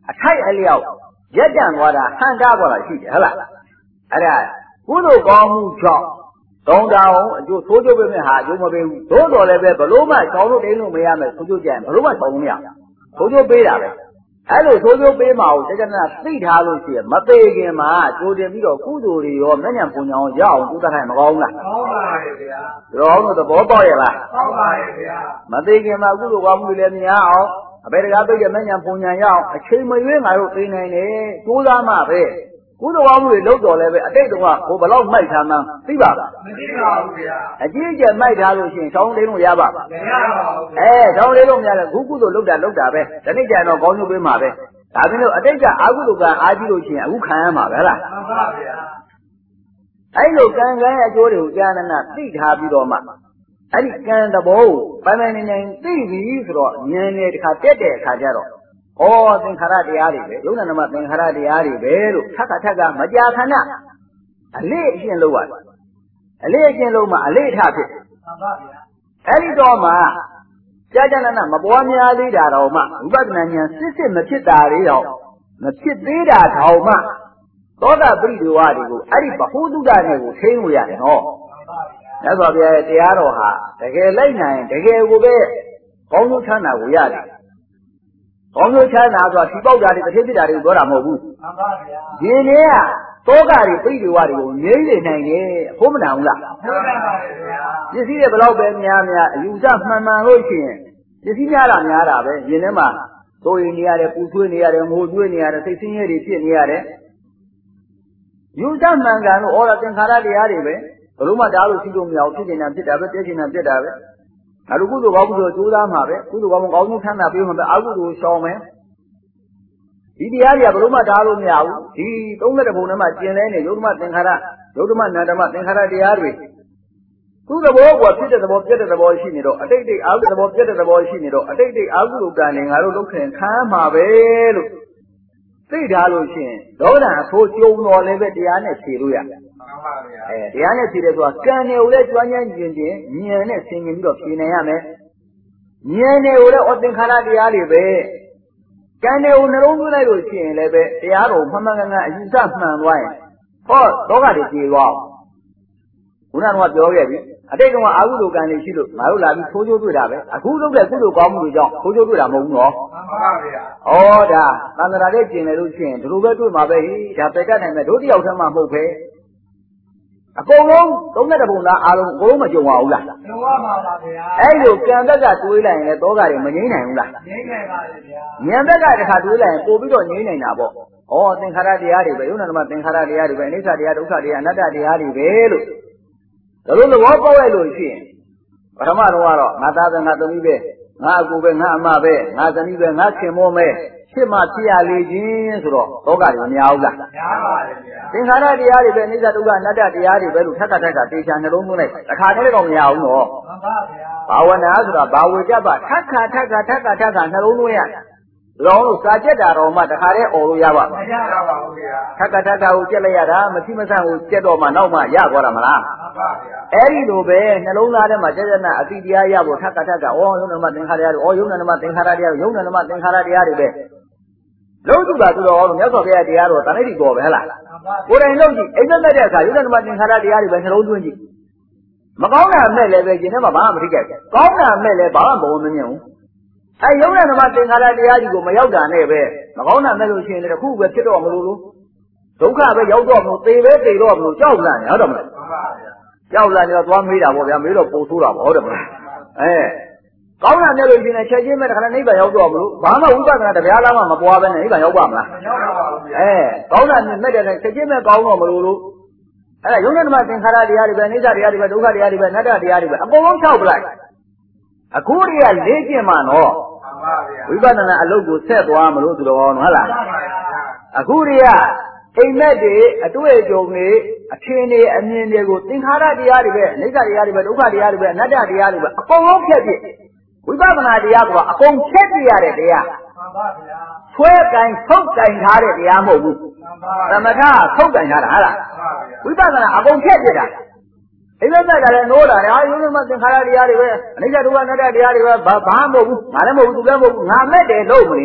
အထိုက်အလျောက်ရက်တန့်သွားတာဟန်တားသွားတာရှိတယ်ဟုတ်လားအဲ့ဒါကုသိုလ်ကောင်းမှုကြောင့်ကောင်းတာအောင်အကျိုးဆိုးကျိုးပေးမဲ့ဟာအကျိုးမပေးဘူးသို့တော်လည်းပဲဘလို့မှချောင်းလို့တင်းလို့မရမယ်ဆိုးကျိုးကြရင်ဘလို့မှချောင်းလို့မရဆိုးကျိုးပေးတာပဲအဲ့လိုဆိုးကျိုးပေးမှာကိုတကယ်တော့သိထားလို့ရှိရင်မသေးခင်မှာကြိုတင်ပြီးတော့ကုသိုလ်တွေရောမျက်ညံပုံညာအောင်ရအောင်ကုသနိုင်မကောင်းဘူးလားကောင်းပါရဲ့ဗျာတော်အောင်သဘောပေါက်ရဲ့လားကောင်းပါရဲ့ဗျာမသေးခင်မှာကုသိုလ်ကောင်းမှုတွေလည်းများအောင်အဘယ်တကားပြည့်တဲ့မျက်ညံပုံညာရအောင်အချိန်မရွေးငါတို့သိနိုင်တယ်ကြိုးစားမှပဲကုသိုလ်ကောင်းမှုတွေလုပ်တော်လည်းပဲအတိတ်တုန်းကဟိုဘလောက်မိုက်ထားမှန်းသိပါလားမသိပါဘူးဗျာအကြီးအကျယ်မိုက်ထားလို့ရှိရင်ချောင်းလေးလို့ရပါမရပါဘူးအဲချောင်းလေးလို့မရလည်းခုကုသိုလ်လုပ်တာလုပ်တာပဲဒီနေ့ကျရင်တော့ကောင်းကျိုးပေးမှာပဲဒါပြင်လို့အတိတ်ကအာဟုတုကအားကြီးလို့ရှိရင်အခုခံရမှာပဲလားမှန်ပါဗျာအဲ့လိုကံကံရဲ့အကျိုးတွေကိုကြာနာနာသိထားပြီးတော့မှအဲ့ဒီကံသဘောကိုပိုင်ပိုင်နိုင်နိုင်သိပြီဆိုတော့ဉာဏ်နဲ့တခါတက်တဲ့အခါကျတော့ဩသင်္ခါရတရားတွေပဲယုံနာနမသင်္ခါရတရားတွေပဲလို့ထပ်ထပ်ကမကြာခဏအလေးအကျင့်လုပ်ရတယ်အလေးအကျင့်လုပ်မှအလေးထဖြစ်တယ်မှန်ပါဗျာအဲ့ဒီတော့မှကြာကြာနာနာမပွားများသေးတာတော့မှဝိပဿနာဉာဏ်စစ်စစ်မဖြစ်တာတွေတော့မဖြစ်သေးတာတော့မှသောတာပရိဒေဝတွေကိုအဲ့ဒီဘဟုတုတနဲ့ကိုထိန်းလို့ရတယ်နော်မှန်ပါဗျာမြတ်စွာဘုရားရဲ့တရားတော်ဟာတကယ်လိုက်နိုင်တကယ်ကိုပဲကောင်းကျိုးချမ်းသာကိုရတယ်ကောင်းကျိုးချမ်းသာဆိုတာဒီပေါက်တာတွေတစ်ထစ်ဖြစ်တာတွေပြောတာမဟုတ်ဘူးမှန်ပါဗျာဒီနေ့ကသောကတွေပရိဒေဝတွေကိုငြိမ့်နေနိုင်တယ်အဖို့မနာဘူးလားဟုတ်ပါပါဗျာပစ္စည်းတွေဘယ်တော့ပဲများများအယူဆမှန်မှန်လို့ရှိရင်ပစ္စည်းများတာများတာပဲရင်ထဲမှာသိုးရင်နေရတယ်ပူဆွေးနေရတယ်ငိုကြွေးနေရတယ်စိတ်ဆင်းရဲတွေဖြစ်နေရတယ်ယူဆမှန်ကန်လို့ဩရသင်္ခါရတရားတွေပဲဘလို့မှတားလို့ရှိလို့မရဘူးဖြစ်နေတာဖြစ်တာပဲပြည့်နေတာပြည့်တာပဲအဲ့ဒီကုသိုလ်ကောင်းမှုဆိုကြိုးစားမှာပဲကုသိုလ်ကောင်းမှုကောင်းမှုထမ်းတာပြီးမှပဲအကုသိုလ်ရှောင်မယ်ဒီတရားတွေကဘလို့မှတားလို့မရဘူးဒီသုံးတဲ့ဘုံထဲမှာကျင်လဲနေယုတ်ဓမ္မသင်္ခါရယုတ်ဓမ္မနန္ဓမသင်္ခါရတရားတွေသူ့သဘောကဖြစ်တဲ့သဘောပြည့်တဲ့သဘောရှိနေတော့အတိတ်တိတ်အာဟုသဘောပြည့်တဲ့သဘောရှိနေတော့အတိတ်တိတ်အာဟုလုကံနဲ့ငါတို့လုပ်ခင်ခံမှာပဲလို့သိထားလို့ရှိရင်ဒေါသအဖိုးကျုံတော်လည်းပဲတရားနဲ့ဖြေလို့ရတယ်မှန်ပါဗျာအဲတရားနဲ့ဖြေတယ်ဆိုတာကံတွေကိုလည်းကျွမ်းကျင်ကျင်ကျင်ဉာဏ်နဲ့ဆင်ခြင်ပြီးတော့ဖြေနိုင်ရမယ်ဉာဏ်တွေကိုလည်းအသင်္ခါရတရားတွေပဲကံတွေကိုနှလုံးသွင်းလိုက်လို့ရှိရင်လည်းပဲတရားတော်မှန်မှန်ကန်ကန်အယူဆမှန်သွားရင်ဟောဒေါသတွေပြေသွားအောင်ခုနကပြောခဲ့ပြီအတိတ်ကအာဟုတုကံတွေရှိလို့ငါတို့လာပြီးထိုးချိုးတွေ့တာပဲအခုလုပ်တဲ့ကုသိုလ်ကောင်းမှုတွေကြောင့်ထိုးချိုးတွေ့တာမဟုတ်ဘူးနော်မှန်ပါဗျာဩဒါသံဃာတွေကျင်တယ်လို့ရှိရင်ဒီလိုပဲတွေ့မှာပဲဟိဒါပယ်တတ်နိုင်မယ်တို့တယောက်တည်းမှမဟုတ်ပဲအကုန်လုံးသုံးတဲ့ဘုံသားအားလုံးအကုန်လုံးမကြုံပါဘူးလားကြုံပါပါဗျာအဲ့လိုကံဘက်ကတွေးလိုက်ရင်လည်းသောကတွေမငြိမ့်နိုင်ဘူးလားငြိမ့်နိုင်ပါလေဗျာဉာဏ်ဘက်ကတခါတွေးလိုက်ရင်ပို့ပြီးတော့ငြိမ့်နိုင်တာပေါ့ဩသင်္ခါရတရားတွေပဲယုံနာဓမ္မသင်္ခါရတရားတွေပဲအနိစ္စတရားဒုက္ခတရားအနတ္တတရားတွေပဲလို့ဒါလို့သဘောပေါက်ရလို့ရှိရင်ပထမတော့ကတော့ငါသားပဲငါသမီးပဲငါအကူပဲငါအမပဲငါသမီးပဲငါခင်မောပဲဖြစ်မှဖြစ်ရလေခြင်းဆိုတော့ဒုက္ခတွေမများဘူးလားများပါတယ်ဗျာသင်္ခါရတရားတွေပဲအနိစ္စဒုက္ခအနတ္တတရားတွေပဲလို့ထပ်ထပ်ထပ်ထပ်တေချာနှလုံးသွင်းလိုက်တစ်ခါတည်းတော့မရဘူးနော်မှန်ပါဗျာဘာဝနာဆိုတာဘာဝေကြပါထပ်ခါထပ်ခါထပ်ခါထပ်ခါနှလုံးသွင်းရလောလို့စာကြက်တာတော့မှတခါတည်းអော်လို့ရပါမရပါဘူးဗျာထပ်ခါထပ်ခါကိုကြက်လိုက်ရတာမရှိမဆန့်ကိုကြက်တော့မှနောက်မှရသွားတာမလားမှန်ပါဗျာအဲ့ဒီလိုပဲနှလုံးသားထဲမှာကြက်ကြက်နာအတိတရားရဖို့ထပ်ခါထပ်ခါဩယုံနာမသင်္ခါရတရားတွေဩယုံနာမသင်္ခါရတရားတွေယုံနာမသင်္ခါရတရားတွေပဲလုံးစုတာသူတော်မြတ်စွာဘုရားတရားတော်တဏှိတိပေါ်ပဲဟလားကိုယ်တိုင်လုံးကြည့်အိမ်မက်တဲ့အခါယုံနာမသင်္ခါရတရားတွေပဲနှလုံးသွင်းကြည့်မကောင်းတာမဲ့လည်းပဲရှင်ထဲမှာဘာမှမထိကြဘူးကောင်းတာမဲ့လည်းဘာမှမဝင်မမြင်ဘူးအဲယုံနာဓမ္မသင်္ခါရတရားကြီးကိုမရောက်တာနဲ့ပဲမကောင်းတာမဲ့လို့ရှိရင်လည်းတစ်ခုပဲဖြစ်တော့မလို့လို့ဒုက္ခပဲရောက်တော့မလို့သေပဲသေတော့မလို့ကြောက်လာနေဟုတ်တယ်မလားမှန်ပါဗျာကြောက်လာနေတော့သွားမေးတာပေါ့ဗျာမေးတော့ပုံဆိုးတာပေါ့ဟုတ်တယ်မလားအဲကောင်းတာမဲ့လို့ရှိရင်ချက်ချင်းပဲတခါနိဗ္ဗာန်ရောက်တော့မလို့ဘာမှဝိပဿနာတရားလားမှမပွားပဲနဲ့နိဗ္ဗာန်ရောက်ပါမလားမရောက်ပါဘူးဗျာအဲကောင်းတာမဲ့တဲ့ချက်ချင်းပဲကောင်းတော့မလို့လို့အဲ့ဒါယုံနာဓမ္မသင်္ခါရတရားတွေပဲအိဋ္ဌတရားတွေပဲဒုက္ခတရားတွေပဲအနတ္တတရားတွေပဲအကုန်လုံး၆ပလိုက်အခုတည်းကလေ့ကျင့်မှနော်ဝိပဿနာအလုပ်ကိုဆက်သွားမလို့သူတော်ဟုတ်လားအခုတည်းကအိမ်မက်တွေအတွေ့အကြုံတွေအထင်တွေအမြင်တွေကိုသင်္ခါရတရားတွေပဲအိဋ္ဌတရားတွေပဲဒုက္ခတရားတွေပဲအနတ္တတရားတွေပဲအကုန်လုံးဖြတ်ပြစ်ဝိပဿနာတရားကအကုန်ဖြတ်ပြရတဲ့တရားမှန်ပါဗျာဆွဲကင်ထုတ်ကင်ထားတဲ့တရားမဟုတ်ဘူးသမထထုတ်ကင်ထားတာဟုတ်လားဝိပဿနာအကုန်ဖြတ်ပြတာအိမ်မက်ကလည်းနိုးတာဟာယုံမသင်္ခါရတရားတွေပဲအနိစ္စဒုက္ခအနတ္တတရားတွေပဲဘာမှမဟုတ်ဘူးငါလည်းမဟုတ်ဘူးသူလည်းမဟုတ်ဘူးငါမဲ့တယ်လို့မနေနဲ့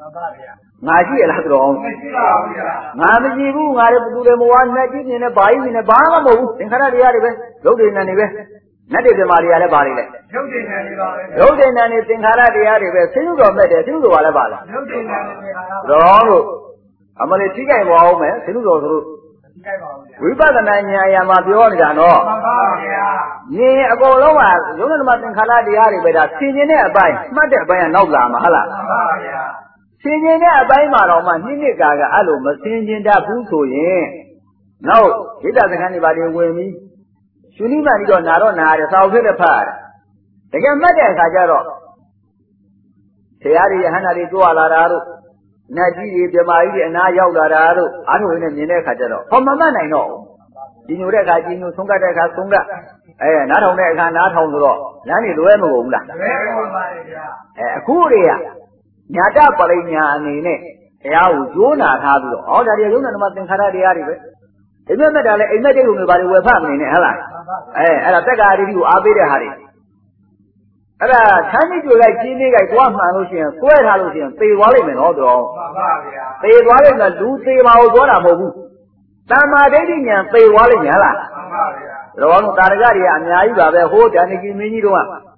ငါရှိရလားတော်မရှိပါဘူးဗျာငါမရှိဘူးငါလည်းဘသူတွေမဝါနဲ့ကြည့်နေနဲ့ဘာကြီးနေဘာမှမဟုတ်ဘူးသင်္ခါရတရားတွေပဲရုပ်တည်နေနေပဲနတ်တွေပြမာတွေကလည်းဘာတွေလဲရုပ်တည်နေနေပါပဲရုပ်တည်နေနေသင်္ခါရတရားတွေပဲဆင်းရဲတော်မဲ့တယ်ဆင်းရဲတော်ကလည်းပါလားရုပ်တည်နေနေတော်လို့အမလေးထိကြိုက်ပါအောင်မယ်ဆင်းရဲတော်ဆိုလို့ဝိပဿနာဉာဏ်အရာမှာပြောနေတာနော်မှန်ပါဗျာဉာဏ်အကုန်လုံးကရုပ်နဲ့ဓမ္မသင်္ခါရတရားတွေပဲဒါဆင်ခြင်တဲ့အပိုင်းမှတ်တဲ့အပိုင်းကနောက်လာမှာဟုတ်လားမှန်ပါဗျာဆင်ခြင်တဲ့အပိုင်းမှာတော့မှနှိမ့်နစ်ကာကအဲ့လိုမဆင်ခြင်တတ်ဘူးဆိုရင်နောက်ဣဒ္ဓစခန်းတွေပါတွေဝင်ပြီးရှင်နိမန်ကြီးတော့နာတော့နာရတယ်စာအုပ်ထဲလည်းဖတ်ရတယ်တကယ်မှတ်တဲ့အခါကျတော့တရားတွေယဟန္တာတွေကြွလာတာတို့နတ်ကြီးတွေပြမာကြီးတွေအနာရောက်လာတာတို့အားထုတ်နေမြင်တဲ့အခါကျတော့ဟောမမှတ်နိုင်တော့ကြီးညိုတဲ့အခါကြီးညိုဆုံးကတ်တဲ့အခါဆုံးကတ်အဲနားထောင်တဲ့အခါနားထောင်ဆိုတော့လမ်းတွေလွဲမကုန်ဘူးလားလွဲကုန်ပါလေဗျာအဲအခုတွေကညာတပရိညာအနေနဲ့တရားကိုကျိုးနာထားပြီးတော့ဟောဒါတွေရုံးနာမသင်္ခါရတရားတွေပဲအိမ်မက်မဲ့တာလည်းအိမ်မက်တိတ်ုံတွေဘာတွေဝယ်ဖတ်မနေနဲ့ဟုတ်လားအဲအဲ့ဒါတက္ကာရီကိုအားပေးတဲ့ဟာတွေအဲ့ဒါဆန်းကြီးတွေလိုက်ကြီးနေကြိုက်သွားမှန်လို့ရှိရင်ဆွဲထားလို့ရှိရင်သေသွားလိမ့်မယ်နော်တော်မှန်ပါဗျာသေသွားလိမ့်မယ်လူသေပါကိုပြောတာမဟုတ်ဘူးတမ္မာဒိဋ္ဌိဉာဏ်သေသွားလိမ့်မယ်ဟုတ်လားမှန်ပါဗျာတော်တော်တာရကတွေကအများကြီးပါပဲဟိုးတန်ကြီးမင်းကြီးတို့က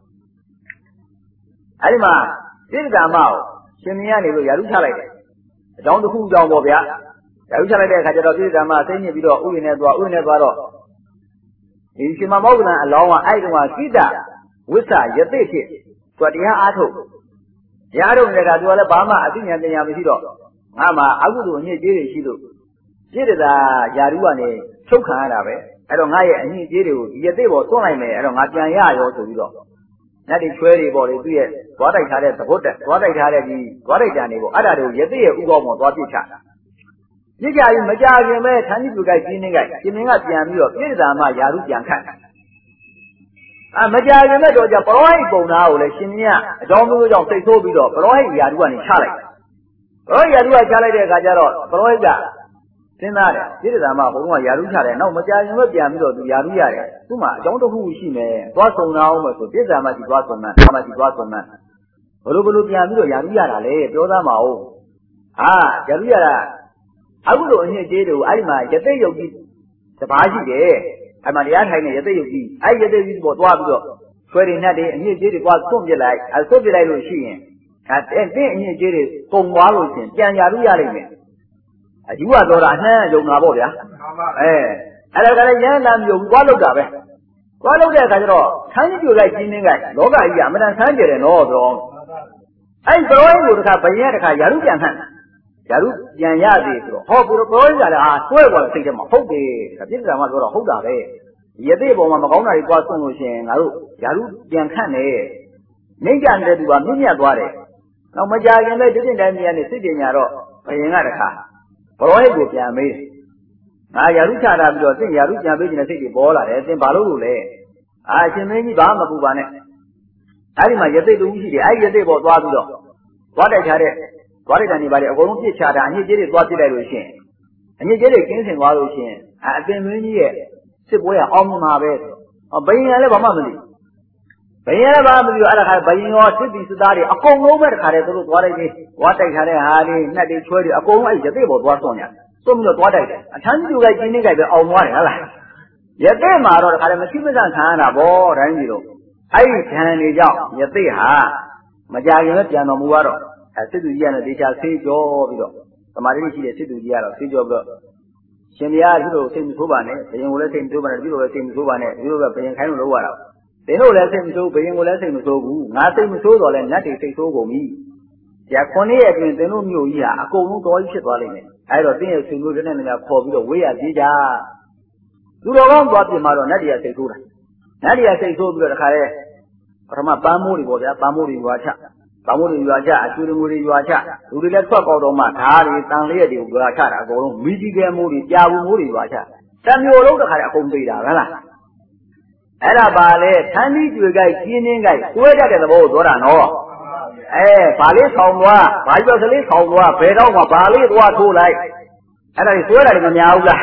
အဲ့ဒီမှာတိက္ကမကိုရှင်မင်းကနေလို့ယာရုချလိုက်တယ်အကြောင်းတစ်ခုအကြောင်းပေါ့ဗျာယာရုချလိုက်တဲ့အခါကျတော့တိက္ကမသိညစ်ပြီးတော့ဥယျာဉ်နဲ့သွားဥယျာဉ်နဲ့သွားတော့ဒီရှင်မမောက္ကလံအလောင်းကအဲ့တုန်းကကိတဝိသယသိဖြစ်သူတရားအားထုတ်တရားထုတ်နေတဲ့ကသူကလည်းဘာမှအသိဉာဏ်ပညာမရှိတော့ငါမှအကုသိုလ်အညစ်အကြေးတွေရှိလို့ပြည့်တာယာရုကနေချုပ်ခံရတာပဲအဲ့တော့ငါရဲ့အညစ်အကြေးတွေကိုဒီယသိပေါ်သွန်းလိုက်မယ်အဲ့တော့ငါပြန်ရရောဆိုပြီးတော့နတ်တွေချွဲတွေပေါ်လေသူ့ရဲ့သွားတိုက်ထားတဲ့သဘုတ်တက်သွားတိုက်ထားတဲ့ဒီသွားတိုက်တန်တွေပေါ့အဲ့ဒါတွေကိုယသိရဲ့ဥကောင်းပေါ်သွားပြစ်ချတာပြစ်ကြပြီးမကြခင်ပဲဌာနိပုဂ္ဂိုက်ကြီးနေကြရှင်မင်းကပြန်ပြီးတော့ပြည့်တာမှယာရုပြန်ခတ်အမကြခင်မဲ့တော့ကြပရောဟိတ်ပုံသားကိုလည်းရှင်မင်းကအကြောင်းမျိုးကြောင့်စိတ်ဆိုးပြီးတော့ပရောဟိတ်ယာရုကနေချလိုက်ပရောဟိတ်ယာရုကချလိုက်တဲ့အခါကျတော့ပရောဟိတ်ကစဉ်းစားတယ်ပြည့်တာမှဘုံကယာရုချတယ်နောက်မကြခင်ပဲပြန်ပြီးတော့သူယာရုရတယ်သူ့မှာအကြောင်းတစ်ခုရှိမယ်သွားဆုံတာအောင်မယ်ဆိုပြည့်တာမှဒီသွားဆုံမှဒါမှဒီသွားဆုံမှဘလို့ဘလို့ပြန်ပြီးတော့ယာရုရတာလေပြောသားမအောင်ဟာယာရုရတာအခုလိုအညစ်အကြေးတွေကိုအဲ့ဒီမှာယသိယုတ်ကြီးတပါးရှိတယ်အဲ့မှာတရားထိုင်နေယသိယုတ်ကြီးအဲ့ယသိယုတ်ကြီးပေါ်သွားပြီးတော့ဆွဲတွေနဲ့တွေအညစ်အကြေးတွေသွားသွန့်ပြလိုက်အဲ့သွန့်ပြလိုက်လို့ရှိရင်အဲ့တဲ့အညစ်အကြေးတွေပုံသွားလို့ရှိရင်ပြန်ယာရုရလိမ့်မယ်အယူကတော့တာအနှံ့ယုံတာပေါ့ဗျာအဲအဲ့ဒါကလည်းရဟန္တာမျိုးသွားလို့တာပဲသွားလို့တဲ့အခါကျတော့ဆန်းကြီးပြလိုက်ကြီးနေကြလောကကြီးကအမှန်တန်ဆန်းကြတယ်နော်ဆိုတော့အဲ့ဘရောကိုတခါဘယင်းတခါယာရုပြန်ခန့်ယာရုပြန်ရသေးဆိုတော့ဟောဘုရောဘရောကြီးကလည်းအာဆွဲသွားတဲ့စိတ်ထဲမှာဟုတ်တယ်ပြစ်ဒဏ်မှာပြောတော့ဟုတ်တာပဲယသိပုံမှာမကောင်းတာတွေသွားဆုံးလို့ရှိရင်ငါတို့ယာရုပြန်ခန့်တယ်နှိမ့်ကြနေတဲ့သူကမြင့်မြတ်သွားတယ်နောက်မကြခင်ပဲဒီတင်တိုင်းမြန်နေစိတ်ပညာတော့ဘယင်းကတခါဘရောဟိတ်ကိုပြန်မေးငါယာရုချတာပြီးတော့သင်ယာရုပြန်ပေးခြင်းတဲ့စိတ်တွေပေါ်လာတယ်သင်ဘာလို့လို့လဲအာရှင်မင်းကြီးဘာမှမပူပါနဲ့အဲ့ဒီမှာယသိတူရှိတယ်အဲ့ဒီယသိပေါ်သွားပြီးတော့သွားတိုက်ထားတဲ့သွားတိုက်တန်တွေပါလေအကုန်လုံးပြစ်ချတာအညစ်အကြေးတွေသွားပြစ်လိုက်လို့ရှိရင်အညစ်အကြေးတွေကင်းစင်သွားလို့ရှိရင်အပင်မင်းကြီးရဲ့စစ်ပွဲကအောင်မှာပဲဟောဘယင်ကလည်းဘာမှမသိဘယင်လည်းဘာမှမသိဘူးအဲ့ဒါခါဘယင်ရောစစ်တီစစ်သားတွေအကုန်လုံးပဲတခါတည်းသူတို့သွားလိုက်ပြီးသွားတိုက်ထားတဲ့ဟာတွေနှက်တွေချွဲတွေအကုန်လုံးအဲ့ယသိပေါ်သွားဆွန့်ရတယ်ဆွန့်ပြီးတော့သွားတိုက်တယ်အထမ်းကြီးတွေကကျင်းနေကြပဲအောင်သွားတယ်ဟုတ်လားယသိမှာတော့တခါတည်းမရှိမစခံရတာဗောတိုင်းကြီးတို့အဲ့ဒီဓာန်တွေကြောင့်ယသိဟာမကြခင်လည်းပြန်တော်မူတော့အဲစစ်သူကြီးကလည်းဒေချာဆေးကြောပြီးတော့သမာဓိရှိတဲ့စစ်သူကြီးကတော့ဆေးကြောပြီးတော့ရှင်ဘုရားဒီလိုစိတ်မဆိုးပါနဲ့ဘယင်ကိုလည်းစိတ်မဆိုးပါနဲ့ဒီလိုလည်းစိတ်မဆိုးပါနဲ့ဒီလိုပဲဘယင်ခိုင်းလို့လုပ်ရတာသင်တို့လည်းစိတ်မဆိုးဘယင်ကိုလည်းစိတ်မဆိုးဘူးငါစိတ်မဆိုးတော့လဲနတ်တွေစိတ်ဆိုးကုန်ပြီကြာခုနှစ်ရက်အတွင်းသင်တို့မျိုးကြီးဟာအကုန်လုံးတော်ကြီးဖြစ်သွားလိမ့်မယ်အဲဒါသင်ရဲ့ဆွေမျိုးတွေနဲ့လည်းခေါ်ပြီးတော့ဝေးရသေးကြသူတော်ကောင်းသွားပြင်မှာတော့နတ်တွေကစိတ်ဆိုးတာနတ်တွေကစိတ်ဆိုးပြီးတော့တခါလဲပထမပန်းမိုးတွေပေါ့ဗျာပန်းမိုးတွေရွာချပန်းမိုးတွေရွာချအကျွေးတွေတွေရွာချလူတွေလည်းထွက်ကောက်တော့မှဓာတ်တွေတန်လျက်တွေကိုရွာချတာအကုန်လုံးမိကြီးကဲမိုးတွေကြာဘူးမိုးတွေရွာချတမျိုးလုံးတခါလဲအကုန်သေးတာဟုတ်လားအဲ့ဒါပါလေထန်းကြီးကျွေကြိုက်ကျင်းင်းကြိုက်တွဲတတ်တဲ့သဘောကိုပြောတာနော်အဲဘာလေးဆောင်သွားဘာရွက်ကလေးဆောင်သွားဘယ်တော့မှဘာလေးသွားထိုးလိုက်အဲ့ဒါကြီးတွဲတာလည်းမများဘူးလား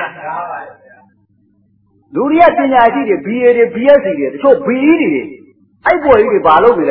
လူတွေကပညာရှိတွေ ဘီ အေ တွေ ဘီ အက် စီ တွေတချို့ ဘီ အီ တွေအဲ့ပေါ်ကြီးတွေဘာလုပ်နေလဲမသိ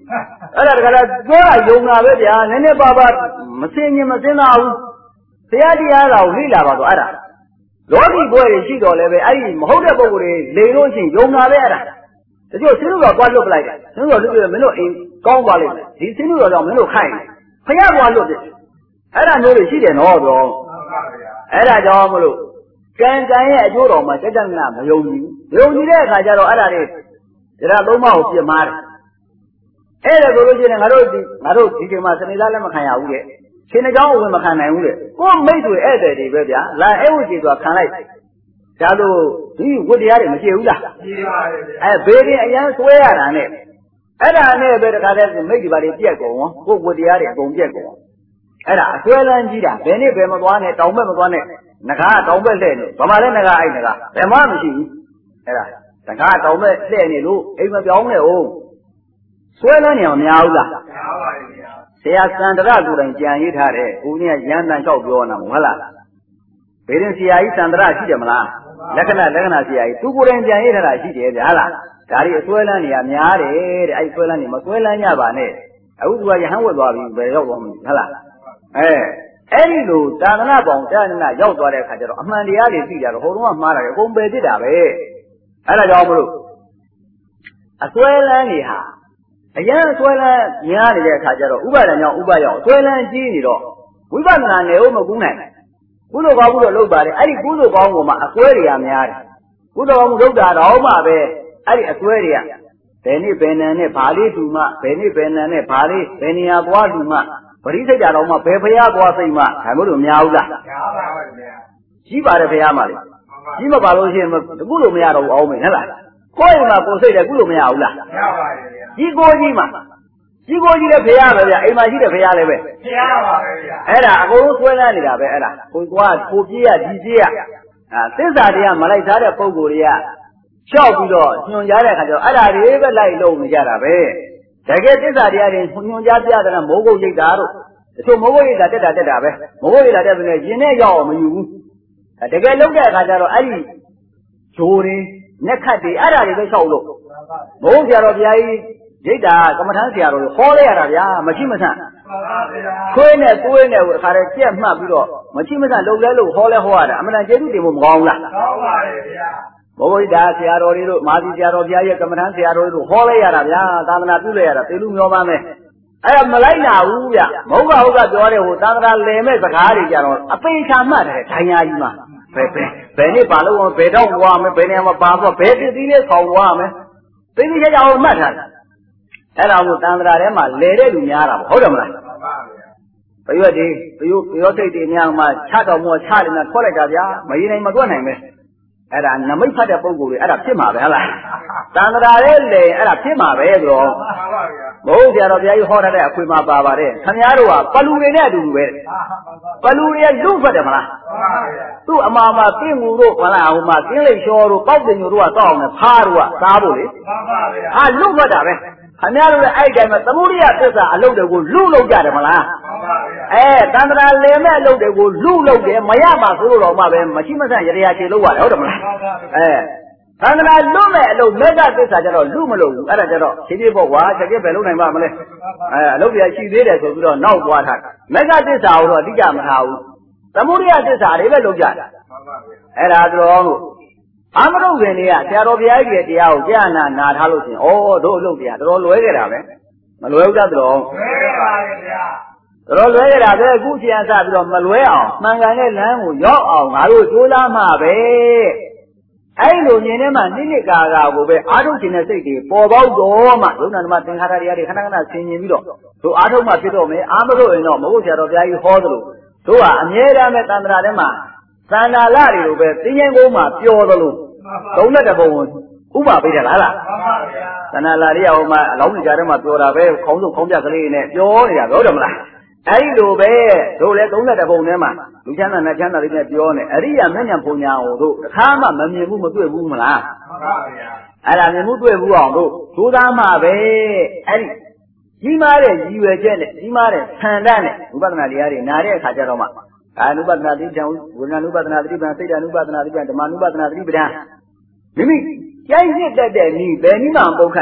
အဲ့ဒါတကယ်ပြောတာယုံတာပဲဗျာနည်းနည်းပါးပါးမစင်ရင်မစင်သာဘူးတရားတရားတော်လိလာပါတော့အဲ့ဒါလောကီဘွဲတွေရှိတော်လည်းပဲအဲ့ဒီမဟုတ်တဲ့ပုံကိုယ်တွေလိန်လို့ရှိရင်ယုံတာပဲအဲ့ဒါတချို့စင်းလို့တော့ကြွားလွတ်ပလိုက်တယ်စင်းလို့လွတ်ပြီးမင်းတို့အိမ်ကောင်းသွားလိမ့်မယ်ဒီစင်းလို့တော့မင်းတို့ခိုင်းတယ်ဖယားကွာလွတ်တယ်အဲ့ဒါမျိုးတွေရှိတယ်နော်တော့အဲ့ဒါကြောင့်မလို့ကံကံရဲ့အကျိုးတော်မှာစက္ကန့်ကမယုံကြည်ဘူးယုံကြည်တဲ့အခါကျတော့အဲ့ဒါတွေဒါသုံးပါးကိုပြစ်မှားတယ်အဲ့ဒါကိုလို့ရှိရင်ငါတို့ဒီငါတို့ဒီချိန်မှာစနေသားလည်းမခံရဘူးတဲ့ရှင်အကြောင်းဝင်မခံနိုင်ဘူးတဲ့ကိုမိတ်တွေဧည့်သည်တွေပဲဗျာလာအဲ့ဝကြီးဆိုတာခံလိုက်ဒါလို့ဒီဝတ်တရားတွေမရှိဘူးလားရှိပါတယ်ဗျာအဲဘေးရင်အရန်ဆွဲရတာနဲ့အဲ့ဒါနဲ့ပဲတခါတည်းမိတ်ဒီပါတွေပြက်ကုန်ရောကိုဝတ်တရားတွေအကုန်ပြက်ကုန်အဲ့ဒါအဆွဲလန်းကြီးတာဘယ်နဲ့ဘယ်မသွားနဲ့တောင်ဘက်မသွားနဲ့ငကားတောင်ဘက်လှဲ့နေဗမာလည်းငကားအိုက်ငကားဘယ်မှမရှိဘူးအဲ့ဒါငကားတောင်ဘက်လှဲ့နေလို့အိမ်မပြောင်းနဲ့ဟုတ်ဆွဲလန်းနေအောင်မများဘူးလားများပါရဲ့ဗျာဆရာစန္ဒရကိုယ်တိုင်ကြံရေးထားတယ်ကိုကြီးကရန်တန်လျှောက်ပြောနေတာမဟုတ်လားဘေးရင်ဆရာကြီးစန္ဒရရှိတယ်မလားလက္ခဏာလက္ခဏာဆရာကြီးသူကိုယ်တိုင်ကြံရေးထားတာရှိတယ်ဗျာလားဒါတွေအဆွဲလန်းနေရများတယ်တဲ့အဲ့ဆွဲလန်းနေမဆွဲလန်းကြပါနဲ့အခုသူကရဟန်းဝတ်သွားပြီဘယ်ရောက်သွားမလဲဟုတ်လားအဲအဲ့ဒီလိုသာသနာပေါင်းတာနာရောက်သွားတဲ့အခါကျတော့အမှန်တရားတွေသိကြတော့ဟိုတုန်းကမှားတာလေအကုန်ပယ်ဖြစ်တာပဲအဲ့ဒါကြောင့်မလို့အဆွဲလန်းနေဟာအရန်အဆွဲလန်းများနေတဲ့အခါကျတော့ဥပါဒံကြောင့်ဥပရောက်အဆွဲလန်းကြီးနေတော့ဝိပဿနာနယ်ဟုတ်မကူးနိုင်ကုသိုလ်ကောင်းမှုတော့လုပ်ပါတယ်အဲ့ဒီကုသိုလ်ကောင်းမှုမှာအဆွဲတွေကများတယ်ကုသိုလ်ကောင်းမှုလုပ်တာတော့မှပဲအဲ့ဒီအဆွဲတွေကဘယ်နည်းဘယ်နံနဲ့ဘာလေးတူမှဘယ်နည်းဘယ်နံနဲ့ဘာလေးဘယ်နေရာသွားတူမှပရိစိတ်ကြတော့မှဘယ်ဖရားသွားစိတ်မှဒါမျိုးလို့မများဘူးလားများပါပါဗျာကြီးပါတယ်ဖရားမှလေကြီးမပါလို့ရှိရင်အခုလို့မရတော့ဘူးအောင်မယ်ဟုတ်လားကိုယ့်အိမ်မှာကိုယ်စိတ်တယ်အခုလို့မရဘူးလားမရပါဘူးဗျာကြီးကိုကြီးမှာကြီးကိုကြီးလည်းဖရားပဲဗျာအိမ်မှာရှိတဲ့ဖရားလည်းပဲဖရားပါပဲဗျာအဲ့ဒါအကုန်လုံးဆွဲလန်းနေတာပဲအဲ့ဒါကိုကွာကိုပြေးရဒီပြေးရအာသစ္စာတရားမလိုက်သားတဲ့ပုံကိုယ်တွေကလျှောက်ပြီးတော့ညွှန်ကြားတဲ့အခါကျတော့အဲ့ဒါတွေပဲလိုက်လုံးနေကြတာပဲတကယ်သစ္စာတရားတွေညွှန်ကြားပြတဲ့မိုးကုတ်ရိတ်တာတို့တချို့မိုးကုတ်ရိတ်တာတက်တာတက်တာပဲမိုးကုတ်ရိတ်တာတက်ပြီးရင်နဲ့ရောက်အောင်မယူဘူးတကယ်လုံးတဲ့အခါကျတော့အဲ့ဒီဂျိုးတွေညက်ခတ်တွေအဲ့ဒါတွေပဲလျှောက်လို့မိုးဆရာတော်ဘုရားကြီးရိတ်တာကမ္မထမ်းဆရာတော်တွေဟောလိုက်ရတာဗျာမရှိမဆန့်ခွေးနဲ့သွေးနဲ့အခါတည်းကြက်မှတ်ပြီးတော့မရှိမဆန့်လုံလဲလို့ဟောလဲဟောရတာအမှန်တန်ကျေးဇူးတင်ဖို့မကောင်းဘူးလားကောင်းပါရဲ့ဗျာဘုရားဒါဆရာတော်တွေတို့မာသီဆရာတော်ဘုရားရဲ့ကမ္မထမ်းဆရာတော်တွေတို့ဟောလိုက်ရတာဗျာသာသနာပြုလိုက်ရတာသေလူမျောပါမယ်အဲ့ဒါမလိုက်နာဘူးဗျမဟုတ်ကဟုတ်ကပြောတဲ့ဟိုသာသနာလည်မဲ့စကားတွေကြတော့အပိချာမှတ်တယ်ဒိုင်ယာကြီးမှာဘယ်ဘယ်ဘယ်နေ့ပါလို့ဘယ်တော့သွားမယ်ဘယ်နေရာမှာပါသွားဘယ်ပြည်သီးလေးဆောင်သွားမယ်သိသိချာချာအောင်မှတ်ထားတယ်အဲ့ဒါကိုသံဃာထဲမှာလဲတဲ့လူများတာပေါ့ဟုတ်တယ်မလားမှန်ပါဗျာဘယ်ရွက်ဒီဘယ်ရောစိတ်တွေများမှချတော်မောချတယ်နဲ့ထွက်လိုက်တာဗျာမရင်းနိုင်မတွက်နိုင်ပဲအဲ့ဒါနမိတ်ဖတ်တဲ့ပုံကိုယ်တွေအဲ့ဒါဖြစ်မှာပဲဟလားသံဃာထဲလေအဲ့ဒါဖြစ်မှာပဲဆိုတော့မှန်ပါဗျာဘုရားတော်ဘုရားကြီးဟောတဲ့အခွေမှာပါပါတယ်ခင်ဗျားတို့ကပလူတွေနဲ့အတူတူပဲပလူတွေလူ့ဖတ်တယ်မလားမှန်ပါဗျာသူ့အမာမှာပြင်းငူတို့မလားဟိုမှာကင်းလိတ်လျှောတို့ပေါက်တင်ညိုတို့ကတောက်အောင်နဲ့ဖားတို့ကစားဖို့လေမှန်ပါဗျာဟာလူ့ဖတ်တာပဲခင်ဗျားတို့လည်းအဲ့တိုင်းမှာသမုဒိယသစ္စာအလုပ်တွေကိုလူ့လုပ်ကြတယ်မလားမှန်ပါဗျာအဲတန္တရာလင်မဲ့အလုပ်တွေကိုလူ့လုပ်တယ်မရပါဆိုလို့တော့မှပဲမရှိမဆန့်ရရချေလုပ်ရတယ်ဟုတ်တယ်မလားအဲသန္တရာလွတ်မဲ့အလုပ်မေတ္တာသစ္စာကျတော့လူ့မလုပ်ဘူးအဲ့ဒါကျတော့ဖြည်းဖြည်းပေါ့ကွာချက်ပြပဲလုပ်နိုင်ပါမလဲအဲအလုပ်တွေကရှိသေးတယ်ဆိုပြီးတော့နောက်သွားထားမေတ္တာသစ္စာကိုတော့အတိအကျမထားဘူးသမုဒိယသစ္စာတွေပဲလုပ်ကြတယ်အဲ့ဒါတော့အာမရုပ်ခင်တွေကဆရာတော်ဘုရားကြီးရဲ့တရားကိုကြားနာနာထားလို့ရှိရင်ဩတို့အလုပ်တရားတော်လွဲခဲ့တာပဲမလွဲဘူးသားတော်လွဲပါရဲ့ဗျာတော်လွဲခဲ့တာပဲအခုဆရာစပြီးတော့မလွဲအောင်မှန်ကန်တဲ့လမ်းကိုရောက်အောင်ငါတို့ကြိုးစားမှပဲအဲ့လိုမြင်နေမှနိမ့်နိကာကာကိုပဲအာထုတ်ခြင်းနဲ့စိတ်တွေပေါ်ပေါက်တော့မှယုံနာဓမ္မသင်္ခါရတရားတွေခဏခဏဆင်ញင်ပြီးတော့တို့အာထုတ်မှဖြစ်တော့မယ်အာမလို့ရင်တော့မဟုတ်ဆရာတော်ဘုရားကြီးဟောသလိုတို့ကအမြဲတမ်းပဲတန်ត្រာထဲမှာသန္တာလတွေလိုပဲသင်္ကြန်ကုန်းမှာပျော်သလိုသုံးတဲ့ဘုံဥပပေးတယ်လားလားမှန်ပါဗျာသန္တာလတွေကဟိုမှာအလောင်းကြီးကြားထဲမှာပျော်တာပဲခေါင်းစုပ်ခေါင်းပြကလေးနဲ့ပျော်နေတာဟုတ်တယ်မလားအဲ့ဒီလိုပဲတို့လည်းသုံးတဲ့ဘုံထဲမှာလူချမ်းသာနဲ့ချမ်းသာလေးနဲ့ပြောနေအရိယာမဉ္ဇဉ်ဘုံညာဟိုတို့တစ်ခါမှမမြင်ဘူးမတွေ့ဘူးမလားမှန်ပါဗျာအဲ့ဒါမြင်မှုတွေ့ဘူးအောင်တို့ဒုသားမှပဲအဲ့ဒီကြီးမားတဲ့ရည်ရွယ်ချက်နဲ့ကြီးမားတဲ့ဆန္ဒနဲ့ဥပဒနာတရားတွေနားတဲ့အခါကျတော့မှအာနုပဒနာတိပံဝိညာဏုပဒနာတိပံစိတ်ဓာနုပဒနာတိပံဓမ္မနုပဒနာတိပံမိမိကြိုက်ရတဲ့တဲ့ဤဘယ်နည်းမှမပုတ်ခတ်နဲ့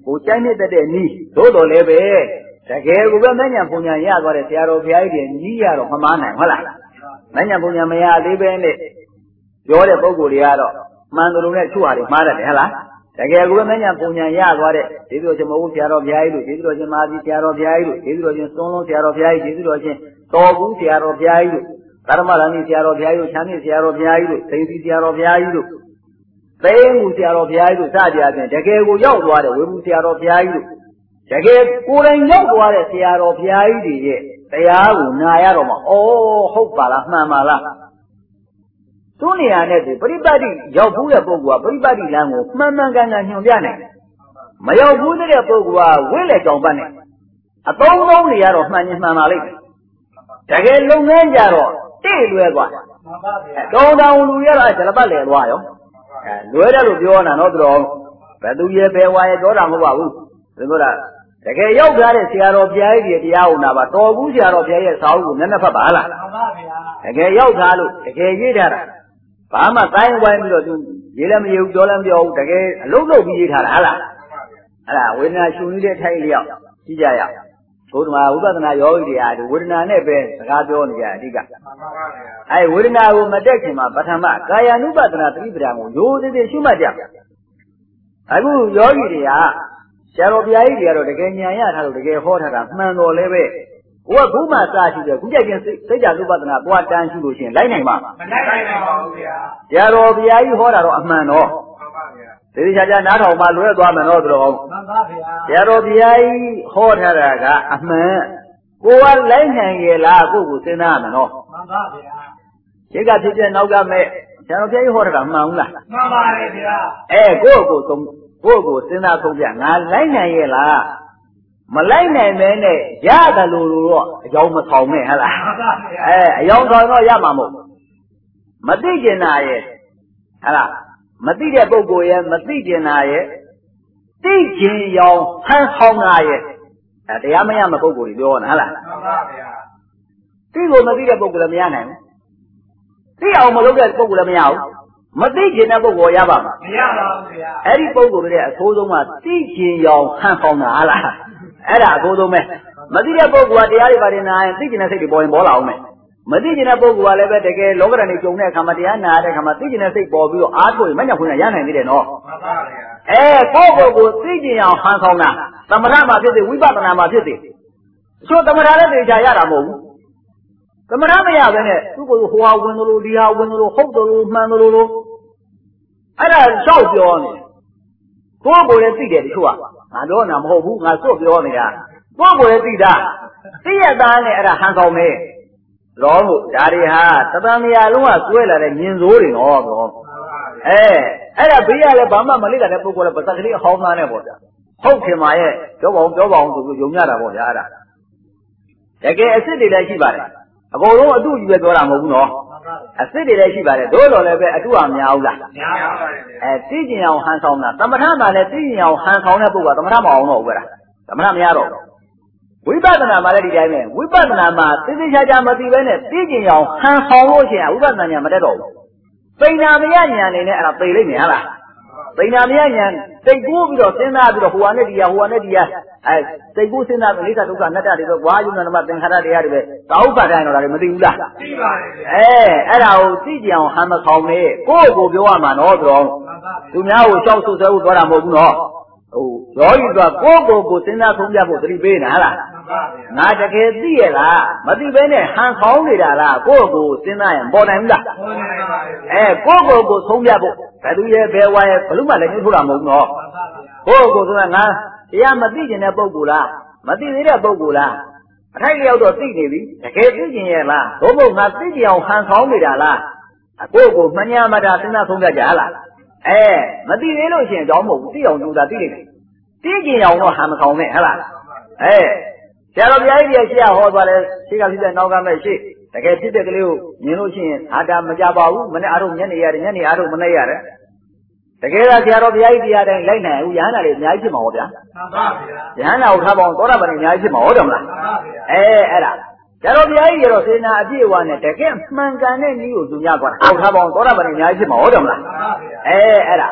ကိုကြိုက်နေတဲ့နီးသို့တော်လည်းပဲတကယ်ကိုပဲမဉ္ဇဉ်ပုံညာရသွားတဲ့ဆရာတော်ဘုရားကြီးတွေကြီးရတော့မမားနိုင်ဟုတ်လားမဉ္ဇဉ်ပုံညာမရသေးပဲနဲ့ပြောတဲ့ပုဂ္ဂိုလ်တွေကတော့မှန်တယ်လို့နဲ့ချုပ်ဟာတွေမှားတယ်ဟဲ့လားတကယ်ကိုပဲမဉ္ဇဉ်ပုံညာရသွားတဲ့ဒေသတော်ရှင်မဟုတ်ဆရာတော်ဘုရားကြီးတို့ဒေသတော်ရှင်မာသီဆရာတော်ဘုရားကြီးတို့ဒေသတော်ရှင်သွန်းလုံးဆရာတော်ဘုရားကြီးဒေသတော်ရှင်တော်ဘူးဆရာတော်ဘုရားကြီးတို့ဓမ္မရဏိဆရာတော်ဘုရားကြီးတို့ချမ်းမြေဆရာတော်ဘုရားကြီးတို့သိသိဆရာတော်ဘုရားကြီးတို့သိမှုဆရာတော်ဘုရားကြီးတို့စကြခြင်းတကယ်ကိုရောက်သွားတဲ့ဝေဘူးဆရာတော်ဘုရားကြီးတို့တကယ်ကိုယ်တိုင်ရောက်သွားတဲ့ဆရာတော်ဘုရားကြီးတွေရဲ့တရားကိုနာရတော့မှဩဟုတ်ပါလားမှန်ပါလားသူနေရာနဲ့သူပရိပတ်တိရောက်ဘူးတဲ့ပုဂ္ဂိုလ်ကပရိပတ်တိလမ်းကိုမှန်မှန်ကန်ကန်ညွှန်ပြနိုင်တယ်မရောက်ဘူးတဲ့ပုဂ္ဂိုလ်ကဝိလေကြောင်ပတ်နဲ့အသုံးလုံးနေရတော့မှန်ရင်မှန်ပါလိမ့်မယ်တကယ်လုံငန်းကြတော့တိတ်လွဲသွားတယ်မှန်ပါဗျာတောင်းတောင်းလူရတော့ဇလပတ်လေသွားရောအဲလွဲတယ်လို့ပြောတာနော်သူတော်ဘယ်သူရဲ့ဘယ်ဝါရဲ့ပြောတာမဟုတ်ပါဘူးဒီလိုလားတကယ်ရောက်ကြတဲ့ဆရာတော်ဘုရားကြီးတွေတရားဟောတာပါတော်ဘူးဆရာတော်ဘုရားရဲ့စာအုပ်ကိုနည်းနည်းဖတ်ပါလားမှန်ပါဗျာတကယ်ရောက်သားလို့တကယ်ရေးထားတာဘာမှတိုင်းဝိုင်းပြီးတော့သူရေးလည်းမရေးဘူးပြောလည်းမပြောဘူးတကယ်အလုံးလုံးပြီးရေးထားတာဟလားအဲ့ဒါဝေဒနာရှင်နေတဲ့ထိုင်လျောက်ကြည့်ကြရအောင်ဘုရားဝိပဿနာယောဂီတွေဟာဒီဝေဒနာနဲ့ပဲစကားပြောနေကြအဓိကအဲဝေဒနာကိုမတက်ခင်မှာပထမကာယ ानु ပဒနာသတိပဋ္ဌာန်ကိုရိုးသေးသေးရှုမှတ်ကြအခုယောဂီတွေကဆရာတော်ဘုရားကြီးတွေကတော့တကယ်ဉာဏ်ရထားလို့တကယ်ဟောထားတာမှန်တော်လည်းပဲကိုကခုမှစရှိတယ်ခုကြိုက်ချင်းစိတ်ကြ ानु ပဒနာသွားတန်းရှိလို့ရှိရင်လိုက်နိုင်မှာမလိုက်နိုင်ပါဘူးဗျာဆရာတော်ဘုရားကြီးဟောတာတော့အမှန်တော့ဒီလိုချာချာနားထောင်မှလွဲသွားမယ်တော့သူတော်မှန်ပါဗျာဆရာတော်ဘုရားကြီးဟောထားတာကအမှန်ကိုကလိုက်နိုင်ရဲ့လားကိုကိုစဉ်းစားရမယ်နော်မှန်ပါဗျာဒီကဖြစ်တဲ့နောက်ကမဲ့ဆရာတော်ဘုရားကြီးဟောတာမှန်ဘူးလားမှန်ပါတယ်ဗျာအဲကိုကိုသုံးကိုကိုစဉ်းစားဆုံးပြငါလိုက်နိုင်ရဲ့လားမလိုက်နိုင်မဲနဲ့ရတယ်လို့တော့အကြောင်းမဆောင်နဲ့ဟဲ့လားမှန်ပါဗျာအဲအယောင်ဆောင်တော့ရမှာမဟုတ်မသိကျင်တာရဲ့ဟဲ့လားမသိတဲ့ပုဂ္ဂိုလ်ရဲ့မသိကျင်တာရဲ့သိကျင်ရောင်ဟန်ဆောင်တာရဲ့အဲတရားမရမပုဂ္ဂိုလ်ကြီးပြောတာဟဲ့လားမှန်ပါဗျာသိကိုမသိတဲ့ပုဂ္ဂိုလ်လည်းမရနိုင်ဘူးသိအောင်မလုပ်တဲ့ပုဂ္ဂိုလ်လည်းမရဘူးမသိကျင်တဲ့ပုဂ္ဂိုလ်ရပါမှာမရပါဘူးဗျာအဲ့ဒီပုဂ္ဂိုလ်တွေအဆိုးဆုံးကသိကျင်ရောင်ဟန်ဆောင်တာဟဲ့လားအဲ့ဒါအဆိုးဆုံးပဲမသိတဲ့ပုဂ္ဂိုလ်ကတရားတွေပါတယ်နာရင်သိကျင်တဲ့စိတ်တွေပေါ်ရင်ပေါ်လာအောင်မယ်မသိကျင်တဲ့ပုဂ္ဂိုလ်ကလည်းပဲတကယ်လောကဓာတ်တွေကြုံတဲ့အခါမှာတရားနာတဲ့အခါမှာသိကျင်တဲ့စိတ်ပေါ်ပြီးတော့အားထုတ်ရင်မညံ့ခွင့်ရနိုင်သေးတယ်နော်မှန်ပါဗျာအဲကိုယ့်ကိုယ်ကိုသိကျင်အောင်ဟန်ဆောင်တာသမထမှာဖြစ်စေဝိပဿနာမှာဖြစ်စေအချို့သမထလည်းတေချာရတာမဟုတ်ဘူးသမထမရဘဲနဲ့သူ့ကိုယ်ဟိုဟာဝင်လို့ဒီဟာဝင်လို့ဟုတ်တယ်လို့မှန်တယ်လို့အဲ့ဒါလျှောက်ပြောနေကိုယ့်ကိုယ်လည်းသိတယ်တချို့ကငါပြောတာမဟုတ်ဘူးငါစွတ်ပြောနေတာကိုယ့်ကိုယ်လည်းသိတာသိရသားနဲ့အဲ့ဒါဟန်ဆောင်နေလောလို့ဒါတွေဟာတပံမယာလုံးကကျွဲလာတဲ့ညင်စိုးတွေနော်ကောအဲအဲ့ဒါဘေးရလည်းဘာမှမလိတာတဲ့ပုဂ္ဂိုလ်လည်းပါစကလေးအဟောင်းသားနဲ့ပေါ့ဗျာဟုတ်ခင်မှာရဲ့ပြောပါအောင်ပြောပါအောင်ဆိုပြီးယုံကြတာပေါ့ဗျာအဲ့ဒါတကယ်အစ်စ်တွေလည်းရှိပါတယ်အကုန်လုံးအတုကြီးပဲပြောတာမဟုတ်ဘူးနော်အစ်စ်တွေလည်းရှိပါတယ်တို့တော်လည်းပဲအတုအများဘူးလားများပါတယ်အဲသိကျင်အောင်ဟန်ဆောင်တာသမထမှာလည်းသိကျင်အောင်ဟန်ဆောင်တဲ့ပုဂ္ဂိုလ်ကသမထမအောင်တော့ဘူးလားသမထမရတော့ဝိပဿနာမှာလည်းဒီတိုင်းပဲဝိပဿနာမှာသိသိချာချာမသိဘဲနဲ့သိကျင်အောင်ဟန်ဆောင်လို့ရှိရင်ဝိပဿနာဉာဏ်မတက်တော့ဘူးပိဏာမယဉာဏ်နေနဲ့အဲ့ဒါသိလိမ့်မယ်ဟာလားပိဏာမယဉာဏ်သိကူးပြီးတော့စဉ်းစားပြီးတော့ဟိုဟာနဲ့ဒီဟာဟိုဟာနဲ့ဒီဟာအဲသိကူးစဉ်းစားပြီးအိဋ္ဌဒုက္ခအနတ္တတွေပဲဝါယုဏနမသင်္ခါရတရားတွေပဲသာဥပ္ပါဒိုင်တော့ဒါတွေမသိဘူးလားသိပါရဲ့အဲအဲ့ဒါကိုသိကြအောင်ဟန်မဆောင်နဲ့ကိုယ့်ကိုပြောရမှာနော်ဆိုတော့သူများကိုရှောက်ဆုပ်ဆဲဖို့ပြောတာမဟုတ်ဘူးနော်ဟိုရောကြီးကကိုယ့်ကိုယ်ကိုစဉ်းစားဆုံးပြဖို့သတိပေးနေဟလားငါတကယ်သိရလားမသိဘဲနဲ့ဟန်ခေါင်းနေတာလားကိုယ့်ကိုယ်စဉ်းစားရင်ပေါ်နိုင်ဘူးလားပေါ်နိုင်ပါဘူးအဲကိုယ့်ကိုယ်ကိုဆုံးပြဖို့ဘယ်သူရဲ့ဘယ်ဝါရဲ့ဘလို့မှလည်းညှိထုတ်တာမဟုတ်ဘူးနော်ကိုယ့်ကိုယ်ဆိုတာငါတရားမသိကျင်တဲ့ပုဂ္ဂိုလ်လားမသိသေးတဲ့ပုဂ္ဂိုလ်လားအထိုက်လျောက်တော့သိနေပြီတကယ်သိကျင်ရဲ့လားဘို့ဘုံငါသိကြအောင်ဟန်ခေါင်းနေတာလားကိုယ့်ကိုယ်မညာမတာစဉ်းစားဆုံးပြကြဟလားအဲမသိသေးလို့ရှိရင်ကြောင်းမဟုတ်ဘူးသိအောင်ကြိုးစားသိနေတယ်သိကျင်အောင်တော့ဟန်မခေါင်းနဲ့ဟလားအဲဆရာတော်ဘုရားကြီးရဲ့ရှေ့ဟောသွားတယ်ရှေ့ကဖြစ်တဲ့နောက်ကမဲ့ရှေ့တကယ်ဖြစ်တဲ့ကလေးကိုမြင်လို့ရှိရင်အာတာမကြပါဘူးမနေ့အားထုတ်ညနေရတယ်ညနေအားထုတ်မနေ့ရတယ်တကယ်ကဆရာတော်ဘုရားကြီးတရားတိုင်းလိုက်နိုင်ဘူးယဟန္တာတွေအများကြီးဖြစ်မှာဟောဗျာမှန်ပါဗျာယဟန္တာကိုထားပါအောင်သောတာပန်တွေအများကြီးဖြစ်မှာဟောတယ်မလားမှန်ပါဗျာအဲအဲ့ဒါဆရာတော်ဘုရားကြီးရောစေနာအပြည့်အဝနဲ့တကယ်မှန်ကန်တဲ့နည်းကိုသူများကွာဟောထားပါအောင်သောတာပန်တွေအများကြီးဖြစ်မှာဟောတယ်မလားမှန်ပါဗျာအဲအဲ့ဒါဆ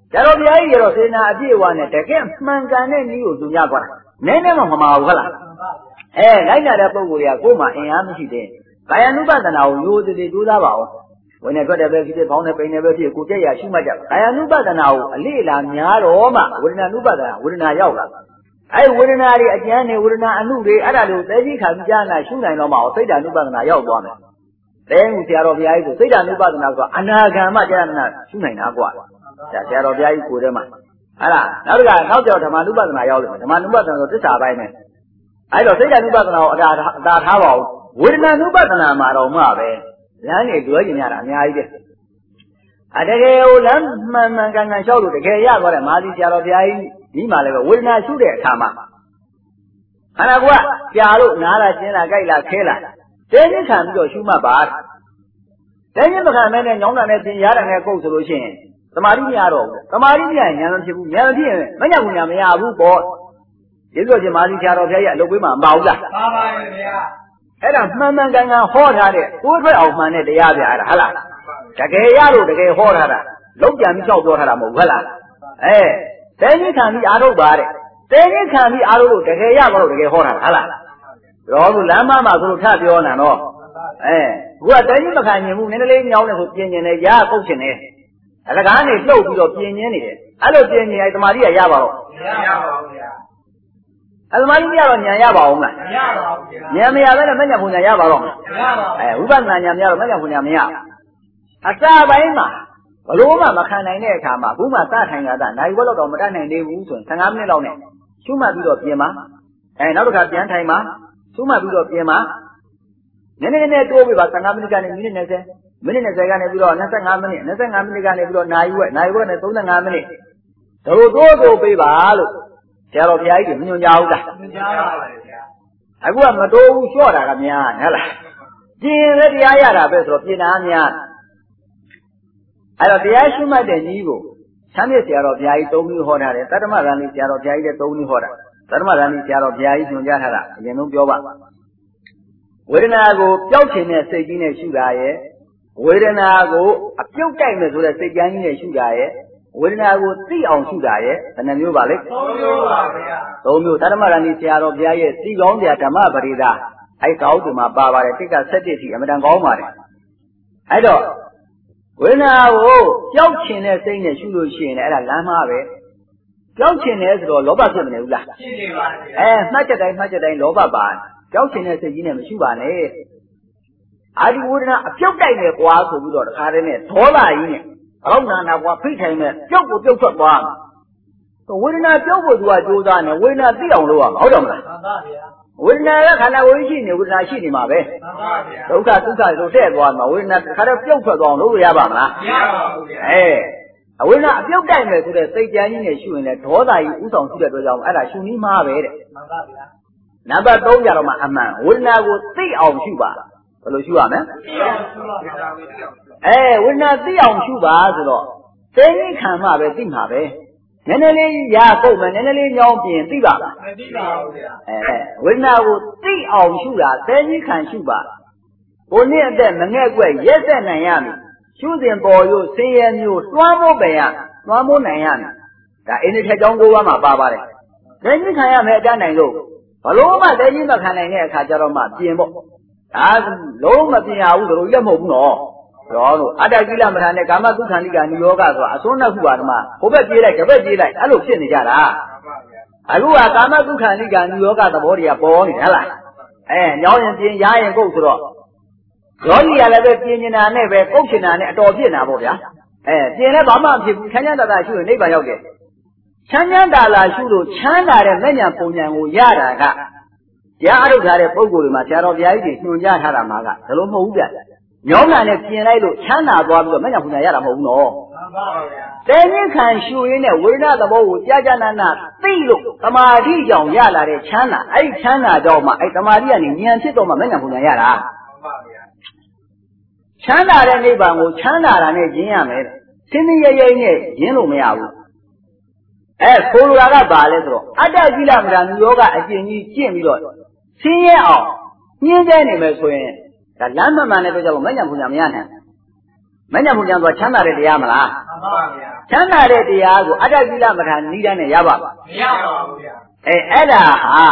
假如别一个谁拿别玩的，这个蛮干的你有中间过来，奶奶们不麻烦了。哎，奶奶的不过呀，我嘛一样没去的。大家努把的那有的的都咋包？我那说的别去跑那边那边去，估计也去嘛着。大家努把的那里啦伢罗嘛，我那努把的，我那要个。哎，我那里啊，今年我那努的，俺那里在去看家那兄弟了嘛，谁家努把的那要过没？在我家老边一个，谁家努把的那个，俺那干嘛家那兄弟那过？在家老边一过的嘛。啊啦，那个老叫他妈努把的那要的，他妈努把的那个这啥白呢？哎，说谁家努把的那大大大他包，我那努把的那嘛到嘛呗？人家个人家的，伢一个。啊，这个我人慢慢刚刚小路这个也过来，马上家老边一，你妈那个我那修的他嘛。俺那个家路拿了进来盖了开了，这你看不叫修嘛吧？这你不看那那娘的那进家的那狗子路线，他妈的伢肉，他妈的伢伢子屁股，伢子屁，人家姑娘没伢不包，这个是马上家老边也都会嘛包的。妈妈的呀。哎，那慢慢刚刚好他的，多出来慢的这样子了，好了，这个牙路这个好他的，老家没少做他的没可了，哎，在你看你牙路吧的，在你看你牙路这个牙路这个好他的，好了，然后蓝妈妈说他表呢咯，哎，我在你们看你们那里鸟那时候边年的牙够轻的，那个俺那老比较边年的，俺老边年他妈的牙包，牙包的。哎，他妈你家老年牙包嘛？年没牙，那没年姑娘牙包了。哎，五百年年没牙，没年姑娘没牙。啊，咋办嘛？我老妈妈看那那看嘛，不嘛咋看个的？那我老早没看那那五寸，看俺们那老呢，修嘛比较便嘛？哎，那都看边台嘛？修嘛比较便嘛？那那那多为吧？看俺们那干的，你那些，你那些干的比较，那在俺们那，那在俺们那干的比较哪一位？哪一位呢？都在俺们那，都多多背吧喽。家老便宜的没有家的，哎，我们都晓得个面，好了，今日这样样的，别说比那面，哎，那这样修买的衣服，前面家老便宜都没有好的，但是嘛，让你家老便宜的都没好的，但是嘛，让你家老便宜中间他的也能标吧。为了那个标签呢，设计呢修改耶；为了那个啊标盖呢做的设计呢修改耶。为了那个最昂修改耶，咱那没有吧嘞？都没有吧呀？都没有，但是嘛，让你家老便宜，最昂的怎么不的的？还高的嘛，爸爸的这个设计是也没当高嘛的。还着，为了那个标签呢，谁呢修路线呢？哎，蓝马呗。标签呢是说老板是没有啦。哎，那这代那这代老板办，标签呢是今年没修办呢。还是为了那标盖呢，挂出不着的，他的呢多大一年？老那那我非常呢，标不标出光，为了那标不做就咋呢？为了那这样路啊，好着嘛。为了那看那微信呢，为了那信的嘛呗。都看都看都这光嘛，为了那看那标出光路也办嘛。哎，为了那标盖呢，就在谁家人的修呢？多大一五上去的多少？哎，那修你妈呗的。那边都家了嘛，俺们为了那个最昂修吧，不能修啊没？哎，为那这样修吧，知道？在你看嘛呗，对嘛呗？那那里也够嘛，那那里鸟边对吧？哎，为那个这样修啊，在你看修吧。我念在门外怪也在那样的，修正保佑谁也没有双模白呀，双模那样的。但人家才讲过我嘛，爸爸的。在你看呀，没讲那个，我老嘛在你们看那个，看叫了嘛边模，啊，老嘛边啊，我都也没不孬。然后，阿达吉拉么他呢？干嘛都看你干你要干啥？说那苦啊的嘛，后边接来，这边接来，俺都骗你家的啊！啊，如果干嘛都看你干你要干什么的呀？包你了，哎，鸟人变牙人够是了，老李呀那边变人呢，那边狗去呢，那照片呢不的？哎，变来帮忙屁股，前年大大修那边要给，前年大大修的，前大的每年后年我也来看，家都看的包过的嘛，家到别的兄家他的嘛个，这都没有的。鸟男的进来了，钱拿多少？没人回家也那么孬。在你看修人呢，为啥子保护家家那那对了？他妈的讲也来的钱拿，哎钱拿叫嘛？哎他妈的呢，年轻多嘛，没人回家也啦。钱拿的那帮我钱拿的那经验没了，现在也也呢，人都没有。哎，后头那个办的时候，俺这几两个你要个而且你见不着，谁也啊，你在那边说。那蓝慢慢的都叫我没人回家没人呢， မညံပူညာဆိုချမ်းသာတဲ့တရားမလားမှန်ပါဗျာချမ်းသာတဲ့တရားကိုအတ္တကိလမထာနိဒာနဲ့ရပါမရပါဘူးဗျာအဲအဲ့ဒါဟာ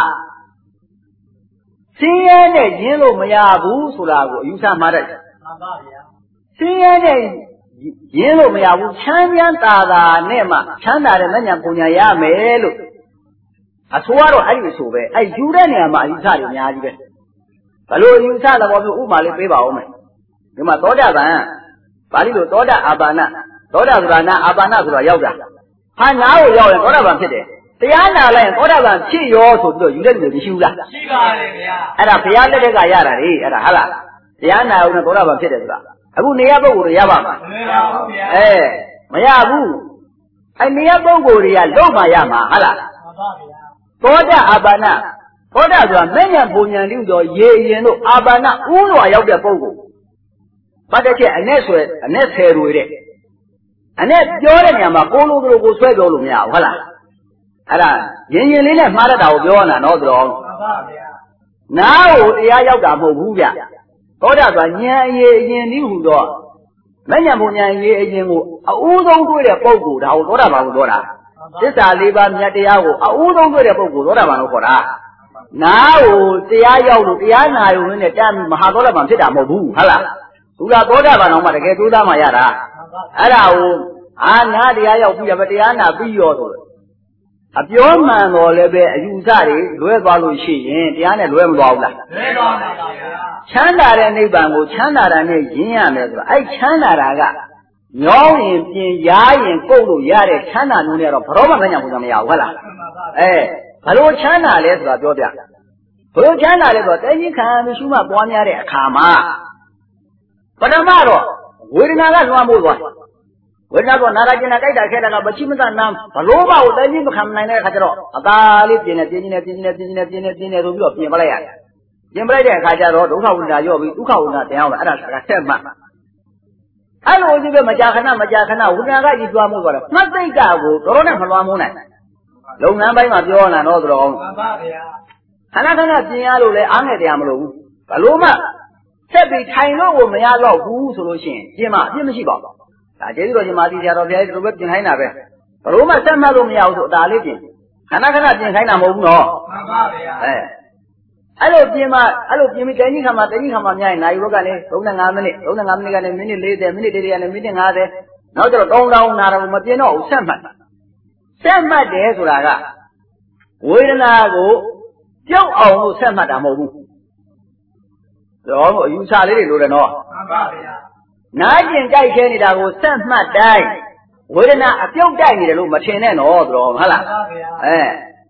ဆင်းရဲနဲ့ရင်းလို့မရဘူးဆိုတာကိုအယူဆမှားတယ်မှန်ပါဗျာဆင်းရဲနဲ့ရင်းလို့မရဘူးချမ်းချမ်းသာသာနဲ့မှချမ်းသာတဲ့မညံပူညာရမယ်လို့အဆိုကတော့အဲ့ဒီဆိုပဲအဲ့ယူတဲ့နေရာမှာအယူဆတွေအများကြီးပဲဘလို့အယူဆသဘောမျိုးဥမာလေးပေးပါဦးမယ်ဒီမှာသောတာပန်ပါဠိလိုသောတာအာပါဏသောတာဆိုတာနာအာပါဏဆိုတာရောက်တာဟာနာကိုရောက်ရင်သောတာပန်ဖြစ်တယ်တရားနာလိုက်ရင်သောတာပန်ဖြစ်ရောဆိုပြီးတော့ယူတဲ့လူတွေမရှိဘူးလားရှိပါတယ်ဗျာအဲ့ဒါဘုရားလက်ထက်ကရတာလေအဲ့ဒါဟုတ်လားတရားနာအောင်နဲ့သောတာပန်ဖြစ်တယ်ဆိုတာအခုနေရပုဂ္ဂိုလ်တွေရပါမှာမရပါဘူးဗျာအဲမရဘူးအဲ့နေရပုဂ္ဂိုလ်တွေကလုံးမရမှာဟုတ်လားမှန်ပါဗျာသောတာအာပါဏသောတာဆိုတာမဲ့ညာပုံညာလူတော်ရေရင်တို့အာပါဏဥစွာရောက်တဲ့ပုဂ္ဂိုလ်ဘာတစ်ချက်အနဲ့ဆွဲအနဲ့ဆယ်တွေတဲ့အနဲ့ပြောတဲ့နေရာမှာကိုလိုလိုကိုဆွဲပြောလို့မရဘူးဟုတ်လားအဲ့ဒါရင်ရင်လေးနဲ့မှားတတ်တာကိုပြောနေတာနော်တော်မှန်ပါဗျာနားကိုတရားရောက်တာမဟုတ်ဘူးဗျသောတာဆိုတာဉာဏ်အရေးအရင်ဒီဟူတော့မဲ့ညာပုံညာအရေးအရင်ကိုအဦးဆုံးတွေ့တဲ့ပုဂ္ဂိုလ်ဒါကိုသောတာပန်ကိုပြောတာသစ္စာလေးပါးမြတ်တရားကိုအဦးဆုံးတွေ့တဲ့ပုဂ္ဂိုလ်သောတာပန်ကိုခေါ်တာနားကိုတရားရောက်လို့တရားနာရုံနဲ့တမ်းမဟာသောတာပန်ဖြစ်တာမဟုတ်ဘူးဟုတ်လားသူကသောတာပန်အောင်မှတကယ်သိုးသားမှရတာအဲ့ဒါကိုအာနာတရားရောက်ပြီးရပဲတရားနာပြီးရောဆိုအပြောမှန်တော်လည်းပဲအယူဆတွေလွဲသွားလို့ရှိရင်တရားနဲ့လွဲမသွားဘူးလားလွဲသွားပါဗျာချမ်းသာတဲ့နိဗ္ဗာန်ကိုချမ်းသာတာနဲ့ယဉ်ရမယ်ဆိုတော့အဲ့ချမ်းသာတာကညောင်းရင်ပြင်ရားရင်ကုတ်လို့ရတဲ့ချမ်းသာမျိုးနဲ့တော့ဘရောမမညာဘူးမရဘူးဟုတ်လားအဲဘလို့ချမ်းသာလဲဆိုတာပြောပြဘလို့ချမ်းသာလဲဆိုတော့တင်းကြီးခံမရှိမှပွားများတဲ့အခါမှာပထမတော့ဝေဒနာကလွှမ်းမိုးသွားဝေဒနာကနာရကျင်နာကြိုက်တာခဲတာကမချိမစနာဘလို့ဘာကိုတင်းကြီးမခံနိုင်တဲ့အခါကျတော့အသာလေးပြင်းနေပြင်းနေပြင်းနေပြင်းနေပြင်းနေပြင်းနေဆိုပြီးတော့ပြင်ပလိုက်ရတယ်ပြင်ပလိုက်တဲ့အခါကျတော့ဒုက္ခဝေဒနာရော့ပြီးဒုက္ခဝေဒနာတင်အောင်အဲ့ဒါကဆက်မှအဲ့လိုကြီးပဲမကြာခဏမကြာခဏဝေဒနာကကြီးသွားမှုသွားတယ်မှတ်သိက္ခာကိုတော်တော်နဲ့မလွှမ်းမိုးနိုင်လုပ်ငန်းပိုင်းမှာပြောလာတော့တော်မှန်ပါဗျာခဏခဏပြင်ရလို့လဲအားငယ်တရားမလို့ဘူးဘလို့မှဆက်ပြီးထိုင်လို့ကိုမရတော့ဘူးဆိုလို့ရှိရင်ပြင်မအပြစ်မရှိပါဘူးဒါကျေးဇူးတော်ရှင်မာသီဆရာတော်ဘုရားဒီလိုပဲပြင်ခိုင်းတာပဲဘလို့မှဆက်မှတ်လို့မရဘူးဆိုအသာလေးပြင်ခဏခဏပြင်ခိုင်းတာမဟုတ်ဘူးနော်မှန်ပါဗျာအဲအဲ့လိုပြင်မှအဲ့လိုပြင်ပြီးတိုင်းကြီးခါမှာတိုင်းကြီးခါမှာများရင်နိုင်ဘောကနေသုံးဆယ်ငါးမိနစ်သုံးဆယ်ငါးမိနစ်ကနေမိနစ်လေးဆယ်မိနစ်တည်းကနေမိနစ်ငါးဆယ်နောက်ကျတော့တောင်းတောင်းနာတော့မပြင်တော့ဘူးဆက်မှတ်ဆက်မှတ်တယ်ဆိုတာကဝေဒနာကိုပြုတ်အောင်လို့ဆက်မှတ်တာမဟုတ်ဘူးတော့အယူဆလေးတွေလိုတယ်နော်မှန်ပါဗျာနားကျင်ကြိုက်ခဲနေတာကိုဆက်မှတ်တိုင်းဝေဒနာအပြုတ်တိုက်နေတယ်လို့မထင်နဲ့နော်တော့ဟုတ်လားမှန်ပါဗျာအဲ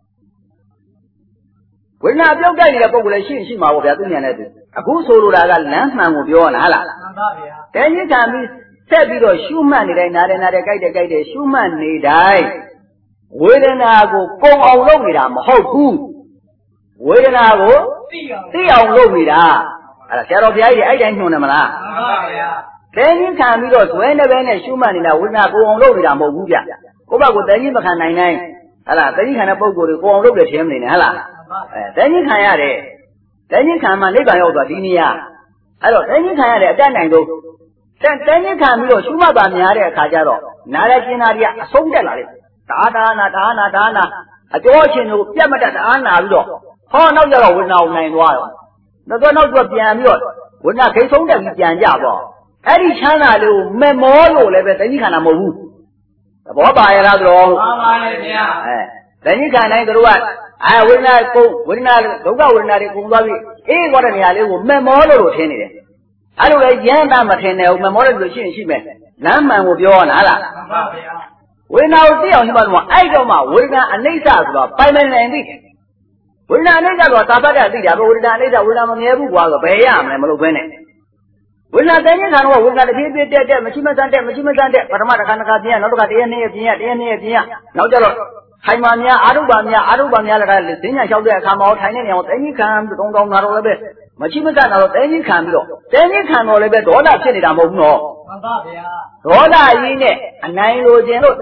ဝေဒနာအပြုတ်တိုက်နေတဲ့ပုံကလည်းရှိရှိမှာပေါ့ဗျာသူဉာဏ်နဲ့သူအခုဆိုလိုတာကလမ်းမှန်ကိုပြောတာဟုတ်လားမှန်ပါဗျာတင်းကြီးခံပြီးဆက်ပြီးတော့ရှုမှတ်နေတိုင်းနားတယ်နားတယ်ကြိုက်တယ်ကြိုက်တယ်ရှုမှတ်နေတိုင်းဝေဒနာကိုကုံအောင်လုပ်နေတာမဟုတ်ဘူးဝေဒနာကိုသိအောင်လုပ်နေတာအဲ့ဒါဆရာတော်ဘုရားကြီးအဲ့တိုင်းညွှန်တယ်မလားမှန်ပါဗျာတင်းကြီးခံပြီးတော့ဇွဲနဲ့ပဲနဲ့ရှုမှတ်နေတာဝေဒနာကုံအောင်လုပ်နေတာမဟုတ်ဘူးဗျကိုယ့်ဘက်ကိုတင်းကြီးမခံနိုင်နိုင်ဟလားတင်းကြီးခံတဲ့ပုံကိုယ်ကိုကုံအောင်လုပ်တယ်ထင်မနေနဲ့ဟလားအဲတင်းကြီးခံရတယ်တင်းကြီးခံမှနိဗ္ဗာန်ရောက်သွားဒီနေရာအဲ့တော့တင်းကြီးခံရတဲ့အတတ်နိုင်ဆုံးတင်းကြီးခံပြီးတော့ရှုမှတ်ပါများတဲ့အခါကျတော့နားရကျင်နာတွေကအဆုံးတက်လာတယ်ဒါဒါနာဒါနာဒါနာအကျော်ချင်းကိုပြတ်မတတ်တအားနာပြီးတော့ဟောနောက်ကျတော့ဝိညာဉ်နိုင်သွားတော့နောက်တော့နောက်ကျပြန်ပြီးတော့ဝိညာဉ်ခိတ်ဆုံးတက်ပြီးပြန်ကြတော့အဲ့ဒီချမ်းသာလေးကိုမမောလို့လည်းပဲတင်းကြီးခံတာမဟုတ်ဘူးသဘောပါရလားဆိုတော့ပါပါလေဗျာအဲတင်းကြီးခံတိုင်းတို့ကအဲဝိညာဉ်ကိုဝိညာဉ်ဒုက္ခဝိညာဉ်တွေကုန်သွားပြီအေးဘောတဲ့နေရာလေးကိုမမောလို့လို့ထင်နေတယ်အဲ့လိုလေရမ်းတာမထင်နဲ့ဘူးမမောလို့လို့ရှိရင်ရှိမယ်လမ်းမှန်ကိုပြောရလားလားမှန်ပါဗျာဝိညာဉ်ကိုသိအောင်ရှိမှတော့အဲ့တော့မှဝိညာဉ်အနိစ္စဆိုတော့ပိုင်ပိုင်နိုင်သိတယ်ဝိညာဉ်အနိစ္စဆိုတာသာပတ်တာသိတာပဲဝိညာဉ်အနိစ္စဝိညာဉ်မမြဲဘူးကွာဆိုဘယ်ရမလဲမလို့ဘဲနဲ့ဝိညာဉ်တိုင်းခံတော့ဝိညာဉ်တစ်ပြေးပြေးတက်တက်မရှိမဆန်းတက်မရှိမဆန်းတက်ပထမတစ်ခါတစ်ခါပြင်းရနောက်တစ်ခါတရက်နှစ်ရက်ပြင်းရတရက်နှစ်ရက်ပြင်းရနောက်ကျတော့ထိုင်ပါများအာရုပများအာရုပများလည်းဈဉ္ညာလျှောက်တဲ့အခါမှာထိုင်နေနေအောင်တင်းကြီးခံတုံတောင်းတာတော့လည်းပဲမရှိမဆန်းတော့တင်းကြီးခံပြီးတော့တင်းကြီးခံတော့လည်းပဲဒေါသဖြစ်နေတာမဟုတ်ဘူးနော်မှန်ပါဗျာဒေါသကြီးနဲ့အနိုင်လိုခြင်းလို့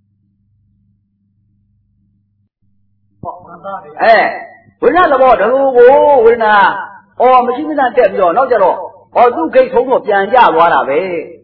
အဲဝိညာဉ်သဘောတလူကိုဝိညာဉ်အော်မရှိမစတက်ပြီးတော့နောက်ကျတော့ဟောသူ့ဂိတ်ထုံးတော့ပြန်ကြသွားတာပဲ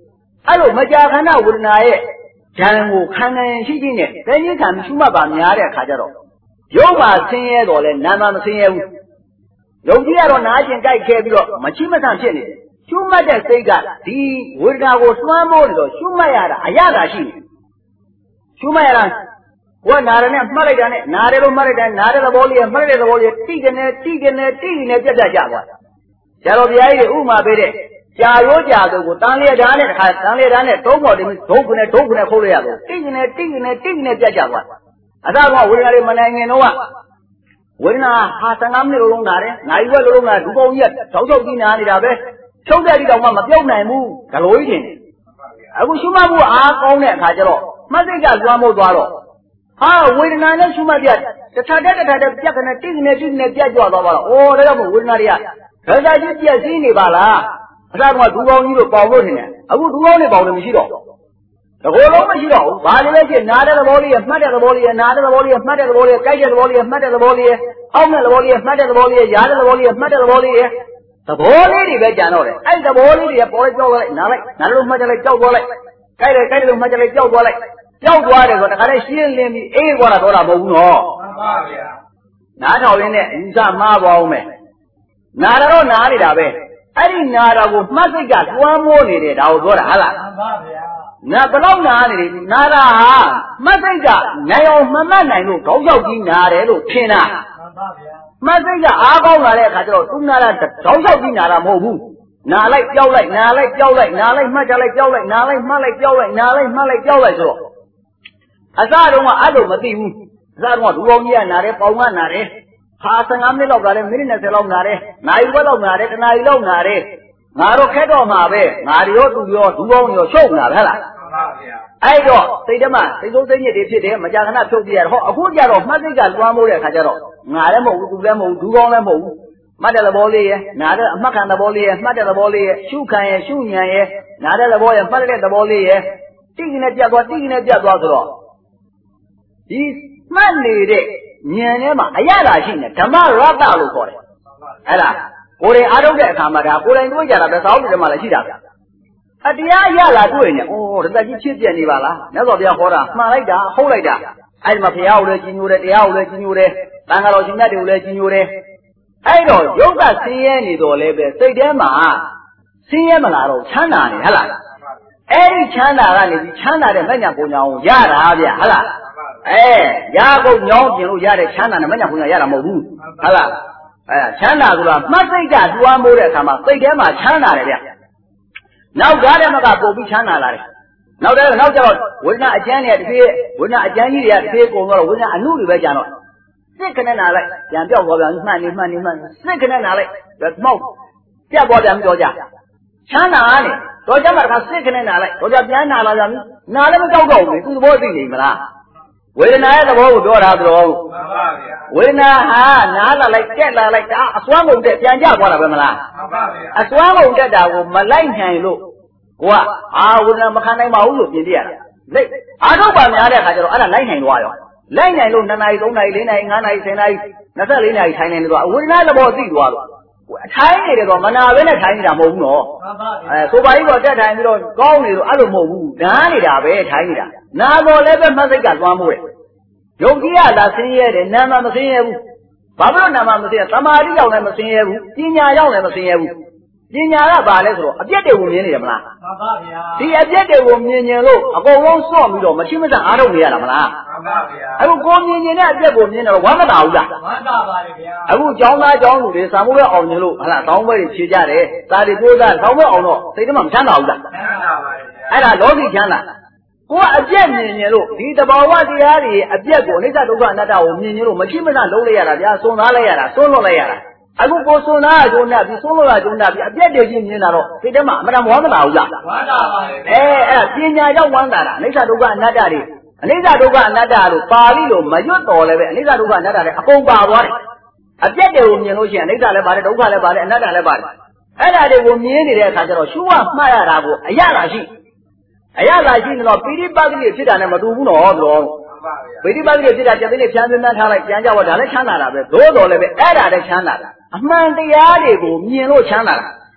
အဲ့လိုမကြာခဏဝေဒနာရဲ့ဉာဏ်ကိုခံနိုင်ရှိခြင်းနဲ့တည်ငြိမ်ခံရှုမှတ်ပါများတဲ့အခါကျတော့ရုပ်မှာဆင်းရဲတော်လဲနာမ်မှာမဆင်းရဲဘူးရုပ်ကြီးကတော့နားကျင်ကြိုက်ခဲပြီးတော့မချိမဆန့်ဖြစ်နေတယ်ရှုမှတ်တဲ့စိတ်ကဒီဝေဒနာကိုလွှမ်းမိုးနေတော့ရှုမှတ်ရတာအရသာရှိတယ်ရှုမှတ်ရတာဘုရားနာရနဲ့မှတ်လိုက်တာနဲ့နာတယ်လို့မှတ်လိုက်တယ်နာတဲ့သဘောလေးမှတ်တဲ့သဘောလေးတိကနေတိကနေတိနေပြတ်ပြတ်ကြသွားတယ်ဆရာတော်ဘုရားကြီးတွေဥမာပေးတဲ့ကြာရိုးကြာတို့ကိုတန်လျက်ဓာတ်နဲ့တခါတန်လျက်ဓာတ်နဲ့သုံးပေါ်တင်ဒုက္ခနဲ့ဒုက္ခနဲ့ခိုးလို့ရတော့တိကနေတိကနေတိနေပြတ်ကြသွားတယ်အသာကဝေဒနာတွေမနိုင်ငင်တော့ဝေဒနာဟာဆယ်ငါးမိနစ်လုံးနာတယ်နိုင်ရွက်လုံးနာဒုပေါင်းကြီးကတောက်တောက်ကြီးနာနေတာပဲချုပ်တဲ့ဒီတောင်မှမပြုတ်နိုင်ဘူးဒလိုကြီးတင်အခုရှုမှတ်ဖို့အားကောင်းတဲ့အခါကျတော့မှတ်စိတ်ကလွှမ်းမိုးသွားတော့ဟာဝေဒနာနဲ့ရှုမှတ်ပြတထတဲ့တထတဲ့ပြက်ကနေတိကနေတိနေပြတ်ကြွသွားပါတော့ဩဒါကြောင့်မို့ဝေဒနာတွေကဒဇာကြီးပြက်စီးနေပါလားအစကဒူပေါင်းကြီးတို့ပေါင်လို့ထင်တယ်အခုဒူပေါင်းတွေပေါင်တယ်မရှိတော့တကိုယ်လုံးမရှိတော့ဘူးဘာလို့လဲဖြစ်နားတဲ့သဘောလေးရမှတ်တဲ့သဘောလေးရနားတဲ့သဘောလေးရမှတ်တဲ့သဘောလေးရကြိုက်တဲ့သဘောလေးရမှတ်တဲ့သဘောလေးရအောက်တဲ့သဘောလေးရမှတ်တဲ့သဘောလေးရရားတဲ့သဘောလေးရမှတ်တဲ့သဘောလေးရသဘောလေးတွေပဲကြံတော့တယ်အဲ့သဘောလေးတွေပေါ်လိုက်ကြောက်လိုက်နားလိုက်နားလို့မှတ်ကြလိုက်ကြောက်သွားလိုက်ကြိုက်တယ်ကြိုက်တယ်လို့မှတ်ကြလိုက်ကြောက်သွားလိုက်ကြောက်သွားတယ်ဆိုတော့တခါတည်းရှင်းလင်းပြီးအေးသွားတာတော့တာမဟုတ်ဘူးနော်မှန်ပါဗျာနားထောင်ရင်းနဲ့အယူဆမှားပါအောင်မယ်နာတော့နားနေတာပဲအဲ့ဒီနာတာကိုမှတ်စိတ်ကလွှမ်းမိုးနေတယ်ဒါကိုပြောတာဟုတ်လားမှန်ပါဗျာနာဘလောက်နာနေတယ်နာတာဟာမှတ်စိတ်ကနိုင်အောင်မမှတ်နိုင်လို့ခေါင်းရောက်ကြီးနာတယ်လို့ထင်တာမှန်ပါဗျာမှတ်စိတ်ကအားကောင်းလာတဲ့အခါကျတော့သူနာတာခေါင်းရောက်ကြီးနာတာမဟုတ်ဘူးနာလိုက်ကြောက်လိုက်နာလိုက်ကြောက်လိုက်နာလိုက်မှတ်ကြလိုက်ကြောက်လိုက်နာလိုက်မှတ်လိုက်ကြောက်လိုက်နာလိုက်မှတ်လိုက်ကြောက်လိုက်ဆိုတော့အစတုန်းကအဲ့လိုမသိဘူးအစတုန်းကဒူပေါင်းကြီးကနာတယ်ပေါင်ကနာတယ်ဟာဆယ်ငါးမိနစ်လောက်လာတယ်မိနစ်၂၀လောက်နာတယ်နိုင်ဝက်လောက်နာတယ်တနာရီလောက်နာတယ်ငါတို့ခက်တော့မှာပဲငါရောသူရောဒူပေါင်းရောရှုပ်နာပဲဟလားမှန်ပါဗျာအဲ့တော့စိတ်ထဲမှာစိတ်ဆိုးစိတ်ညစ်တွေဖြစ်တယ်မကြာခဏဖြုတ်ပြရတယ်ဟောအခုကြတော့မှတ်စိတ်ကလွှမ်းမိုးတဲ့အခါကျတော့ငါလည်းမဟုတ်ဘူးသူလည်းမဟုတ်ဘူးဒူပေါင်းလည်းမဟုတ်ဘူးမှတ်တဲ့သဘောလေးရနာတဲ့အမှတ်ခံသဘောလေးရမှတ်တဲ့သဘောလေးရရှုခံရရှုဉဏ်ရနာတဲ့သဘောရမှတ်တဲ့သဘောလေးရတိကနေပြတ်သွားတိကနေပြတ်သွားဆိုတော့ဒီမှတ်နေတဲ့ဉာဏ်ထဲမှာအရသာရှိနေဓမ္မရတ္တလို့ခေါ်တယ်အဲ့ဒါကိုယ်တိုင်အားထုတ်တဲ့အခါမှာဒါကိုယ်တိုင်တွေးကြတာပဲသောက်တယ်မှာလည်းရှိတာဗျအတရားရလာတွေ့နေဩတသက်ကြီးဖြစ်ပြနေပါလားမြတ်စွာဘုရားဟောတာမှန်လိုက်တာဟုတ်လိုက်တာအဲ့ဒီမှာဘုရားကိုလည်းကြီးညိုတယ်တရားကိုလည်းကြီးညိုတယ်တန်ခါတော်ရှင်မြတ်တွေကိုလည်းကြီးညိုတယ်အဲ့တော့ယုတ်ကဆင်းရဲနေတော့လည်းပဲစိတ်ထဲမှာဆင်းရဲမလာတော့ချမ်းသာနေဟလားအဲ့ဒီချမ်းသာကနေပြီးချမ်းသာတဲ့မညာပုံညာကိုရတာဗျဟလားအဲရကုန်ညောင်းပြင်လို့ရတဲ့ချမ်းသာနဲ့မညာပုံညာရတာမဟုတ်ဘူးဟုတ်လားအဲချမ်းသာဆိုတာမှတ်စိတ်ကတွားမိုးတဲ့အခါမှာစိတ်ထဲမှာချမ်းသာတယ်ဗျနောက်ကားတဲ့မကပုံပြီးချမ်းသာလာတယ်နောက်တဲ့နောက်ကျတော့ဝိညာဉ်အကျမ်းတွေကတဖြည်းဝိညာဉ်အကျမ်းကြီးတွေကတဖြည်းကုန်တော့ဝိညာဉ်အနုတွေပဲကြံတော့စစ်ခနဲ့နာလိုက်ပြန်ပြောက်သွားပြန်မှန်နေမှန်နေမှန်စစ်ခနဲ့နာလိုက်မောက်ပြတ်သွားပြန်ပြောကြချမ်းသာနေတော့ကြမှာတစ်ခါစစ်ခနဲ့နာလိုက်တော့ကြပြန်နာလာပြန်နာလည်းမကြောက်တော့ဘူးသူသဘောသိနေမလားဝေဒနာရဲ့သဘောကိုပြောတာဆိုတော့မှန်ပါဗျာဝေဒနာဟာနားလာလိုက်တက်လာလိုက်ဒါအစွမ်းကုန်တက်ပြန်ကြသွားတာပဲမလားမှန်ပါဗျာအစွမ်းကုန်တက်တာကိုမလိုက်နိုင်လို့ကိုကအာဝေဒနာမခံနိုင်ပါဘူးလို့ပြင်ပြရတာလက်အာထုတ်ပါများတဲ့အခါကျတော့အဲ့ဒါလိုက်နိုင်သွားရောလိုက်နိုင်လို့နှစ်နာရီသုံးနာရီလေးနာရီငါးနာရီဆယ်နာရီ၂၄နာရီထိုင်နေလို့ဝေဒနာသဘောသိသွားတော့အထိုင်းနေတယ်တော့မနာပဲနဲ့ထိုင်နေတာမဟုတ်ဘူးနော်မှန်ပါဗျာအဲဆိုပါကြီးတော့တက်ထိုင်ပြီးတော့ကောင်းနေလို့အဲ့လိုမဟုတ်ဘူးနားနေတာပဲထိုင်နေတာနာတော့လည်းပဲမှတ်စိတ်ကလွှမ်းမိုးတယ်ယုတ်ကြီးကလာဆင်းရဲတယ်နာမမဆင်းရဲဘူးဘာဖြစ်လို့နာမမဆင်းရဲသမာဓိရောက်လည်းမဆင်းရဲဘူးပညာရောက်လည်းမဆင်းရဲဘူးပညာကဘာလဲဆိုတော့အပြည့်တွေကိုမြင်နေတယ်မလားမှန်ပါဗျာဒီအပြည့်တွေကိုမြင်မြင်လို့အကုန်လုံးစော့ပြီးတော့မရှိမစအားထုတ်နေရတာမလားမှန်ပါဗျာအခုကိုမြင်မြင်တဲ့အပြည့်ကိုမြင်တော့ဝမ်းမသာဘူးလားဝမ်းသာပါလေဗျာအခုကျောင်းသားကျောင်းလူတွေစာမိုးရအောင်မြင်လို့ဟလာတောင်းပွဲတွေဖြေကြတယ်စာတွေကိုသားတောင်းပွဲအောင်တော့စိတ်ထဲမှာမချမ်းသာဘူးလားချမ်းသာပါလေဗျာအဲ့ဒါလောကီချမ်းသာကိုကအပြည့်မြင်မြင်လို့ဒီတဘာဝတရားတွေအပြည့်ကိုအနိစ္စဒုက္ခအနတ္တကိုမြင်မြင်လို့မရှိမစလုံးလိုက်ရတာဗျာစွန့်သားလိုက်ရတာစွန့်လွတ်လိုက်ရတာအခုကိုစွန့်သားအကျိုးနဲ့ပြီးစွန့်လွတ်တာအကျိုးနဲ့ပြီးအပြည့်တွေချင်းမြင်တာတော့စိတ်ထဲမှာအမှန်တမ်းဝမ်းမသာဘူးလားဝမ်းသာပါလေအဲအဲ့ပညာရောက်ဝမ်းသာတာအနိစ္စဒုက္ခအနတ္တတွေအနိစ္စဒုက္ခအနတ္တလို့ပါဠိလိုမရွတ်တော်လည်းပဲအနိစ္စဒုက္ခအနတ္တတွေအကုန်ပါသွားတယ်အပြည့်တွေကိုမြင်လို့ရှိရင်အနိစ္စလည်းပါတယ်ဒုက္ခလည်းပါတယ်အနတ္တလည်းပါတယ်အဲ့ဒါတွေကိုမြင်နေတဲ့အခါကျတော့ရှုဝမှတ်ရတာကိုအရသာရှိအရသာရှိနေတော့ပိဋိပတ်တိဖြစ်တာနဲ့မတူဘူးနော်တော့ပိဋိပတ်တိဖြစ်တာပြတဲ့ဖြန်းပြန်းထားလိုက်ပြန်ကြတော့ဒါလည်းချမ်းသာတာပဲသို့တော်လည်းပဲအဲ့ဒါလည်းချမ်းသာတာအမှန်တရားတွေကိုမြင်လို့ချမ်းသာတာ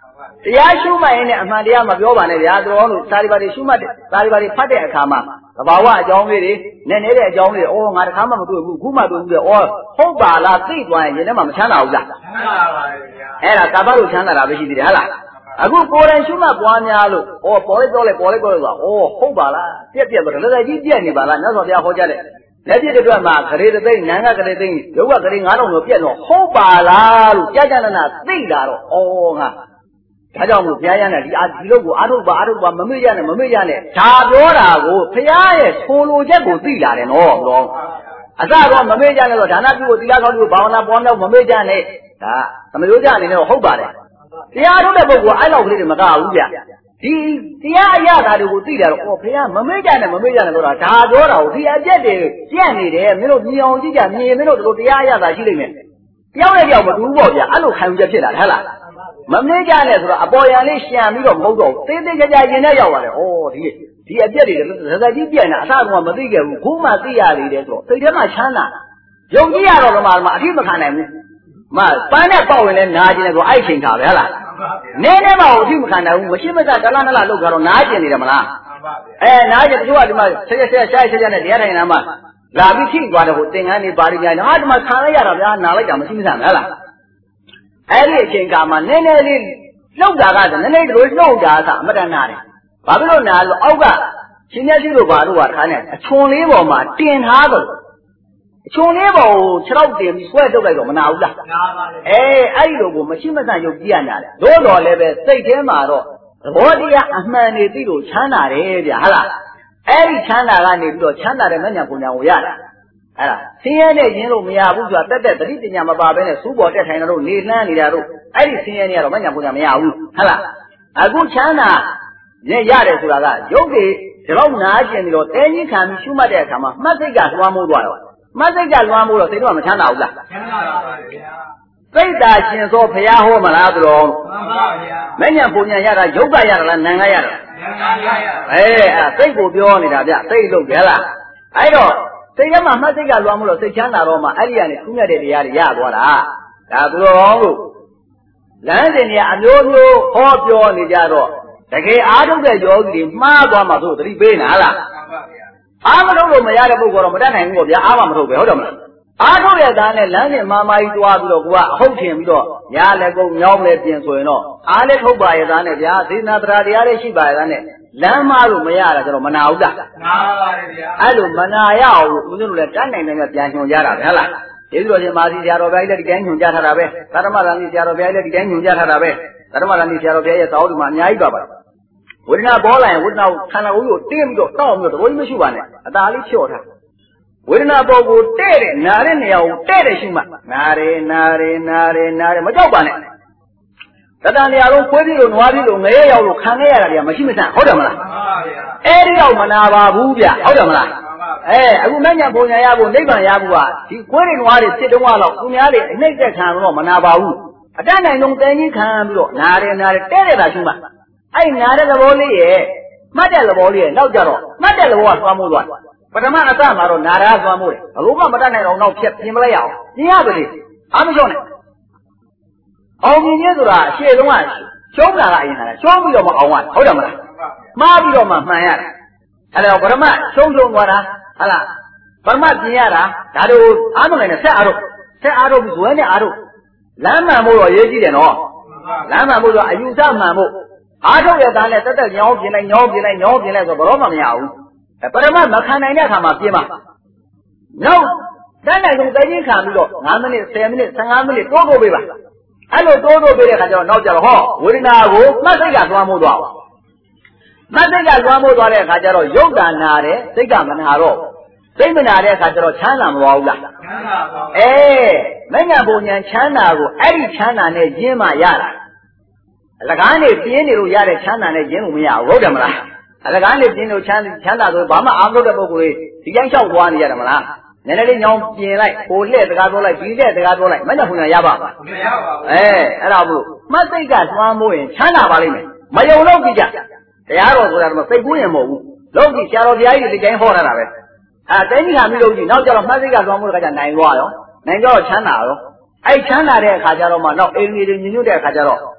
တရားရှုမှတ်ရင်လည်းအမှန်တရားမပြောပါနဲ့ဗျာတော်လို့စာရီပါတွေရှုမှတ်တယ်စာရီပါတွေဖတ်တဲ့အခါမှာသဘာဝအကြောင်းလေးတွေနဲ့နေတဲ့အကြောင်းလေးတွေအော်ငါတခါမှမတွေ့ဘူးခုမှတွေ့ဘူးလေအော်ဟုတ်ပါလားသိသွားရင်ရင်ထဲမှာမချမ်းသာဘူးလားချမ်းသာပါပါဗျာအဲ့ဒါကာဘလို့ချမ်းသာတာပဲရှိသေးတယ်ဟလားအခုကိုယ်တိုင်ရှုမှတ်ပွားများလို့အော်ပေါ်လိုက်တော့လေပေါ်လိုက်တော့လေဆိုတာအော်ဟုတ်ပါလားပြက်ပြက်တော့လည်းလည်းကြီးပြက်နေပါလားမြတ်စွာဘုရားဟောကြားတယ်လက်ပြတဲ့အတွက်မှာဂရေသိမ့်နန်းကဂရေသိမ့်ရုပ်ကဂရေငါးထောင်လို့ပြက်တော့ဟုတ်ပါလားလို့ကြာကြာနာနာသိတာတော့အော်ငါဒါကြောင့်မို့ဘုရားရတဲ့ဒီအာဒီလို့ကိုအာထုပ်ပါအာထုပ်ပါမမေ့ရနဲ့မမေ့ရနဲ့ဒါပြောတာကိုဘုရားရဲ့ဆိုလိုချက်ကိုသိလာတယ်နော်ဘုရားအစတော့မမေ့ကြနဲ့တော့ဒါနပြုကိုသီလကောင်းပြုဘာဝနာပွားများမမေ့ကြနဲ့ဒါသမယောကြအနေနဲ့တော့ဟုတ်ပါတယ်တရားထုတ်တဲ့ပုဂ္ဂိုလ်အဲ့လောက်ကလေးတွေမကဘူးဗျဒီတရားအရာတွေကိုသိတာတော့ဩဘုရားမမေ့ကြနဲ့မမေ့ကြနဲ့ဆိုတာဒါပြောတာကိုဒီအပြက်တွေပြက်နေတယ်မင်းတို့မြင်အောင်ကြည့်ကြမြင်မင်းတို့တို့တရားအရာသာရှိလိမ့်မယ်တယောက်နဲ့တယောက်မတူဘူးပေါ့ဗျအဲ့လိုခံယူချက်ဖြစ်လာတယ်ဟဲ့လားမမေ့ကြနဲ့ဆိုတော့အပေါ်ရန်လေးရှံပြီးတော့မဟုတ်တော့သေးသေးကြကြရင်နဲ့ရောက်လာတယ်ဩဒီဒီအပြက်တွေဇဇကြီးပြက်နေအစကမသိခဲ့ဘူးခုမှသိရသေးတယ်ဆိုတော့စိတ်ထဲမှာချမ်းသာယုံကြည်ရတော့မှမအထိမခံနိုင်ဘူးမပန်းနဲ့ပေါက်ဝင်လဲနာကျင်တယ်ဆိုအဲ့ချိန်ခါပဲဟဲ့လားနည်းနည်းမှအထိမခံနိုင်ဘူးမရှိမကတလားနလားလောက်ကြတော့နာကျင်နေတယ်မလားအဲနာကျင်တချို့ကဒီမှာဆက်ဆက်ဆက်ရှားရှားရှားနဲ့တရားထိုင်နာမှာလာပြီးထိသွားတယ်ဟိုသင်္ကန်းနေပါလိမ့်မယ်ဟာဒီမှာခံလိုက်ရတာဗျာနာလိုက်တာမရှိမဆန်ဟဲ့လားအဲ့ဒီအချိန်ခါမှာနည်းနည်းလေးလှုပ်တာကနည်းနည်းတို့လှုပ်တာကအမတန်နာတယ်ဘာဖြစ်လို့နာလို့အောက်ကရှင်မြတ်ကြီးတို့ဘာလို့ကထားနေအချွန်လေးပေါ်မှာတင်ထားတယ်အချွန်လေးပေါ်ကိုခြေထောက်တင်ပြီးဆွဲထုတ်လိုက်တော့မနာဘူးလားနာပါလေအဲအဲ့ဒီလိုကိုမရှိမဆန်ရုပ်ကြည့်ရနာတယ်သို့တော်လည်းပဲစိတ်ထဲမှာတော့သဘောတရားအမှန်နေသိလို့ချမ်းသာတယ်ဗျာဟုတ်လားအဲ့ဒီချမ်းသာကနေပြီးတော့ချမ်းသာတဲ့မညာပုံညာကိုရတာအဲ့ဒါဆင်းရဲနဲ့ရင်းလို့မရဘူးဆိုတာတက်တက်သတိပညာမပါဘဲနဲ့စူးပေါ်တက်ထိုင်တော့နေလှမ်းနေတာတို့အဲ့ဒီဆင်းရဲနေရတော့မညာပုံညာမရဘူးဟုတ်လားအခုချမ်းသာနဲ့ရတယ်ဆိုတာကရုပ်တွေဒီလောက်နာကျင်ပြီးတော့တဲကြီးခံပြီးရှုမှတ်တဲ့အခါမှာမှတ်စိတ်ကလွှမ်းမိုးသွားတော့မှတ်စိတ်ကလွှမ်းမိုးတော့စိတ်တော့မချမ်းသာဘူးလားချမ်းသာပါပါဗျာစိတ်သာရှင်သောဘုရားဟောမလားသူတော်မှန်ပါဗျာမဉ္ဇဉ်ပုံညာရတာရုပ်ကရတာလားနာမ်ကရတာနာမ်ကရတာအဲအဲ့စိတ်ကိုပြောနေတာဗျစိတ်လို့ကြလားအဲ့တော့စိတ်ထဲမှာမှတ်စိတ်ကလွှမ်းမိုးတော့စိတ်ချမ်းသာတော့မှအဲ့ဒီကနေထူးမြတ်တဲ့တရားတွေရသွားတာဒါသူတော်လို့လမ်းစဉ်တွေအမျိုးမျိုးဟောပြောနေကြတော့တကယ်အားထုတ်တဲ့ယောဂီတွေမှားသွားမှဆိုသတိပေးနာလားမှန်ပါဗျာအားမထုတ်လို့မရတဲ့ပုဂ္ဂိုလ်တော့မတတ်နိုင်ဘူးပေါ့ဗျာအားမမထုတ်ပဲဟုတ်တယ်မလားအားထုတ်ရတဲ့နဲ့လမ်းစဉ်မာမာကြီးတွားပြီးတော့ကိုကအဟုတ်ထင်ပြီးတော့ညာလည်းကုန်မြောင်းလည်းပြင်ဆိုရင်တော့အားလည်းထုတ်ပါရဲ့သားနဲ့ဗျာသေနာတရားတရားလေးရှိပါရဲ့သားနဲ့လမ်းမလို့မရတာကျတော့မနာဘူးလားနာပါတယ်ဗျာအဲ့လိုမနာရအောင်လို့ဦးဇင်းတို့လည်းတတ်နိုင်တယ်ပြန်ညွှန်ကြတာပဲဟုတ်လားကျေးဇူးတော်ရှင်မာသီဆရာတော်ဘုရားကြီးလည်းဒီတိုင်းညွှန်ကြထားတာပဲသတ္တမရဏီဆရာတော်ဘုရားကြီးလည်းဒီတိုင်းညွှန်ကြထားတာပဲသတ္တမရဏီဆရာတော်ဘုရားရဲ့သာဝတ္ထုမှာအများကြီးပါပါဝေဒနာပေါ်လာရင်ဝေဒနာကိုခန္ဓာကိုယ်ကိုတင်းပြီးတော့တောက်ပြီးတော့တဘောကြီးမရှိပါနဲ့အသာလေးဖြော့ထားဝေဒနာပေါ်ကိုတဲ့တဲ့နာတဲ့နေရာကိုတဲ့တဲ့ရှိမှနာတယ်နာတယ်နာတယ်နာတယ်မကြောက်ပါနဲ့တတန်နေရာလုံးခွေးပြီးလို့နွားပြီးလို့ငရဲရောက်လို့ခံခဲ့ရတာတွေကမရှိမဆန်ဟုတ်တယ်မလားမှန်ပါဗျာအဲ့ဒီတော့မနာပါဘူးဗျဟုတ်တယ်မလားအဲအခုမညာပုံညာရဖို့နိဗ္ဗာန်ရဖို့ကဒီခွေးတွေနွားတွေစစ်တုံးကတော့သူများတွေအနှိမ့်သက်ခံတော့မနာပါဘူးအတတ်နိုင်ဆုံးတဲကြီးခံပြီးတော့နာတယ်နာတယ်တဲ့တဲ့တာရှိမှအဲ့နာတဲ့သဘောလေးရဲ့မှတ်တဲ့သဘောလေးရဲ့နောက်ကြတော့မှတ်တဲ့သဘောကသွားမိုးသွားပထမအစမှာတော့နာရာသွားမိုးတယ်ဘလို့မှမတတ်နိုင်အောင်နောက်ဖြတ်ပြင်မလိုက်ရအောင်ပြင်ရပါလေအားမလျှော့နဲ့အောင်မြင်ခြင်းဆိုတာအရှေ့ဆုံးကရှုံးတာကအရင်ကရှုံးပြီးတော့မအောင်ရဟုတ်တယ်မလားမှားပြီးတော့မှမှန်ရတယ်အဲ့တော့ပထမရှုံးရှုံးသွားတာဟုတ်လားပထမပြင်ရတာဒါတို့အားမနိုင်နဲ့ဆက်အားတော့ဆက်အားတော့ဇွဲနဲ့အားတော့လမ်းမှန်ဖို့တော့ရေးကြည့်တယ်နော်လမ်းမှန်ဖို့ဆိုအယူဆမှန်ဖို့အားထုတ်ရတဲ့နဲ့တက်တက်ညောင်းပြင်းလိုက်ညောင်းပြင်းလိုက်ညောင်းပြင်းလိုက်ဆိုတော့မှမရဘူးပထမမခံနိုင်တဲ့အခါမှာပြင်းပါနောက်တန်းနိုင်ဆုံးသိချင်းခံပြီးတော့၅မိနစ်၁၀မိနစ်၁၅မိနစ်တိုးတိုးပေးပါအဲ့လိုတိုးတိုးပေးတဲ့အခါကျတော့နောက်ကျတော့ဟောဝေဒနာကိုမှတ်စိတ်ကသွားမိုးသွားမှတ်စိတ်ကသွားမိုးသွားတဲ့အခါကျတော့ယုတ်တာနာတယ်စိတ်ကမနာတော့စိတ်မနာတဲ့အခါကျတော့ချမ်းသာမသွားဘူးလားချမ်းသာပါဘူးအေးမဉ္ဇဉ်ပုံဉ္ဇဉ်ချမ်းသာကိုအဲ့ဒီချမ်းသာနဲ့ရင်းမှရတာအလကားနေပြင်းနေလို့ရတဲ့ချမ်းသာနဲ့ရင်းလို့မရဘူးဟုတ်တယ်မလားအလကားနေပြင်းလို့ချမ်းချမ်းသာဆိုဘာမှအားမလို့တဲ့ပုဂ္ဂိုလ်တွေဒီတိုင်းလျှောက်သွားနေရတယ်မလားနည်းနည်းလေးညောင်းပြင်းလိုက်ဟိုလှည့်တကားပြောလိုက်ဒီလှည့်တကားပြောလိုက်မဉ္ဇဉ်ပုံဉ္ဇဉ်ရပါ့မလားမရပါဘူးအဲအဲ့ဒါမို့မှတ်စိတ်ကလွှမ်းမိုးရင်ချမ်းသာပါလိမ့်မယ်မယုံလို့ကြည့်ကြတရားတော်ဆိုတာတော့စိတ်ကူးရင်မဟုတ်ဘူးလုံးကြည့်ဆရာတော်ဘုရားကြီးဒီတိုင်းဟောတာပဲအဲတိုင်းကြီးဟာမိလို့ကြည့်နောက်ကျတော့မှတ်စိတ်ကလွှမ်းမိုးတဲ့အခါကျနိုင်သွားရောနိုင်ကြတော့ချမ်းသာရောအဲ့ချမ်းသာတဲ့အခါကျတော့မှနောက်အိမ်ကြီးတွေညညွတ်တဲ့အခါကျတော့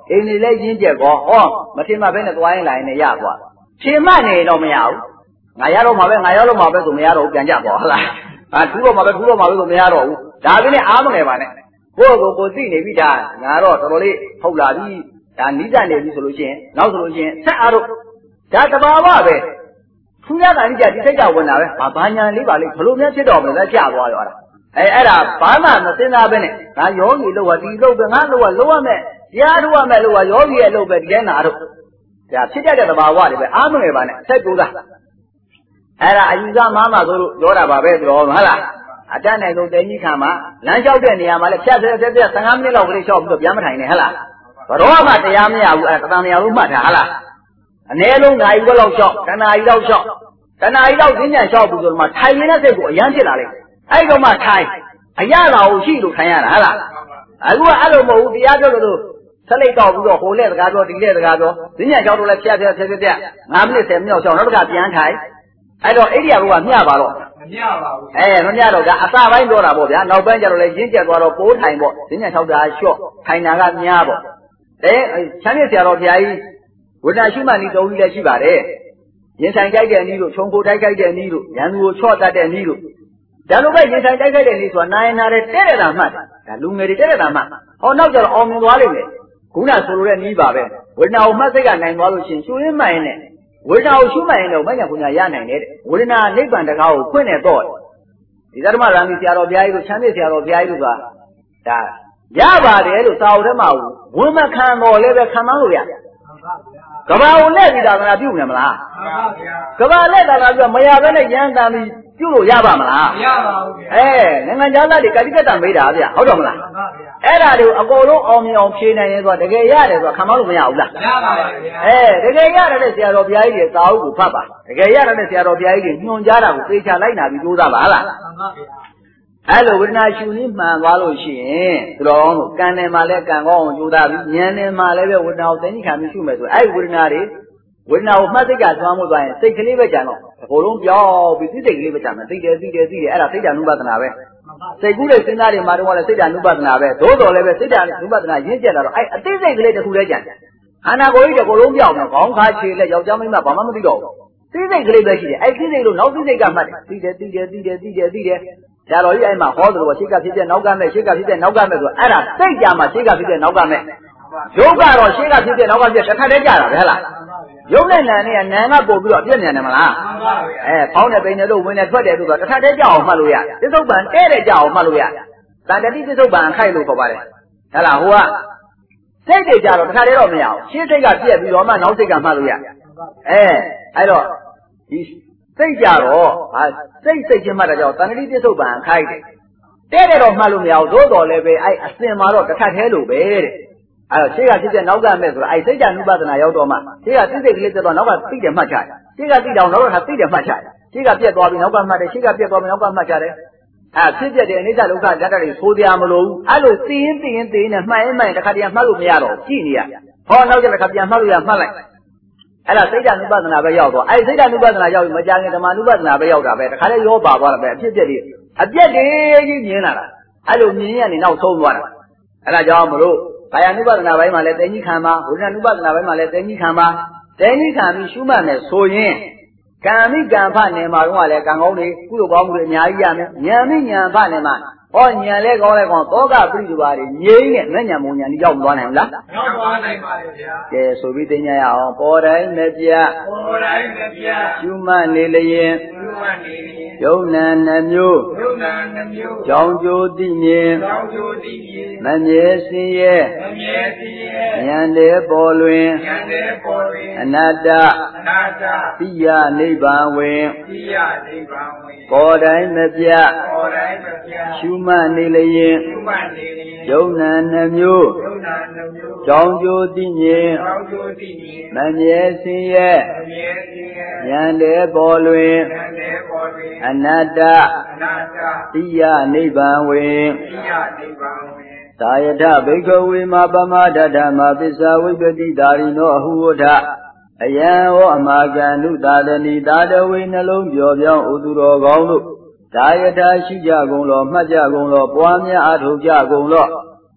အိမ်နေလဲရင်းကျက်ကောဟောမထင်မှပဲနဲ့သွားရင်လာရင်လည်းရသွားထင်မှနေတော့မရဘူးငါရတော့မှာပဲငါရတော့မှာပဲဆိုမရတော့ဘူးပြန်ကြပေါ့ဟုတ်လားအာထူးတော့မှာပဲထူးတော့မှာပဲဆိုမရတော့ဘူးဒါပြင်းနဲ့အားမငယ်ပါနဲ့ကိုယ့်ကိုယ်ကိုသိနေပြီဒါငါတော့တော်တော်လေးဟုတ်လာပြီဒါနီးစပ်နေပြီဆိုလို့ရှိရင်နောက်ဆိုလို့ရှိရင်ဆက်အားတော့ဒါတဘာဝပဲထူးရတာကြီးကြဒီစိတ်ကဝင်လာပဲဘာဘာညာလေးပါလိဘလို့များဖြစ်တော့မလဲကြာသွားရောလားအဲအဲ့ဒါဘာမှမစင်စားပဲနဲ့ငါယောဂီလို့ကဒီလို့ပဲငါလို့ကလုံးဝမဲ့တရားထုတ်ရမဲ့လို့ကယောဂီရဲ့လို့ပဲဒီထဲနာတော့ဒါဖြစ်တတ်တဲ့သဘာဝတွေပဲအားမငယ်ပါနဲ့ဆက်ကြိုးစားအဲ့ဒါအယူဆမားမှာဆိုလို့ပြောတာပါပဲပြောဟုတ်လားအတတ်နိုင်ဆုံးတဲကြီးခံမှာလမ်းလျှောက်တဲ့နေရာမှာလည်းဖြတ်ဖြတ်ဖြတ်ဖြတ်ဆယ်ငါးမိနစ်လောက်ကလေးလျှောက်ပြီးတော့ပြန်မထိုင်နဲ့ဟုတ်လားဘရောမှတရားမရဘူးအဲ့ဒါတန်တရားလုံးမှတ်တာဟုတ်လားအနည်းဆုံးနိုင်ဘက်လောက်လျှောက်တဏှာကြီးလောက်လျှောက်တဏှာကြီးလောက်ဈဉ္ညာလျှောက်ပြီးဆိုတော့မှထိုင်နေတဲ့စိတ်ကိုအယမ်းဖြစ်လာလိမ့်အဲ့တော့မှထိုင်အရသာကိုရှိလို့ခံရတာဟုတ်လားအခုကအဲ့လိုမဟုတ်ဘူးတရားပြောလို့ဆက်လိုက်တော့ပြီးတော့ဟိုလက်စကားပြောဒီလက်စကားပြောဈဉ္ညာလျှောက်တော့လည်းဖြတ်ဖြတ်ဖြတ်ဖြတ်ငါးမိနစ်ဆယ်မိနစ်လျှောက်နောက်တစ်ခါပြန်ထိုင်အဲ့တော့အိရိယာဘုရားမျှပါတော့မမျှပါဘူးအဲမမျှတော့ဒါအစပိုင်းပြောတာပေါ့ဗျာနောက်ပိုင်းကျတော့လေရင်းကျက်သွားတော့ပိုးထိုင်ပေါ့ဈဉ္ညာလျှောက်တာလျှော့ထိုင်တာကများပေါ့အဲချမ်းမြေဆရာတော်ဘုရားကြီးဝိဒ္ဓရှုမှန်ဤတုံးကြီးလည်းရှိပါတယ်ရင်ဆိုင်ကြိုက်တဲ့နည်းတို့ခြုံကိုတိုက်ကြိုက်တဲ့နည်းတို့ရန်သူကိုချော့တတ်တဲ့နည်းတို့ဒါလိုပဲရင်ဆိုင်တိုက်ကြိုက်တဲ့နည်းဆိုတာနိုင်နာတဲ့တဲ့တဲ့တာမှတ်ဒါလူငယ်တွေတဲ့တဲ့တာမှတ်ဟောနောက်ကျတော့အောင်မြင်သွားလိမ့်မယ်ခုနဆိုလိုတဲ့နည်းပါပဲဝိဒ္ဓကိုမှတ်စိတ်ကနိုင်သွားလို့ရှိရင်ရှုရင်းမှန်ရင်နဲ့ဝိဒ္ဓကိုရှုမှန်ရင်တော့မညာကုညာရနိုင်တယ်ဝိဒ္ဓနာနိဗ္ဗာန်တကားကိုဖွင့်နေတော့ဒီဓမ္မရာမီဆရာတော်ဘုရားကြီးတို့ချမ်းမြေဆရာတော်ဘုရားကြီးတို့ကဒါရပါတယ်လို့စာအုပ်ထဲမှာဝန်မခံတော်လည်းပဲခံမလို့ရတယ်ကဘာကိုလက်ပြီးသာသနာပြုနေမလားမှန်ပါဗျာကဘာလက်သာသနာပြုမရဘဲနဲ့ရန်တန်ပြီးပြုလို့ရပါမလားမရပါဘူးဗျာအဲနိုင်ငံသားသားတွေကတိကတ္တမေးတာဗျာဟုတ်တော့မလားမှန်ပါဗျာအဲ့ဒါတွေကိုအကုန်လုံးအောင်မြင်အောင်ဖြေနိုင်ရင်ဆိုတော့တကယ်ရတယ်ဆိုတော့ခံမလို့မရဘူးလားရပါပါဗျာအဲတကယ်ရတယ်တဲ့ဆရာတော်ဘုရားကြီးတွေစာအုပ်ကိုဖတ်ပါတကယ်ရတယ်တဲ့ဆရာတော်ဘုရားကြီးတွေညွှန်ကြားတာကိုသေချာလိုက်နာပြီးကြိုးစားပါဟလားမှန်ပါဗျာအဲ့လိုဝိဒနာရှုနည်းမှန်သွားလို့ရှိရင်သူတော်တို့ကံတယ်မှာလည်းကံကောင်းအောင်ကြိုးစားပြီးဉာဏ်တယ်မှာလည်းပဲဝိဒနာကိုသိဉ္ခံပြီးရှုမယ်ဆိုအဲ့ဝိဒနာတွေဝိဒနာကိုမှတ်စိတ်ကသွားမှုသွားရင်စိတ်ကလေးပဲကြံတော့အကုန်လုံးပြောင်းပြီးစိတ်စိတ်ကလေးပဲကြံမယ်သိတယ်သိတယ်သိတယ်အဲ့ဒါစိတ်ဓာနုပဒနာပဲစိတ်ကူးတဲ့စဉ်းစားတွေမှာတော့လည်းစိတ်ဓာနုပဒနာပဲသို့တော်လည်းပဲစိတ်ဓာနုပဒနာရင့်ကျက်လာတော့အဲ့အသိစိတ်ကလေးတစ်ခုလည်းကြံခန္ဓာကိုယ်ကြီးတစ်ခုလုံးပြောင်းတော့ခေါင်းခါခြေလက်ယောက်ျားမိန်းမဘာမှမသိတော့ဘူးသိစိတ်ကလေးပဲရှိတယ်အဲ့သိစိတ်လို့နောက်သိစိတ်ကမှတ်တယ်သိတယ်သိတယ်သိတယ်သိတယ်သိတယ်ဆရာတော်ကြီးအဲ့မှာဟောတယ်လို့ရှေ့ကဖြစ်တဲ့နောက်ကမဲ့ရှေ့ကဖြစ်တဲ့နောက်ကမဲ့ဆိုအဲ့ဒါသိကြမှာရှေ့ကဖြစ်တဲ့နောက်ကမဲ့ယုတ်ကတော့ရှေ့ကဖြစ်တဲ့နောက်ကဖြစ်တစ်ခါတည်းကြတာပဲဟလားယုတ်နဲ့နံနဲ့နံကပို့ပြီးတော့ပြည့်နေတယ်မလားအဲဖောင်းတဲ့ပိန်နဲ့တို့ဝင်နေထွက်တယ်တို့ဆိုတစ်ခါတည်းကြအောင်မှတ်လို့ရတယ်ပြစ္ဆုတ်ပံတဲ့တဲ့ကြအောင်မှတ်လို့ရတယ်တန်တတိပြစ္ဆုတ်ပံခိုက်လို့ခေါ်ပါတယ်ဟလားဟိုကစိတ်တွေကြတော့တစ်ခါတည်းတော့မရအောင်ရှေ့စိတ်ကပြည့်ပြီးတော့မှနောက်စိတ်ကမှတ်လို့ရတယ်အဲအဲ့တော့ဒီစိတ်ကြတော့ဟာစိတ်စိတ်ချင်းမှတ်တာကြောင့်တန်တိပြစ္ဆုတ်ပံခိုက်တယ်တဲ့တဲ့တော့မှတ်လို့မရဘူးသို့တော်လည်းပဲအဲ့အစင်မှာတော့တစ်ခါတည်းလို့ပဲတဲ့အဲ့တော့ရှေ့ကဖြစ်တဲ့နောက်ကမဲ့ဆိုတော့အဲ့စိတ်ဓာနုပဒနာရောက်တော့မှရှေ့ကသိစိတ်ကလေးတက်တော့နောက်ကသိတယ်မှတ်ချတယ်ရှေ့ကသိတောင်နောက်ကသိတယ်မှတ်ချတယ်ရှေ့ကပြက်သွားပြီးနောက်ကမှတ်တယ်ရှေ့ကပြက်သွားပြီးနောက်ကမှတ်ချတယ်အဲ့ဖြစ်ပြတဲ့အနိစ္စဒုက္ခဓာတ်တွေဆိုပြမလို့အဲ့လိုသိရင်သိရင်သိရင်နဲ့မှတ်ရင်မှတ်ရင်တစ်ခါတည်းမှတ်လို့မရတော့ကြည့်နေရဟောနောက်ကျတစ်ခါပြန်မှတ်လို့ရမှတ်လိုက်အဲ့ဒါစိတ်ဓာနုပဒနာပဲရောက်တော့အဲ့စိတ်ဓာနုပဒနာရောက်ပြီးမကြခင်ဓမ္မနုပဒနာပဲရောက်တာပဲတစ်ခါတည်းရောပါသွားတာပဲအဖြစ်ပြက်တွေအပြက်တွေကြီးမြင်လာတာအဲ့လိုမြင်ရနေနောက်ဆုံးသွားတာအဲ့ဒါကြောင့်မလို့ကာယ ानु ပဒနာပိုင်းမှာလည်းသိဉ္ခံပါဝိညာဉ် ानु ပဒနာပိုင်းမှာလည်းသိဉ္ခံပါသိဉ္ခံပြီးရှုမှတ်မယ်ဆိုရင်ကံမိကံဖနယ်မှာတော့လည်းကံကောင်းတွေကုသိုလ်ကောင်းတွေအများကြီးရမယ်ဉာဏ်မိဉာဏ်ဖနယ်မှာဟောဉာဏ်လဲကောင်းလဲကောင်းသောကပရိဒုပါတွေငြိမ်းနဲ့မဲ့ဉာဏ်မုံဉာဏ်ကြီးရောက်မသွားနိုင်ဘူးလားရောက်သွားနိုင်ပါလေဗျာကဲဆိုပြီးသိဉ္ရအောင်ပေါ်တိုင်းမပြပေါ်တိုင်းမပြရှုမှတ်နေလျင်ရှုမှတ်နေလျင်ယုံနာနှမျိုးယုံနာနှမျိုးကြောင်းကျိုးသိမြင်ကြောင်းကျိုးသိမြင်မမြဲစင်ရဲ့မမြဲစင်ရဲ့ဉာဏ်တဲ့ပေါ်လွင်ဉာဏ်တဲ့ပေါ်လွင်အနတ္တအနတ္တသိယနိဗ္ဗာန်ဝင်သိယနိဗ္ဗာန်ဝင်ပေါ်တိုင်းမပြပေါ်တိုင်းမပြရှုမှတ်နေလျင်ရှုမှတ်နေလျင်ယုံနာနှမျိုးယုံနာနှမျိုးကြောင်းကျိုးသိမြင်ကြောင်းကျိုးသိမြင်မမြဲစင်ရဲ့မမြဲစင်ရဲ့ဉာဏ်တဲ့ပေါ်လွင်ဉာဏ်တဲ့ပေါ်လွင်အနတ္တအနတ္တသိယနိဗ္ဗာန်ဝင်သိယနိဗ္ဗာန်ဝင်သာယထဘိက္ခဝေမပမဒဓမ္မပစ္စဝိပတိဒါရိနောအဟုဝထအယံဟောအမာကန္တုသာတဏိသာတဝေနှလုံးပြောပြောင်းဥသူတော်ကောင်းတို့သာယထရှိကြကုန်လောမှတ်ကြကုန်လောပွားများအားထုတ်ကြကုန်လောမ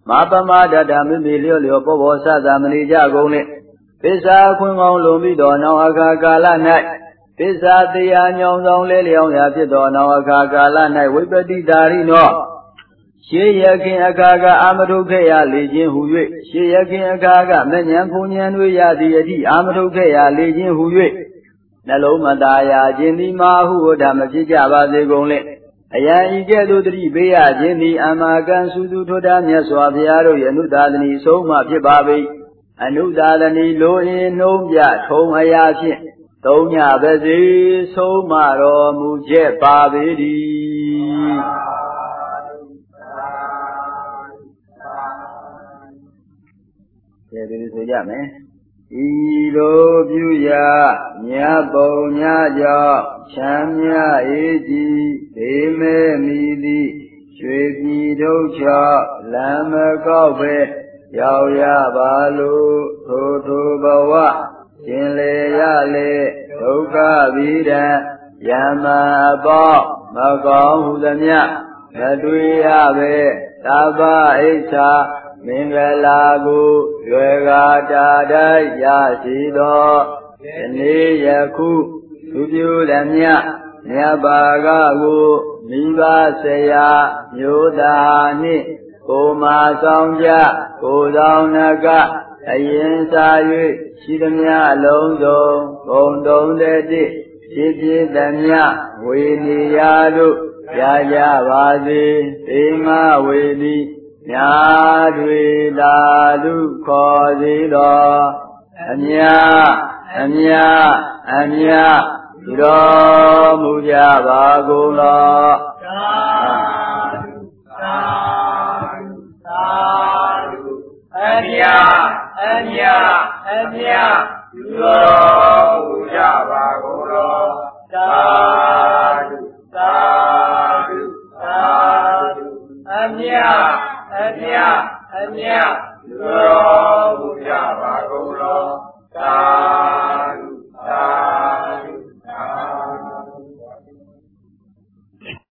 မာပမဒတမိမိလျော့လျော့ပေါ်ပေါ်ဆသာမဏိကြကုန်လေပစ္စာခွင်ကောင်းလုံပြီးတော်နောင်အခါကာလ၌ပစ္စာတရားညောင်းဆောင်လဲလျောင်းရာဖြစ်တော်နောင်အခါကာလ၌ဝိပတိတာရိနောရှေးရခင်အခါကအာမထုတ်ခဲ့ရလေခြင်းဟူ၍ရှေးရခင်အခါကမဉ္ဇဉ်ဖုန်ဉဏ်တွေရသည့်အထိအာမထုတ်ခဲ့ရလေခြင်းဟူ၍နှလုံးမသားရခြင်းသည်မာဟုဝဒမဖြစ်ကြပါစေကုန်လေအယံဤကဲ့သို့တတိပေးရခြင်းသည်အမကံစုသူထွတ်တာမြတ်စွာဘုရားတို့၏အနုသာသနီဆုံးမဖြစ်ပါ၏အနုသာသနီလိုအင်းနှုံးပြထုံအရာဖြင့်သုံးညပါစေဆုံးမတော်မူချက်ပါပေ၏ကဲဒီလိုဆိုကြမယ်ဤလိုပြုရာမြတ်ပုံညကြောင့်ချမ်းမြအေးကြည်ဒေမဲမိသည်ရွှေပြည်တို့ချလမ်းမကောက်ပဲရောက်ရပါလို့ထိုထိုဘဝရှင်လေရလေဒုက္ခဗိဒံယမအပေါမကောင်းဟုသမျှမတွေ့ရပဲသဗ္ဗအိဋ္ဌာမင်္ဂလာကိုရွယ်ကာတာတိုက်ရရှိသောဒီနေ့ယခုသူပြုသည်မြတ်မြတ်ဘာကကိုမိဘဆရာမျိုးသားနှင့်ကိုမာဆောင်ကြကိုဆောင်နကအရင်စား၍ရှိသည်မြတ်အလုံးစုံဂုံတုံးတဲ့တိဖြစ်ဖြစ်သည်မြတ်ဝေနေရတို့ရကြပါစေသေမဝေသည်ညာတွေသာလူခေါ်စေတော်အမြအမြအမြပြုတော်မူကြပါကုန်လောသာဓုသာဓုသာဓုအမြအမြအမြပြုတော်မူကြပါကုန်လောသာဓုသာဓုသာဓုအမြအမြအမြပြုတော်